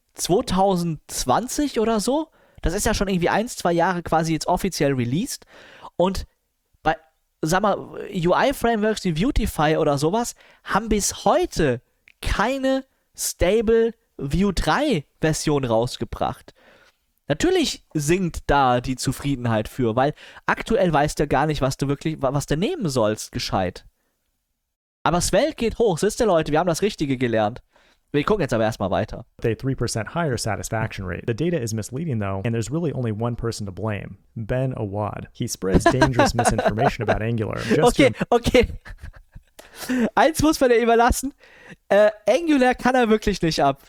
2020 oder so? Das ist ja schon irgendwie 1-2 Jahre quasi jetzt offiziell released. Und bei, sag mal, UI-Frameworks wie Vuetify oder sowas haben bis heute keine stable Vue 3 Version rausgebracht. Natürlich sinkt da die Zufriedenheit für, weil aktuell weißt du gar nicht, was du nehmen sollst, gescheit. Aber Svelte geht hoch, siehst du, Leute, wir haben das Richtige gelernt. Wir gucken jetzt aber erstmal weiter. A 3% higher satisfaction rate. The data is misleading though, and there's really only one person to blame, Ben Awad. He spreads dangerous misinformation about Angular. Okay. Eins muss man dir überlassen. Angular kann er wirklich nicht ab.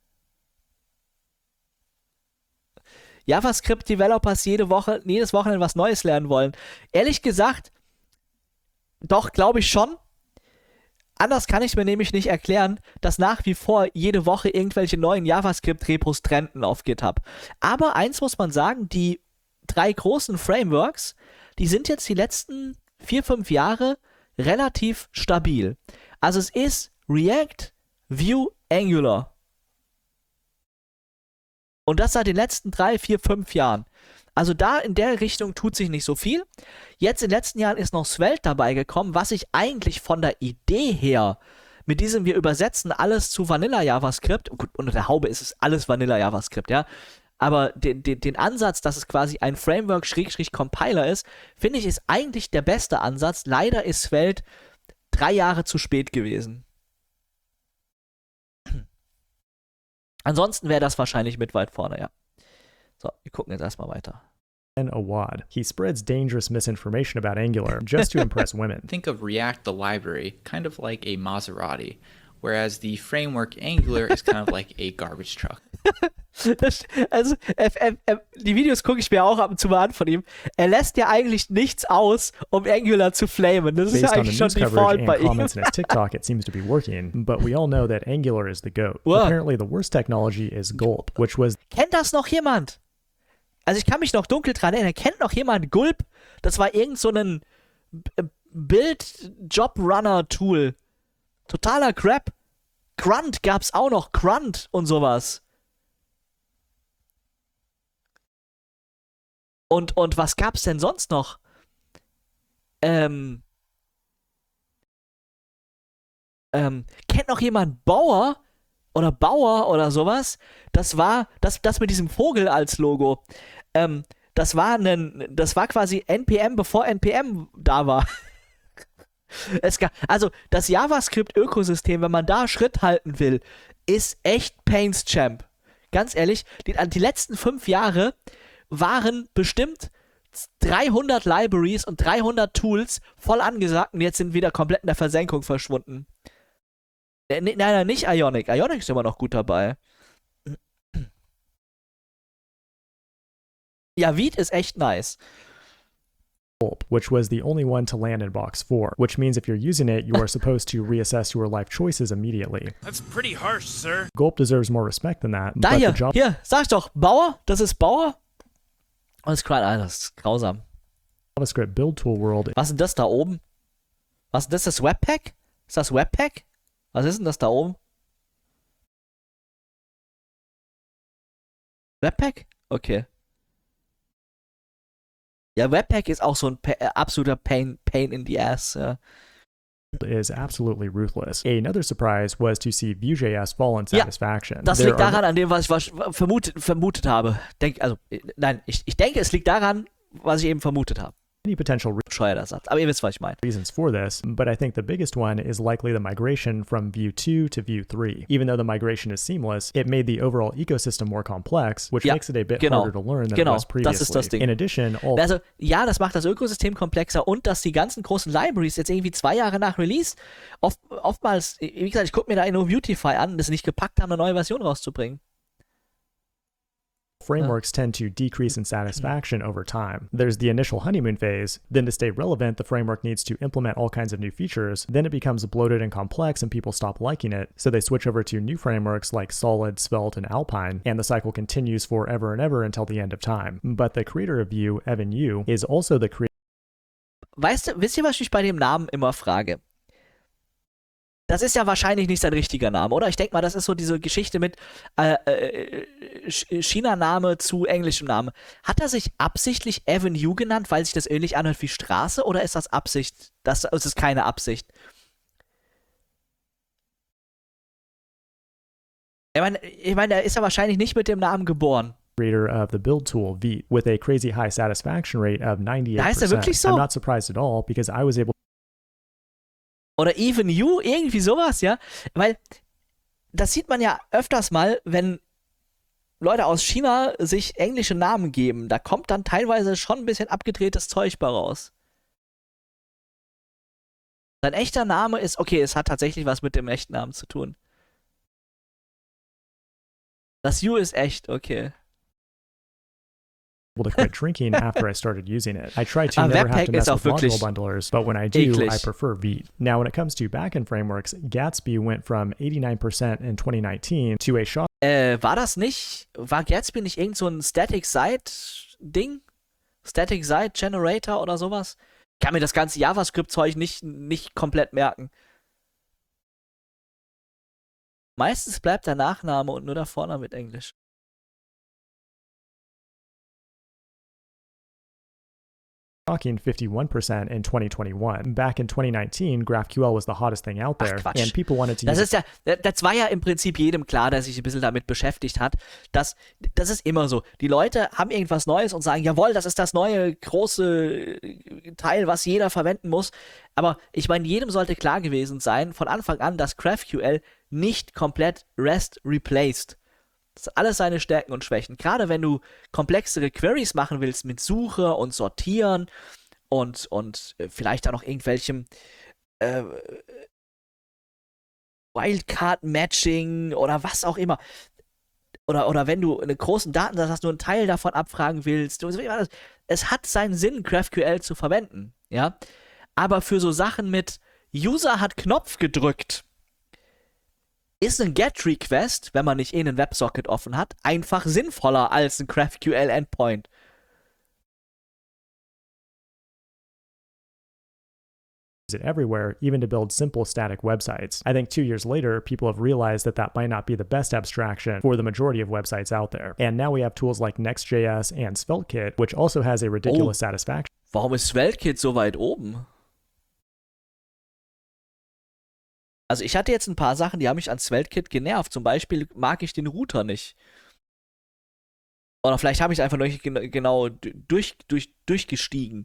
JavaScript-Developers jedes Wochenende was Neues lernen wollen. Ehrlich gesagt, doch, glaube ich schon. Anders kann ich mir nämlich nicht erklären, dass nach wie vor jede Woche irgendwelche neuen JavaScript-Repos trenden auf GitHub. Aber eins muss man sagen, die 3 großen Frameworks, die sind jetzt die letzten 4-5 Jahre relativ stabil. Also es ist React, Vue, Angular. Und das seit den letzten 3, 4, 5 Jahren. Also da in der Richtung tut sich nicht so viel. Jetzt in den letzten Jahren ist noch Svelte dabei gekommen, was ich eigentlich von der Idee her, mit diesem wir übersetzen alles zu Vanilla JavaScript, gut, unter der Haube ist es alles Vanilla JavaScript, ja, aber den Ansatz, dass es quasi ein Framework-Compiler ist, finde ich, ist eigentlich der beste Ansatz. Leider ist Svelte 3 Jahre zu spät gewesen. Ansonsten wäre das wahrscheinlich mit weit vorne, ja. So, wir gucken jetzt erstmal weiter. Ben Awad. He spreads dangerous misinformation about Angular just to impress women. Think of React, the library, kind of like a Maserati, whereas the framework Angular is kind of like a garbage truck. Die Videos gucke ich mir auch ab und zu mal an von ihm. Er lässt ja eigentlich nichts aus, um Angular zu flamen. Das ist ja eigentlich schon Default bei ihm. Comments in his TikTok, it seems to be working, but we all know that Angular is the GOAT. Apparently the worst technology is Gulp, which was... Kennt das noch jemand? Also ich kann mich noch dunkel dran erinnern. Kennt noch jemand Gulp? Das war irgend so ein Build-Job-Runner-Tool. Totaler Crap. Grunt gab's auch noch. Grunt und sowas. Und was gab's denn sonst noch? Kennt noch jemand Bauer oder sowas? Das war das mit diesem Vogel als Logo. Das war quasi NPM, bevor NPM da war. Also das JavaScript-Ökosystem, wenn man da Schritt halten will, ist echt Pains Champ. Ganz ehrlich, die letzten 5 Jahre waren bestimmt 300 Libraries und 300 Tools voll angesagt und jetzt sind wieder komplett in der Versenkung verschwunden. Nein, nicht Ionic. Ionic ist immer noch gut dabei. Ja, Vite ist echt nice. Which was the only one to land in box 4, which means if you're using it, you are supposed to reassess your life choices immediately. That's pretty harsh, sir. Gulp deserves more respect than that. Da hier, sag ich doch, Bauer, das ist Bauer. Das ist grausam. JavaScript Build Tool World. Was ist denn das da oben? Was ist das Webpack? Ist das Webpack? Was ist denn das da oben? Webpack? Okay. Ja, Webpack ist auch so ein absoluter Pain in the ass. Ja. Is absolutely ruthless. Another surprise was to see Vue.js fall in satisfaction. Ja, das liegt daran, an dem, was ich vermutet habe. Ich denke, es liegt daran, was ich eben vermutet habe. Any potential bescheuerter Satz, aber ihr wisst, was ich meine. Reasons for this, but I think the biggest one is likely the migration from Vue 2 to Vue 3. Even though the migration is seamless, it made the overall ecosystem more complex, which makes it a bit harder to learn than it was previously. Das ist das Ding. In addition, also ja, das macht das Ökosystem komplexer und dass die ganzen großen Libraries jetzt irgendwie 2 Jahre nach Release oftmals, wie gesagt, ich gucke mir da InnoVuetify an, das nicht gepackt haben, eine neue Version rauszubringen. Frameworks tend to decrease in satisfaction over time. There's the initial honeymoon phase, then to stay relevant, the framework needs to implement all kinds of new features, then it becomes bloated and complex and people stop liking it, so they switch over to new frameworks like Solid, Svelte, and Alpine, and the cycle continues forever and ever until the end of time. But the creator of Vue, Evan You, is also the creator. Wisst ihr, was ich bei dem Namen immer frage? Das ist ja wahrscheinlich nicht sein richtiger Name, oder? Ich denke mal, das ist so diese Geschichte mit China-Name zu englischem Namen. Hat er sich absichtlich Avenue genannt, weil sich das ähnlich anhört wie Straße, oder ist das Absicht? Das ist keine Absicht. Ich meine, er ist ja wahrscheinlich nicht mit dem Namen geboren. Creator of the build tool Vite with a crazy high satisfaction rate of 98%. Heißt er wirklich so? I'm not surprised at all because I was able. Oder Even You, irgendwie sowas, ja. Weil das sieht man ja öfters mal, wenn Leute aus China sich englische Namen geben. Da kommt dann teilweise schon ein bisschen abgedrehtes Zeug bei raus. Sein echter Name ist, okay, es hat tatsächlich was mit dem echten Namen zu tun. Das You ist echt, okay. To quit drinking after I started using it. I try to never have to mess with module bundlers, but when I do, I prefer Vite. Now, when it comes to backend frameworks, Gatsby went from 89% in 2019 to a shock. War Gatsby nicht irgend so ein Static Site-Ding? Static Site Generator oder sowas? Ich kann mir das ganze JavaScript-Zeug nicht komplett merken. Meistens bleibt der Nachname und nur der Vorname mit Englisch. Shocking 51% in 2021. Back in 2019, GraphQL was the hottest thing out there, and people wanted to use it. Das war ja im Prinzip jedem klar, der sich ein bisschen damit beschäftigt hat. Das ist immer so. Die Leute haben irgendwas Neues und sagen, jawohl, das ist das neue große Teil, was jeder verwenden muss. Aber ich meine, jedem sollte klar gewesen sein, von Anfang an, dass GraphQL nicht komplett REST replaced. Das hat alles seine Stärken und Schwächen. Gerade wenn du komplexere Queries machen willst mit Suche und Sortieren und vielleicht auch noch irgendwelchem Wildcard-Matching oder was auch immer. Oder wenn du einen großen Datensatz hast, nur einen Teil davon abfragen willst. Es hat seinen Sinn, GraphQL zu verwenden. Ja? Aber für so Sachen mit User hat Knopf gedrückt, ist ein GET-Request, wenn man nicht einen WebSocket offen hat, einfach sinnvoller als ein GraphQL-Endpoint. it everywhere, even to build simple static websites. I think 2 years later, people have realized that that might not be the best abstraction for the majority of websites out there. And now we have tools like Next.js and SvelteKit, which also has a ridiculous satisfaction. Warum ist SvelteKit so weit oben? Also ich hatte jetzt ein paar Sachen, die haben mich an SvelteKit genervt. Zum Beispiel mag ich den Router nicht. Oder vielleicht habe ich einfach noch nicht genau durchgestiegen.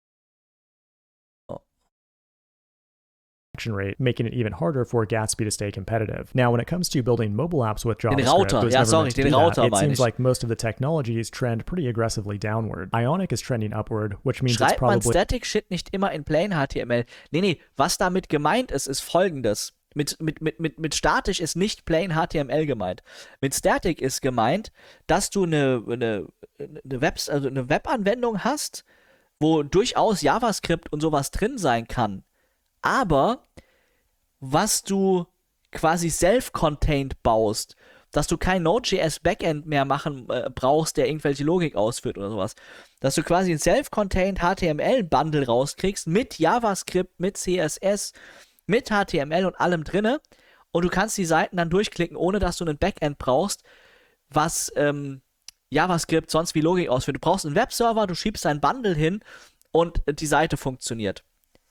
Rate, making it even harder for Gatsby to stay competitive. Now, when it comes to building mobile apps with JavaScript, it seems like most of the technologies trend pretty aggressively downward. Ionic is trending upward, which means it's probably... Schreibt man Static Shit nicht immer in Plain HTML? Nee, was damit gemeint ist, ist folgendes. Mit statisch ist nicht Plain HTML gemeint. Mit Static ist gemeint, dass du eine Webanwendung hast, wo durchaus JavaScript und sowas drin sein kann. Aber was du quasi self-contained baust, dass du kein Node.js Backend mehr machen brauchst, der irgendwelche Logik ausführt oder sowas. Dass du quasi ein self-contained HTML-Bundle rauskriegst mit JavaScript, mit CSS, mit HTML und allem drinne und du kannst die Seiten dann durchklicken, ohne dass du ein Backend brauchst, was JavaScript sonst wie Logik ausführt. Du brauchst einen Webserver, du schiebst dein Bundle hin und die Seite funktioniert.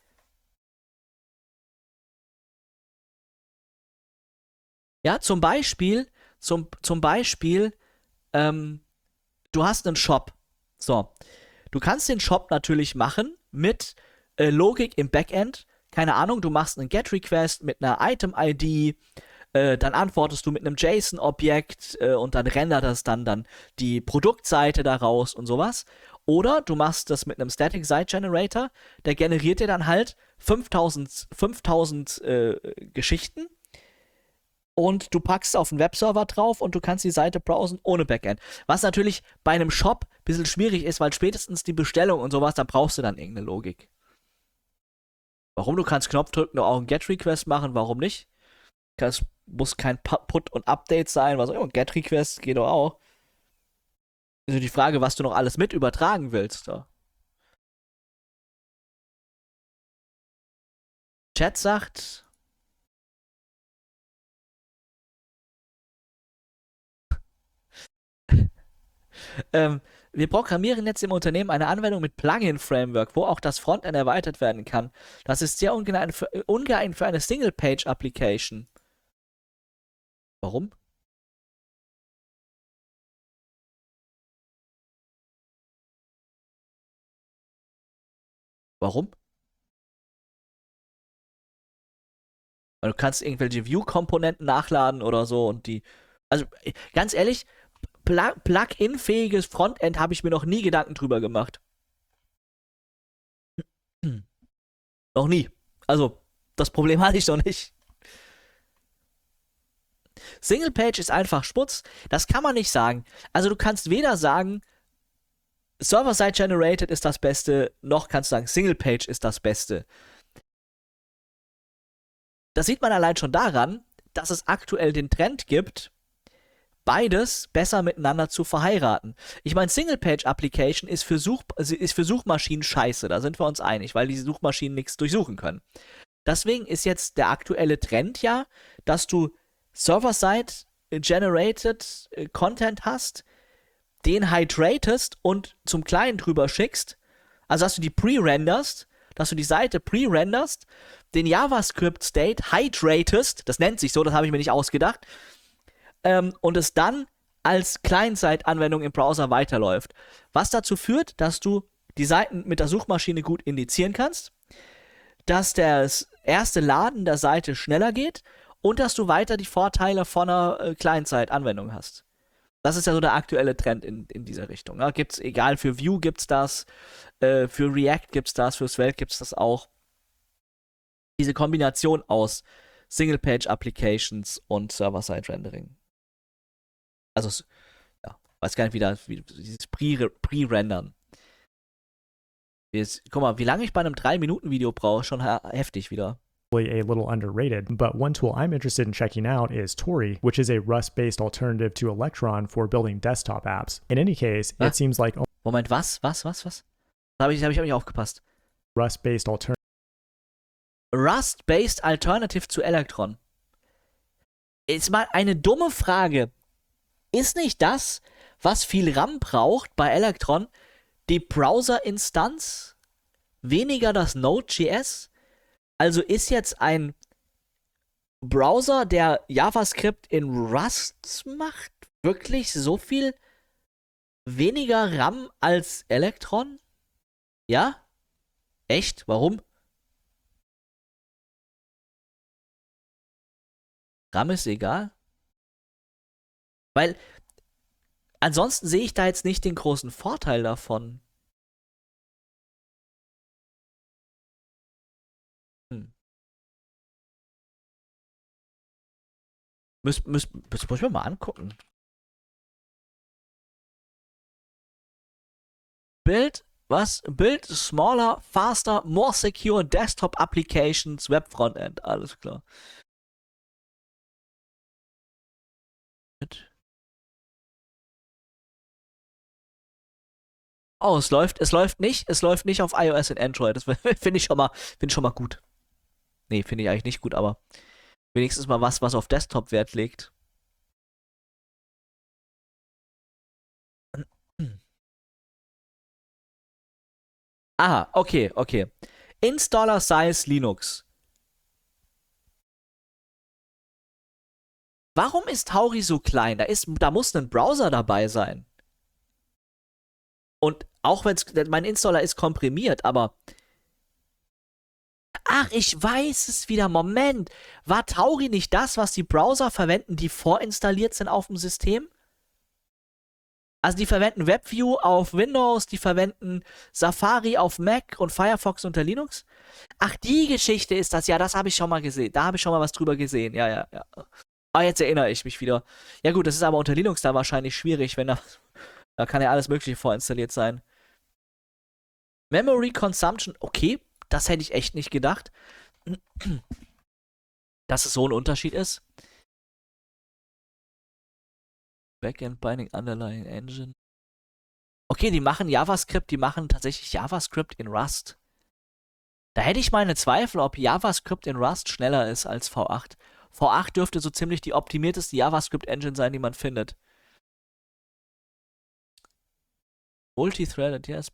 Ja, zum Beispiel, du hast einen Shop. So, du kannst den Shop natürlich machen mit Logik im Backend. Keine Ahnung, du machst einen GET-Request mit einer Item-ID, dann antwortest du mit einem JSON-Objekt und dann rendert das dann die Produktseite daraus und sowas. Oder du machst das mit einem Static Site Generator, der generiert dir dann halt 5000 Geschichten. Und du packst auf einen Webserver drauf und du kannst die Seite browsen ohne Backend. Was natürlich bei einem Shop ein bisschen schwierig ist, weil spätestens die Bestellung und sowas, da brauchst du dann irgendeine Logik. Warum? Du kannst Knopf drücken und auch einen GET-Request machen, warum nicht? Es muss kein Put und Update sein, was auch immer. GET-Request geht doch auch. Also die Frage, was du noch alles mit übertragen willst. Da. Chat sagt... wir programmieren jetzt im Unternehmen eine Anwendung mit Plugin-Framework, wo auch das Frontend erweitert werden kann. Das ist sehr ungeeignet für eine Single-Page-Application. Warum? Warum? Weil du kannst irgendwelche View-Komponenten nachladen oder so und die... Also, ganz ehrlich... Plugin-fähiges Frontend habe ich mir noch nie Gedanken drüber gemacht. Noch nie. Also, das Problem hatte ich noch nicht. Single-Page ist einfach Schmutz. Das kann man nicht sagen. Also, du kannst weder sagen, Server-Side-Generated ist das Beste, noch kannst du sagen, Single-Page ist das Beste. Das sieht man allein schon daran, dass es aktuell den Trend gibt, beides besser miteinander zu verheiraten. Ich meine, Single-Page-Application ist für Suchmaschinen scheiße, da sind wir uns einig, weil die Suchmaschinen nichts durchsuchen können. Deswegen ist jetzt der aktuelle Trend ja, dass du Server-Side-Generated Content hast, den hydratest und zum Client drüber schickst, also dass du die pre-renderst, dass du die Seite pre-renderst, den JavaScript-State hydratest, das nennt sich so, das habe ich mir nicht ausgedacht, und es dann als Client-Side-Anwendung im Browser weiterläuft. Was dazu führt, dass du die Seiten mit der Suchmaschine gut indizieren kannst, dass das erste Laden der Seite schneller geht und dass du weiter die Vorteile von einer Client-Side-Anwendung hast. Das ist ja so der aktuelle Trend in dieser Richtung. Ja, gibt's, egal, für Vue gibt's das, für React gibt's das, für Svelte gibt's das auch. Diese Kombination aus Single-Page-Applications und Server-Side-Rendering. Also, ja, weiß gar nicht, wie dieses Pre-Rendern. Guck mal, wie lange ich bei einem 3-Minuten-Video brauche, schon heftig wieder. A little underrated, but one tool I'm interested in checking out is Tori, which is a Rust-based alternative to Electron for building desktop apps. In any case, it seems like... Moment, was? Da hab ich auch nicht aufgepasst. Rust-based alternative Rust-based Alternative zu Electron. Ist mal eine dumme Frage. Ist nicht das, was viel RAM braucht bei Electron, die Browser-Instanz? Weniger das Node.js? Also ist jetzt ein Browser, der JavaScript in Rust macht, wirklich so viel weniger RAM als Electron? Ja? Echt? Warum? RAM ist egal? Weil ansonsten sehe ich da jetzt nicht den großen Vorteil davon. Muss ich mir mal angucken. Build smaller, faster, more secure desktop applications, Web Frontend. Alles klar. Oh, es läuft nicht auf iOS und Android. Das finde ich schon mal gut. Nee, finde ich eigentlich nicht gut, aber wenigstens mal was auf Desktop Wert legt. Aha, okay. Installer Size Linux. Warum ist Tauri so klein? Da muss ein Browser dabei sein. Und auch wenn mein Installer ist komprimiert, aber... Ach, ich weiß es wieder. Moment. War Tauri nicht das, was die Browser verwenden, die vorinstalliert sind auf dem System? Also die verwenden WebView auf Windows, die verwenden Safari auf Mac und Firefox unter Linux? Ach, die Geschichte ist das. Ja, das habe ich schon mal gesehen. Da habe ich schon mal was drüber gesehen. Ja. Ah, jetzt erinnere ich mich wieder. Ja gut, das ist aber unter Linux da wahrscheinlich schwierig, wenn da kann ja alles mögliche vorinstalliert sein. Memory Consumption, okay, das hätte ich echt nicht gedacht, dass es so ein Unterschied ist. Backend Binding Underlying Engine. Okay, die machen tatsächlich JavaScript in Rust. Da hätte ich meine Zweifel, ob JavaScript in Rust schneller ist als V8. V8 dürfte so ziemlich die optimierteste JavaScript-Engine sein, die man findet. Multithreaded, yes,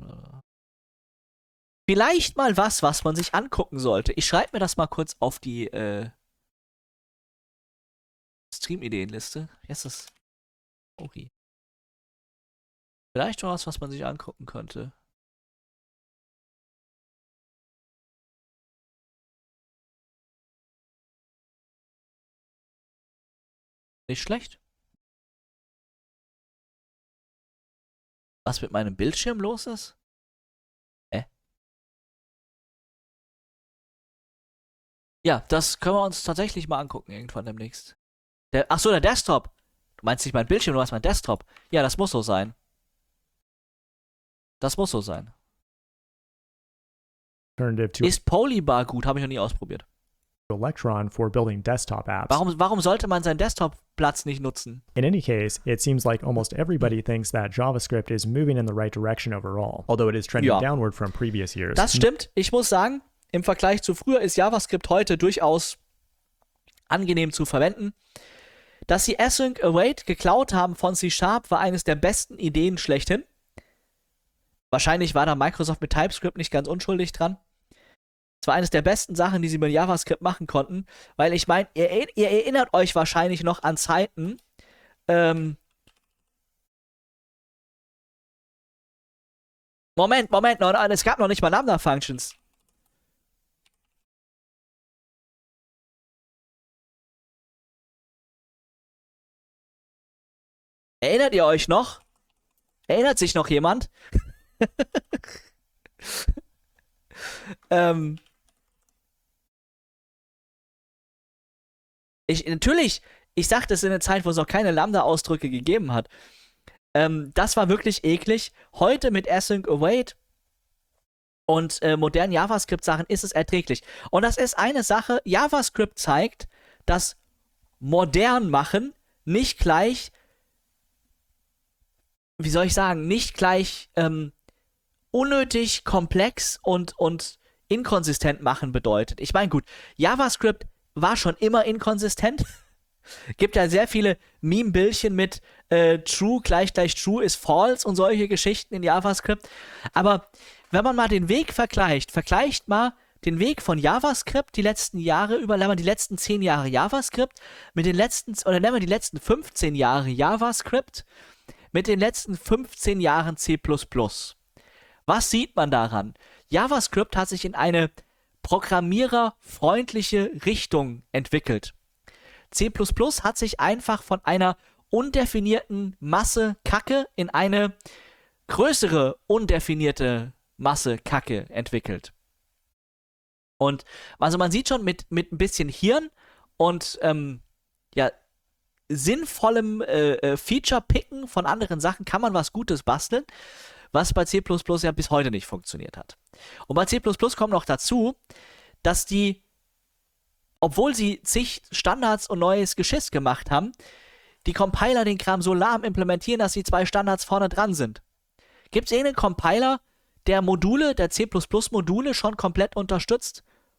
vielleicht mal was man sich angucken sollte. Ich schreibe mir das mal kurz auf die Stream-Ideenliste. Jetzt ist okay. Vielleicht was man sich angucken könnte. Nicht schlecht. Was mit meinem Bildschirm los ist? Ja, das können wir uns tatsächlich mal angucken irgendwann demnächst. Achso, der Desktop. Du meinst nicht mein Bildschirm, du meinst mein Desktop. Ja, das muss so sein. Ist Polybar gut? Habe ich noch nie ausprobiert. Electron for building desktop apps. Warum sollte man seinen Desktop-Platz nicht nutzen? In any case, it seems like almost everybody thinks that JavaScript is moving in the right direction overall, although it is trending downward from previous years. Das stimmt. Ich muss sagen, im Vergleich zu früher ist JavaScript heute durchaus angenehm zu verwenden. Dass sie Async Await geklaut haben von C# war eines der besten Ideen schlechthin. Wahrscheinlich war da Microsoft mit TypeScript nicht ganz unschuldig dran. Es war eines der besten Sachen, die sie mit JavaScript machen konnten, weil ich meine, ihr erinnert euch wahrscheinlich noch an Zeiten, Moment, es gab noch nicht mal Lambda-Functions. Erinnert ihr euch noch? Erinnert sich noch jemand? Ich sag das in einer Zeit, wo es noch keine Lambda-Ausdrücke gegeben hat. Das war wirklich eklig. Heute mit Async Await und modernen JavaScript-Sachen ist es erträglich. Und das ist eine Sache, JavaScript zeigt, dass modern machen nicht gleich, wie soll ich sagen, nicht gleich unnötig komplex und inkonsistent machen bedeutet. Ich meine, gut, JavaScript war schon immer inkonsistent. Gibt ja sehr viele Meme-Bildchen mit true gleich true ist false und solche Geschichten in JavaScript. Aber wenn man mal den Weg vergleicht mal den Weg von JavaScript die letzten Jahre über, nennen wir die letzten 10 Jahre JavaScript mit den letzten, oder nennen wir die letzten 15 Jahre JavaScript mit den letzten 15 Jahren C++. Was sieht man daran? JavaScript hat sich in eine programmiererfreundliche Richtung entwickelt. C++ hat sich einfach von einer undefinierten Masse Kacke in eine größere undefinierte Masse Kacke entwickelt. Und also man sieht schon mit ein bisschen Hirn und sinnvollem Feature-Picken von anderen Sachen kann man was Gutes basteln, was bei C++ ja bis heute nicht funktioniert hat. Und bei C++ kommt noch dazu, dass die, obwohl sie zig Standards und neues Geschiss gemacht haben, die Compiler den Kram so lahm implementieren, dass die 2 Standards vorne dran sind. Gibt es irgendeinen Compiler, der Module, der C++-Module schon komplett unterstützt?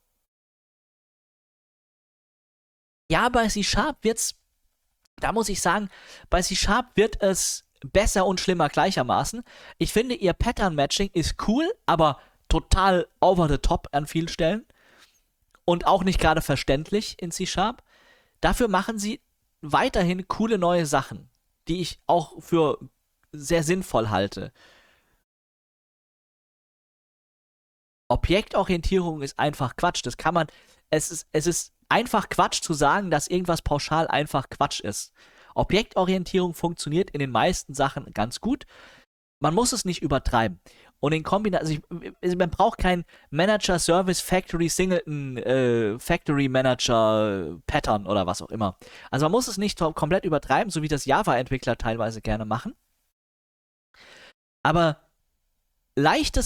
Ja, bei C# wird's, da muss ich sagen, bei C# wird es besser und schlimmer gleichermaßen. Ich finde, ihr Pattern-Matching ist cool, aber total over the top an vielen Stellen. Und auch nicht gerade verständlich in C#. Dafür machen sie weiterhin coole neue Sachen, die ich auch für sehr sinnvoll halte. Objektorientierung ist einfach Quatsch. Das kann man, es ist einfach Quatsch zu sagen, dass irgendwas pauschal einfach Quatsch ist. Objektorientierung funktioniert in den meisten Sachen ganz gut. Man muss es nicht übertreiben. Und in Kombination, also man braucht kein Manager Service Factory Singleton Factory Manager Pattern oder was auch immer. Also man muss es nicht komplett übertreiben, so wie das Java-Entwickler teilweise gerne machen. Aber leichter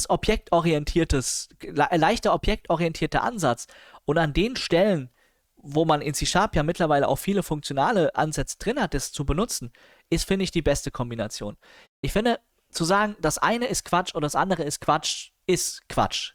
objektorientierter Ansatz und an den Stellen, wo man in C# ja mittlerweile auch viele funktionale Ansätze drin hat, das zu benutzen, ist, finde ich, die beste Kombination. Ich finde, zu sagen, das eine ist Quatsch und das andere ist Quatsch, ist Quatsch.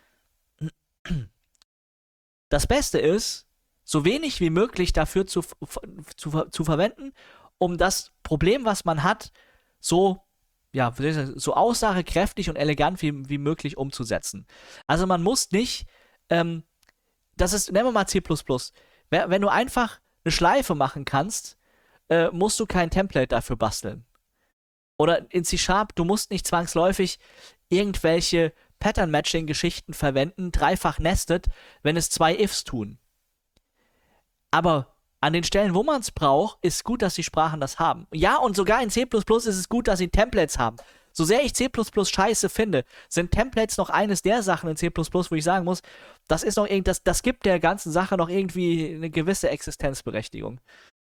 Das Beste ist, so wenig wie möglich dafür zu verwenden, um das Problem, was man hat, so aussagekräftig und elegant wie möglich umzusetzen. Also man muss nicht, das ist, nennen wir mal C++. Wenn du einfach eine Schleife machen kannst, musst du kein Template dafür basteln. Oder in C#, du musst nicht zwangsläufig irgendwelche Pattern-Matching-Geschichten verwenden, dreifach nested, wenn es 2 Ifs tun. Aber an den Stellen, wo man es braucht, ist gut, dass die Sprachen das haben. Ja, und sogar in C++ ist es gut, dass sie Templates haben. So sehr ich C++ scheiße finde, sind Templates noch eines der Sachen in C++, wo ich sagen muss, das ist noch das gibt der ganzen Sache noch irgendwie eine gewisse Existenzberechtigung.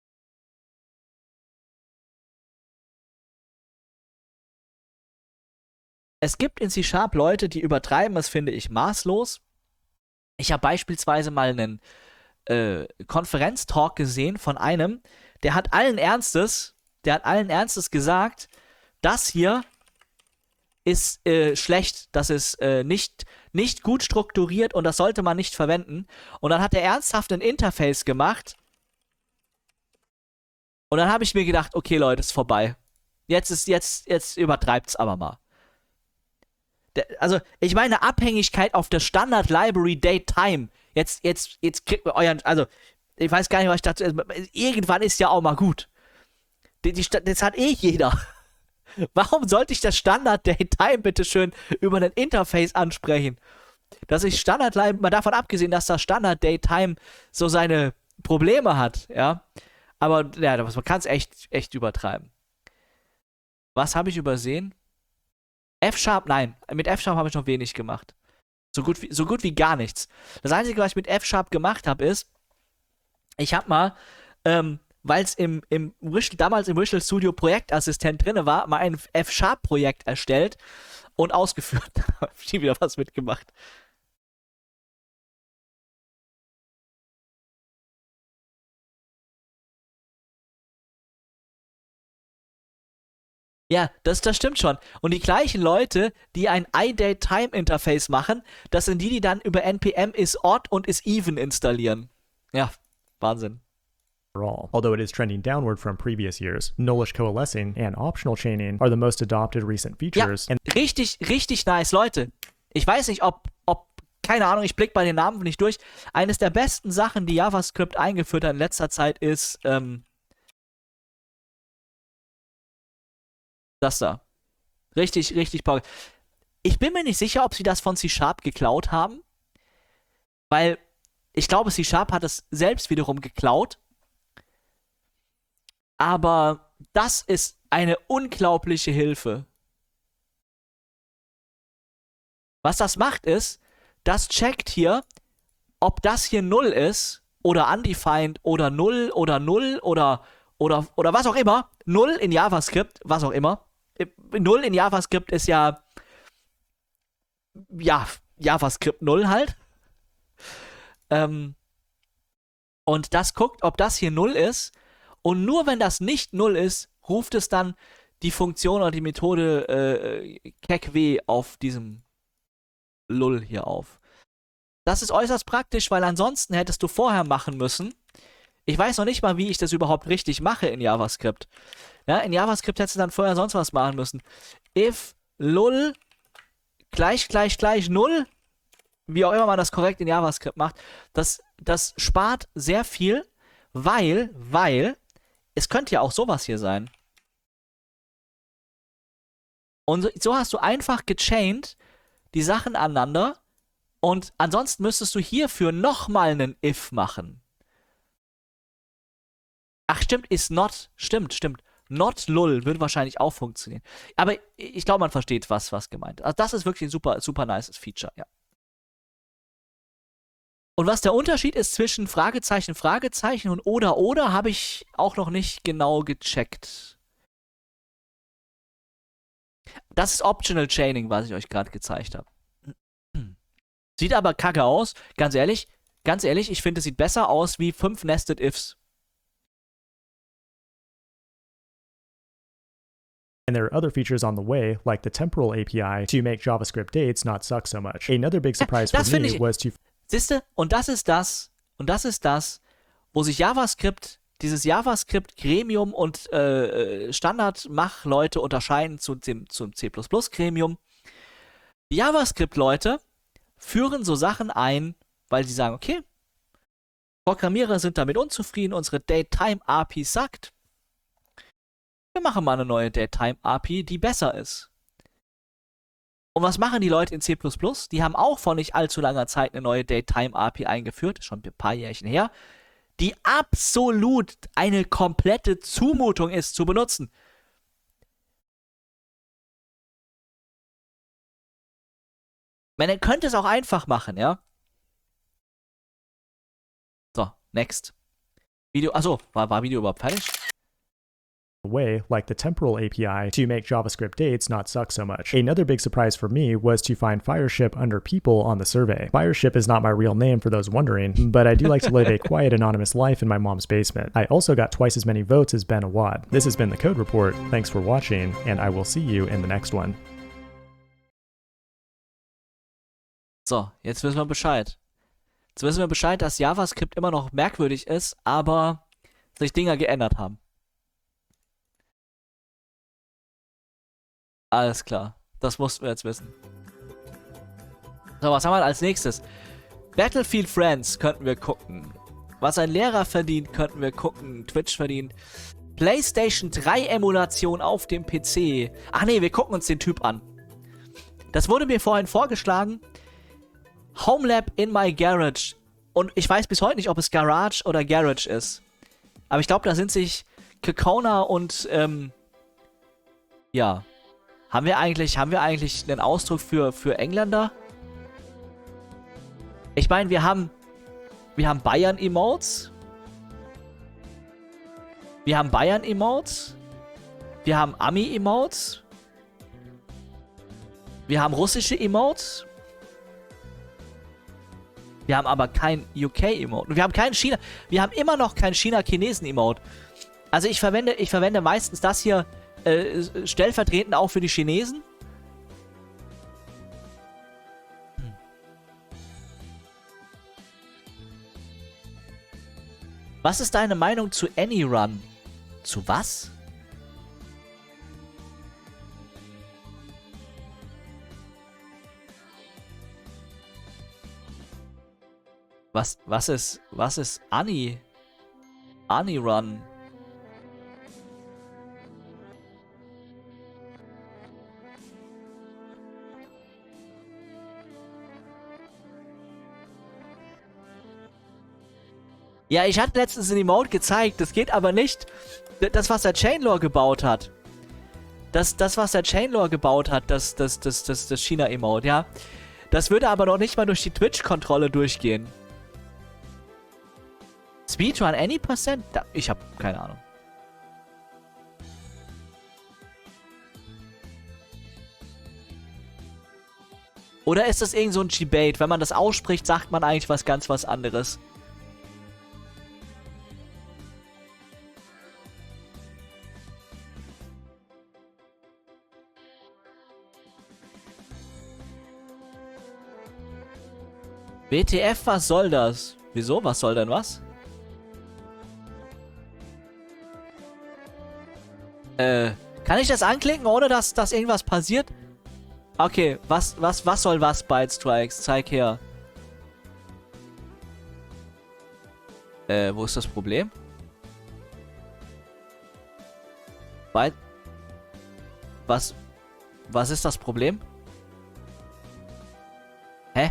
Es gibt in C# Leute, die übertreiben, das finde ich maßlos. Ich habe beispielsweise mal einen Konferenztalk gesehen von einem, der hat allen Ernstes gesagt, das hier ist schlecht, das ist nicht gut strukturiert und das sollte man nicht verwenden. Und dann hat er ernsthaft ein Interface gemacht. Und dann habe ich mir gedacht, okay Leute, ist vorbei. Jetzt übertreibt's aber mal. Also, ich meine, Abhängigkeit auf der Standard-Library Date-Time. Jetzt kriegt ihr euren, also, ich weiß gar nicht, was ich dazu, irgendwann ist ja auch mal gut. Das hat jeder. Warum sollte ich das Standard-Date-Time bitteschön über ein Interface ansprechen? Dass ich Standard-Library, mal davon abgesehen, dass das Standard-Date-Time so seine Probleme hat, ja. Aber, ja, man kann es echt übertreiben. Was habe ich übersehen? Nein, mit F# habe ich noch wenig gemacht. So gut wie gar nichts. Das Einzige, was ich mit F# gemacht habe, ist, ich habe mal, weil es damals im Visual Studio Projektassistent drin war, mal ein F#-Projekt erstellt und ausgeführt. Da habe ich nie wieder was mitgemacht. Ja, das stimmt schon. Und die gleichen Leute, die ein iDateTime-Interface machen, das sind die dann über npm is-odd und is-even installieren. Ja, Wahnsinn. Although it is trending downward from previous years, nullish coalescing and optional chaining are the most adopted recent features. Ja, richtig nice, Leute. Ich weiß nicht, ob keine Ahnung, ich blick bei den Namen nicht durch. Eines der besten Sachen, die JavaScript eingeführt hat in letzter Zeit, ist das da. Richtig power. Ich bin mir nicht sicher, ob sie das von C# geklaut haben, weil ich glaube, C# hat es selbst wiederum geklaut. Aber das ist eine unglaubliche Hilfe. Was das macht ist, das checkt hier, ob das hier 0 ist oder undefined oder 0 oder 0 oder was auch immer. 0 in JavaScript, was auch immer. 0 in JavaScript ist ja JavaScript 0 halt. Und das guckt, ob das hier 0 ist. Und nur wenn das nicht 0 ist, ruft es dann die Funktion oder die Methode keckww auf diesem Lull hier auf. Das ist äußerst praktisch, weil ansonsten hättest du vorher machen müssen. Ich weiß noch nicht mal, wie ich das überhaupt richtig mache in JavaScript. Ja, in JavaScript hättest du dann vorher sonst was machen müssen. If lull gleich 0, wie auch immer man das korrekt in JavaScript macht, das spart sehr viel, weil es könnte ja auch sowas hier sein. Und so hast du einfach gechained die Sachen aneinander und ansonsten müsstest du hierfür nochmal einen if machen. Ach stimmt, is not, stimmt. Not lull würde wahrscheinlich auch funktionieren. Aber ich glaube, man versteht, was gemeint ist. Also das ist wirklich ein super nices Feature, ja. Und was der Unterschied ist zwischen Fragezeichen und oder, habe ich auch noch nicht genau gecheckt. Das ist Optional Chaining, was ich euch gerade gezeigt habe. Sieht aber kacke aus. Ganz ehrlich, ich finde, es sieht besser aus wie 5 Nested Ifs. And there are other features on the way, like the temporal API, to make JavaScript dates not suck so much. Another big surprise for me was to... Siehste, und das ist das, wo sich dieses JavaScript-Gremium und Standard-Mach-Leute unterscheiden zum C++-Gremium. Die JavaScript-Leute führen so Sachen ein, weil sie sagen, okay, Programmierer sind damit unzufrieden, unsere Datetime-API sagt, wir machen mal eine neue Datetime-API, die besser ist. Und was machen die Leute in C++? Die haben auch vor nicht allzu langer Zeit eine neue Datetime-API eingeführt, schon ein paar Jährchen her, die absolut eine komplette Zumutung ist zu benutzen. Man könnte es auch einfach machen, ja? So, next. Video, achso, war Video überhaupt fertig? Way, like the temporal API, to make JavaScript dates not suck so much. Another big surprise for me was to find Fireship under people on the survey. Fireship is not my real name for those wondering, but I do like to live a quiet, anonymous life in my mom's basement. I also got twice as many votes as Ben Awad. This has been the Code Report. Thanks for watching, and I will see you in the next one. So, jetzt wissen wir Bescheid. Jetzt wissen wir Bescheid, dass JavaScript immer noch merkwürdig ist, aber sich Dinger geändert haben. Alles klar. Das mussten wir jetzt wissen. So, was haben wir als nächstes? Battlefield Friends könnten wir gucken. Was ein Lehrer verdient, könnten wir gucken. Twitch verdient. PlayStation 3 Emulation auf dem PC. Ach nee, wir gucken uns den Typ an. Das wurde mir vorhin vorgeschlagen. Homelab in my Garage. Und ich weiß bis heute nicht, ob es Garage oder Garage ist. Aber ich glaube, da sind sich Kekona und, ja. Haben wir eigentlich einen Ausdruck für Engländer? Ich meine, wir haben Bayern-Emotes. Wir haben Bayern-Emotes. Wir haben Ami-Emotes. Wir haben russische Emotes. Wir haben aber kein UK-Emote. Wir haben kein China. Wir haben immer noch kein China-Chinesen-Emote. Also ich verwende meistens das hier stellvertretend auch für die Chinesen? Was ist deine Meinung zu AnyRun? Zu was? Was ist AnyRun? Ja, ich hatte letztens ein Emote gezeigt, das geht aber nicht. Das, was der Chainlore gebaut hat. Das, was der Chainlore gebaut hat, das China-Emote, ja. Das würde aber noch nicht mal durch die Twitch-Kontrolle durchgehen. Speedrun any percent? Ich habe keine Ahnung. Oder ist das irgend so ein Debate? Wenn man das ausspricht, sagt man eigentlich was anderes. WTF, was soll das? Wieso? Was soll denn was? Kann ich das anklicken, ohne dass irgendwas passiert? Okay, was soll was, Byte Strikes? Zeig her. Wo ist das Problem? Byte... Was ist das Problem? Hä?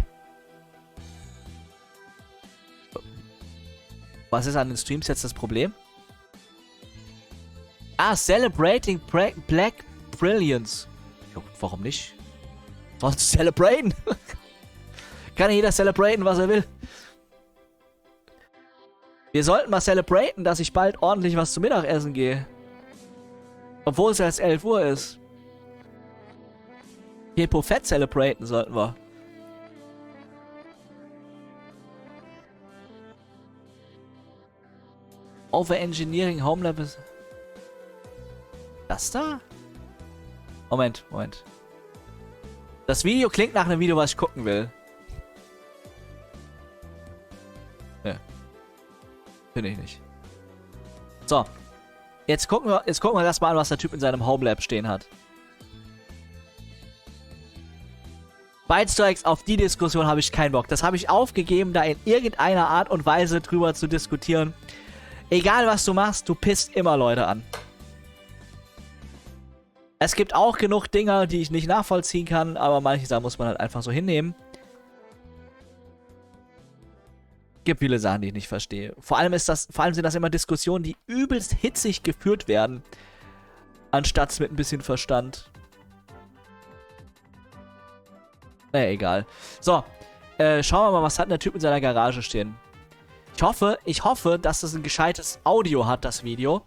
Was ist an den Streams jetzt das Problem? Ah, Celebrating Black Brilliance. Jo, warum nicht? Sonst celebraten. Kann jeder celebraten, was er will. Wir sollten mal celebraten, dass ich bald ordentlich was zum Mittagessen gehe. Obwohl es erst 11 Uhr ist. Hippo Fett celebraten sollten wir. Overengineering Home Lab ist... Das da? Moment. Das Video klingt nach einem Video, was ich gucken will. Ne. Finde ich nicht. So. Jetzt gucken wir erstmal an, was der Typ in seinem Homelab stehen hat. Byte Strikes, auf die Diskussion habe ich keinen Bock. Das habe ich aufgegeben, da in irgendeiner Art und Weise drüber zu diskutieren. Egal, was du machst, du pisst immer Leute an. Es gibt auch genug Dinger, die ich nicht nachvollziehen kann, aber manche Sachen muss man halt einfach so hinnehmen. Gibt viele Sachen, die ich nicht verstehe. Vor allem sind das immer Diskussionen, die übelst hitzig geführt werden, anstatt mit ein bisschen Verstand. Naja, egal. So, schauen wir mal, was hat denn der Typ in seiner Garage stehen. Ich hoffe, dass es ein gescheites Audio hat, das Video.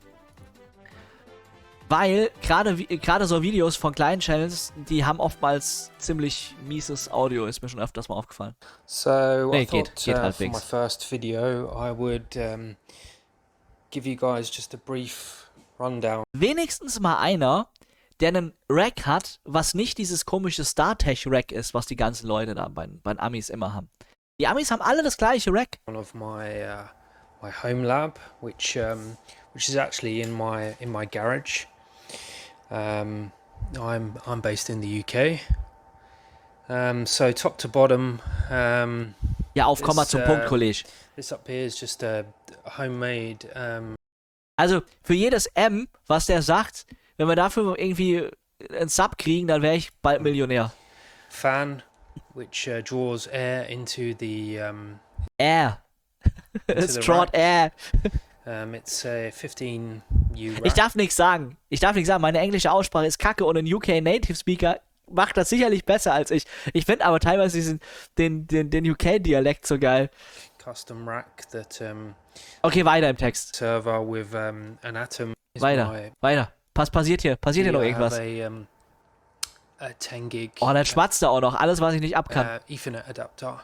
Weil, gerade so Videos von kleinen Channels, die haben oftmals ziemlich mieses Audio, ist mir schon öfters mal aufgefallen. So, nee, I thought geht for halbwegs. my first video, I would give you guys just a brief rundown. Wenigstens mal einer, der einen Rack hat, was nicht dieses komische StarTech-Rack ist, was die ganzen Leute da bei den Amis immer haben. Die Amis haben alle das gleiche Rack. One of my my home lab, which is actually in my garage. I'm based in the UK. So top to bottom. Ja, komm mal zum Punkt, Kollege. This up here is just a homemade. Also für jedes M, was der sagt, wenn wir dafür irgendwie einen Sub kriegen, dann wäre ich bald Millionär. Fan, which draws air into the Air. It's drawed air. It's a 15U rack. Ich darf nichts sagen. Meine englische Aussprache ist kacke und ein UK Native Speaker macht das sicherlich besser als ich. Ich finde aber teilweise den UK-Dialekt so geil. Custom rack that okay, weiter im Text. Server with an Atom. Weiter. Was passiert hier? Passiert hier noch irgendwas? A 10 gig. Oh, dann schwatzt er auch noch. Alles, was ich nicht abkann. Ethernet adapter.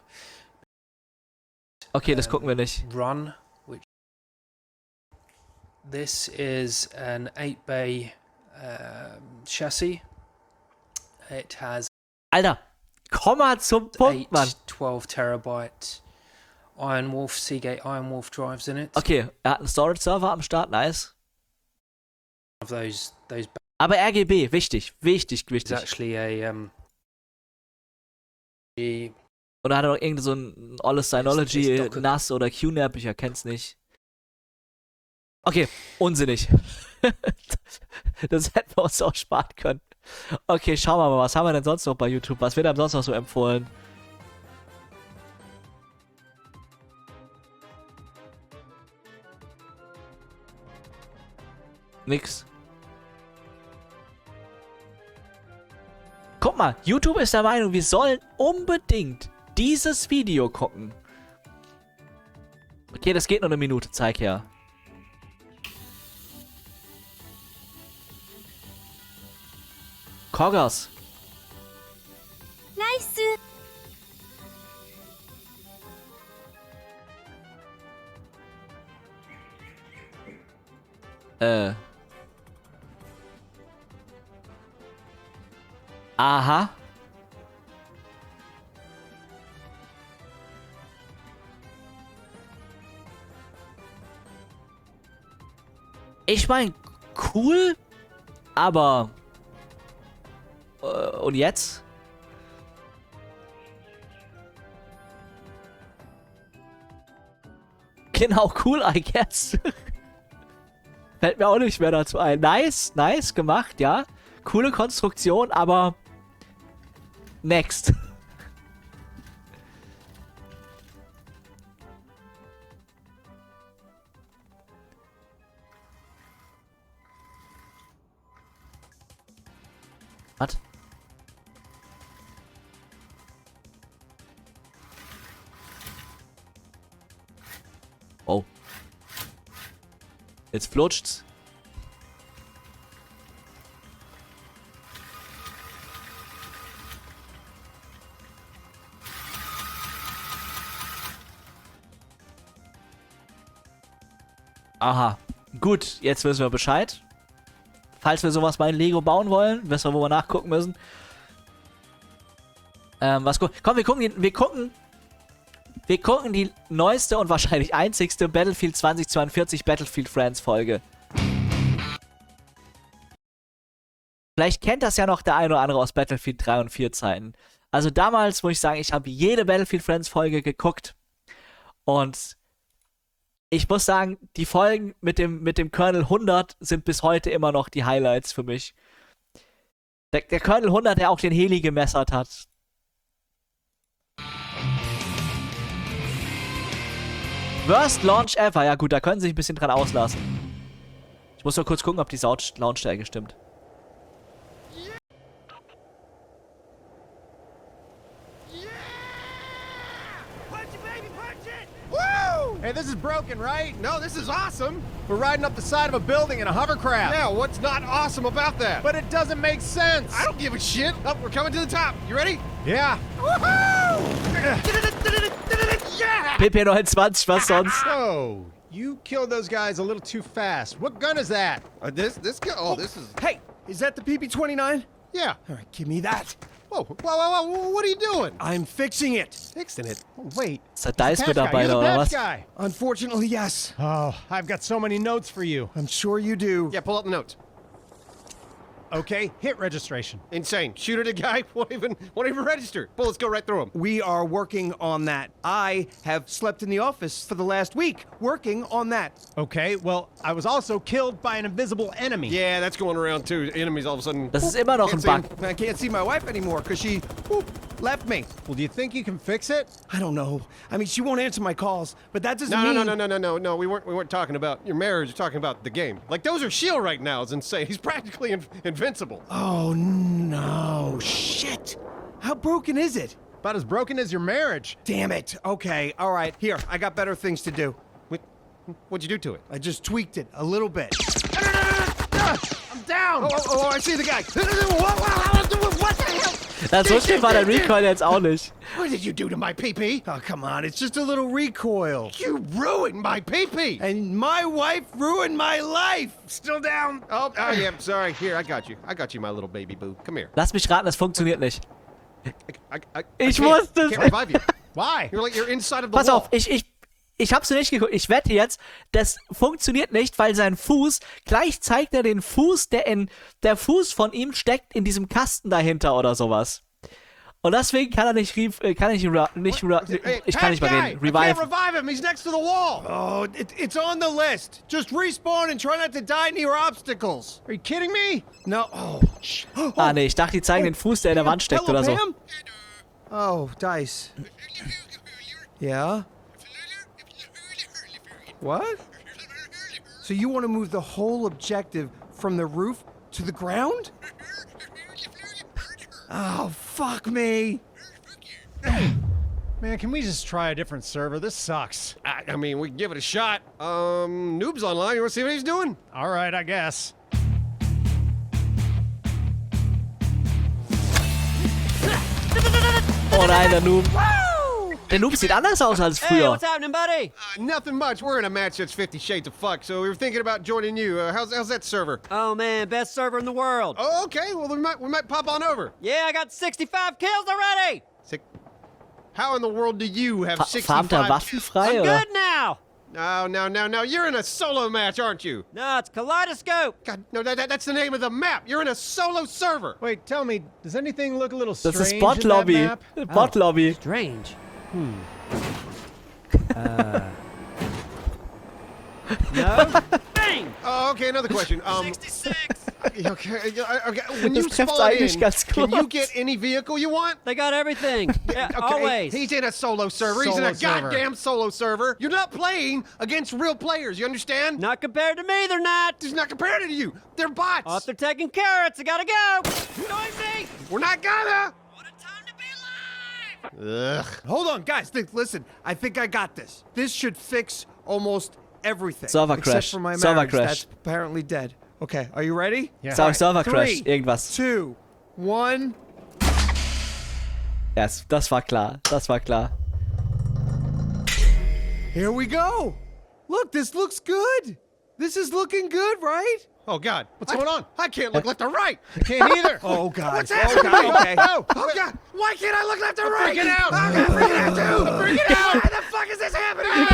Okay, das gucken wir nicht. Run. This is an 8-bay chassis. It has Alter, komm mal zum Punkt, Mann. 12 terabyte Iron Wolf, Seagate Iron Wolf drives in it. Okay, er hat einen Storage-Server am Start, nice. Of those Aber RGB, wichtig. It's actually a Oder hat er noch irgend so ein olles Synology NAS oder QNAP, ich erkenn's nicht. Okay, unsinnig. Das hätten wir uns auch sparen können. Okay, schauen wir mal, was haben wir denn sonst noch bei YouTube? Was wird einem sonst noch so empfohlen? Nix. Guck mal, YouTube ist der Meinung, wir sollen unbedingt dieses Video gucken. Okay, das geht nur eine Minute, zeig her. Koggers. Nice. Aha. Ich meine, cool, aber... und jetzt? Genau, cool, I guess. Fällt mir auch nicht mehr dazu ein. Nice, nice gemacht, ja. Coole Konstruktion, aber... Next. Was? Oh. Jetzt flutscht's. Aha. Gut, jetzt wissen wir Bescheid. Falls wir sowas bei Lego bauen wollen, wissen wir, wo wir nachgucken müssen. Was gucken? Komm, wir gucken die neueste und wahrscheinlich einzigste Battlefield 2042 Battlefield Friends Folge. Vielleicht kennt das ja noch der eine oder andere aus Battlefield 3 und 4 Zeiten. Also damals muss ich sagen, ich habe jede Battlefield Friends Folge geguckt. Und ich muss sagen, die Folgen mit dem Colonel 100 sind bis heute immer noch die Highlights für mich. Der Colonel 100, der auch den Heli gemessert hat. Worst Launch ever. Ja gut, da können sie sich ein bisschen dran auslassen. Ich muss nur kurz gucken, ob die Launchstärke stimmt. Hey, this is broken, right? No, this is awesome. We're riding up the side of a building in a hovercraft. Yeah, what's not awesome about that? But it doesn't make sense. I don't give a shit. Oh, we're coming to the top. You ready? Yeah. Woohoo! Yeah! PP29, was sonst? Oh, you killed those guys a little too fast. What gun is that? This gun? Oh, this is... Hey, is that the PP29? Yeah. All right, give me that. Whoa, what are you doing? I'm fixing it. Fixing it? Oh, wait. Ist der DICE-Mitarbeiter oder was? Guy. Unfortunately, yes. Oh, I've got so many notes for you. I'm sure you do. Yeah, pull up the notes. Okay, hit registration. Insane. Shoot at a guy, won't even register. Bullets go right through him. We are working on that. I have slept in the office for the last week, working on that. Okay, well, I was also killed by an invisible enemy. Yeah, that's going around too. Enemies all of a sudden. Das ist immer noch ein Bug. I can't see my wife anymore because she left me. Well, do you think you can fix it? I don't know. I mean, she won't answer my calls, but that doesn't mean... No. We weren't talking about your marriage. We're talking about the game. Like, Dozer Shield right now is insane. He's practically invincible. Oh, no. Shit. How broken is it? About as broken as your marriage. Damn it. Okay, all right. Here, I got better things to do. What'd you do to it? I just tweaked it a little bit. I'm down! Oh, I see the guy. What the hell? Na, so schlimm war der Recoil jetzt auch nicht. What did you do to my pee-pee? Oh, come on, it's just a little recoil. You ruined my pee-pee. And my wife ruined my life. Still down? Oh, yeah, sorry. Here, I got you. I got you, my little baby boo. Come here. Lass mich raten, das funktioniert nicht. Ich wusste es. I can't revive you. Why? You're inside of the Pass wall. auf, ich hab's nicht geguckt. Ich wette jetzt, das funktioniert nicht, weil sein Fuß, gleich zeigt er den Fuß, der Fuß von ihm steckt in diesem Kasten dahinter oder sowas. Und deswegen kann er nicht, ich kann nicht mehr reden. Revive. I can't revive him. He's next to the wall. Oh, it's on the list. Just respawn and try not to die near obstacles. Are you kidding me? No. Oh. Ah, nee, ich dachte, die zeigen den Fuß, der in der Wand steckt oder so. Pam? Oh, Dice. Yeah? What? So you want to move the whole objective from the roof to the ground? Oh, fuck me. Man, can we just try a different server? This sucks. I mean, we can give it a shot. Noob's online. You want to see what he's doing? All right, I guess. Oh nein, der Noob. Der Noob sieht anders aus als früher. Hey, what's happening, buddy? Nothing much. We're in a match that's 50 Shades of Fuck, so we were thinking about joining you. How's that server? Oh man, best server in the world. Oh, okay. Well, we might pop on over. Yeah, I got 65 kills already. How in the world do you have 65 Farmt er Waffen frei, I'm oder? good now. No. You're in a solo match, aren't you? No, it's Kaleidoscope. God, no, that's the name of the map. You're in a solo server. Wait, tell me, does anything look a little Das strange ist Bot-Lobby. in that map? Bot-Lobby. Strange. No? Bang! Oh, okay, another question. 66. Okay. When Das you trifft's spawn eigentlich in, ganz can you gut. get any vehicle you want? They got everything. Yeah, Okay, always. he's in a solo server. He's in a Solo server. goddamn solo server. You're not playing against real players. You understand? Not compared to me, they're not. He's not compared to you. They're bots. Oh, if they're taking carrots, I gotta go. Join me. We're not gonna. What a time to be alive. Ugh. Hold on, guys. Listen, I think I got this. This should fix almost everything. Server except crash. for my Server marriage. crash. That's apparently dead. Okay, are you ready? Yeah. Sag Server Crash, 3, irgendwas. 2, 1. Ja, das war klar. Das war klar. Here we go. Look, this looks good. This is looking good, right? Oh God, what's going on? I can't look left or right. I can't either. Oh God. What's happening? Okay. Oh God. Why can't I look left or right? freaking out. I'm freaking out too. I'm freaking out. Why the fuck is this happening?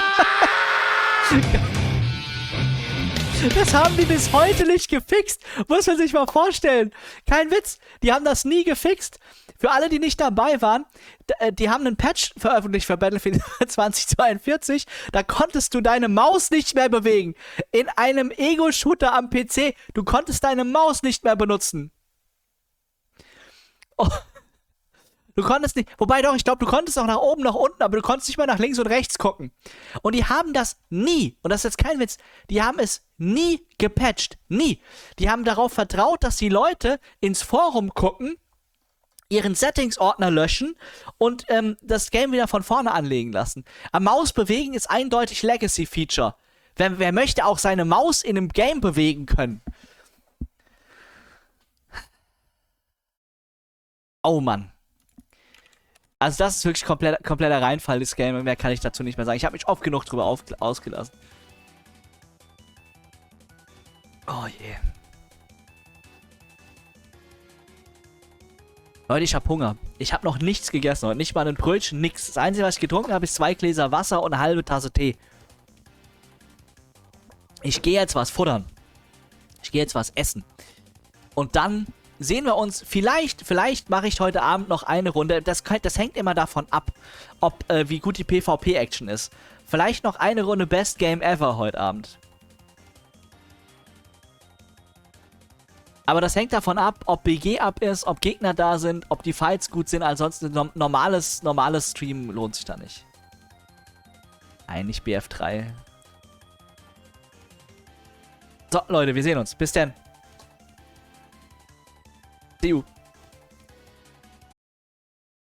Das haben die bis heute nicht gefixt. Muss man sich mal vorstellen. Kein Witz. Die haben das nie gefixt. Für alle, die nicht dabei waren, die haben einen Patch veröffentlicht für Battlefield 2042. Da konntest du deine Maus nicht mehr bewegen. In einem Ego-Shooter am PC. Du konntest deine Maus nicht mehr benutzen. Oh. Du konntest nicht, wobei doch, ich glaube, du konntest auch nach oben, nach unten, aber du konntest nicht mal nach links und rechts gucken. Und die haben das nie, und das ist jetzt kein Witz, die haben es nie gepatcht. Nie. Die haben darauf vertraut, dass die Leute ins Forum gucken, ihren Settings-Ordner löschen und das Game wieder von vorne anlegen lassen. Am Maus bewegen ist eindeutig Legacy-Feature. Wer möchte auch seine Maus in einem Game bewegen können? Oh Mann. Also das ist wirklich kompletter Reinfall des Games. Mehr kann ich dazu nicht mehr sagen. Ich habe mich oft genug drüber ausgelassen. Oh je. Leute, ich habe Hunger. Ich habe noch nichts gegessen heute. Nicht mal ein Brötchen, nix. Das Einzige, was ich getrunken habe, ist 2 Gläser Wasser und eine halbe Tasse Tee. Ich gehe jetzt was futtern. Ich gehe jetzt was essen. Und dann sehen wir uns, vielleicht mache ich heute Abend noch eine Runde. Das hängt immer davon ab, ob wie gut die PvP-Action ist. Vielleicht noch eine Runde Best Game Ever heute Abend. Aber das hängt davon ab, ob BG ab ist, ob Gegner da sind, ob die Fights gut sind. Ansonsten normales Stream lohnt sich da nicht. Eigentlich BF3. So, Leute, wir sehen uns. Bis dann. See you.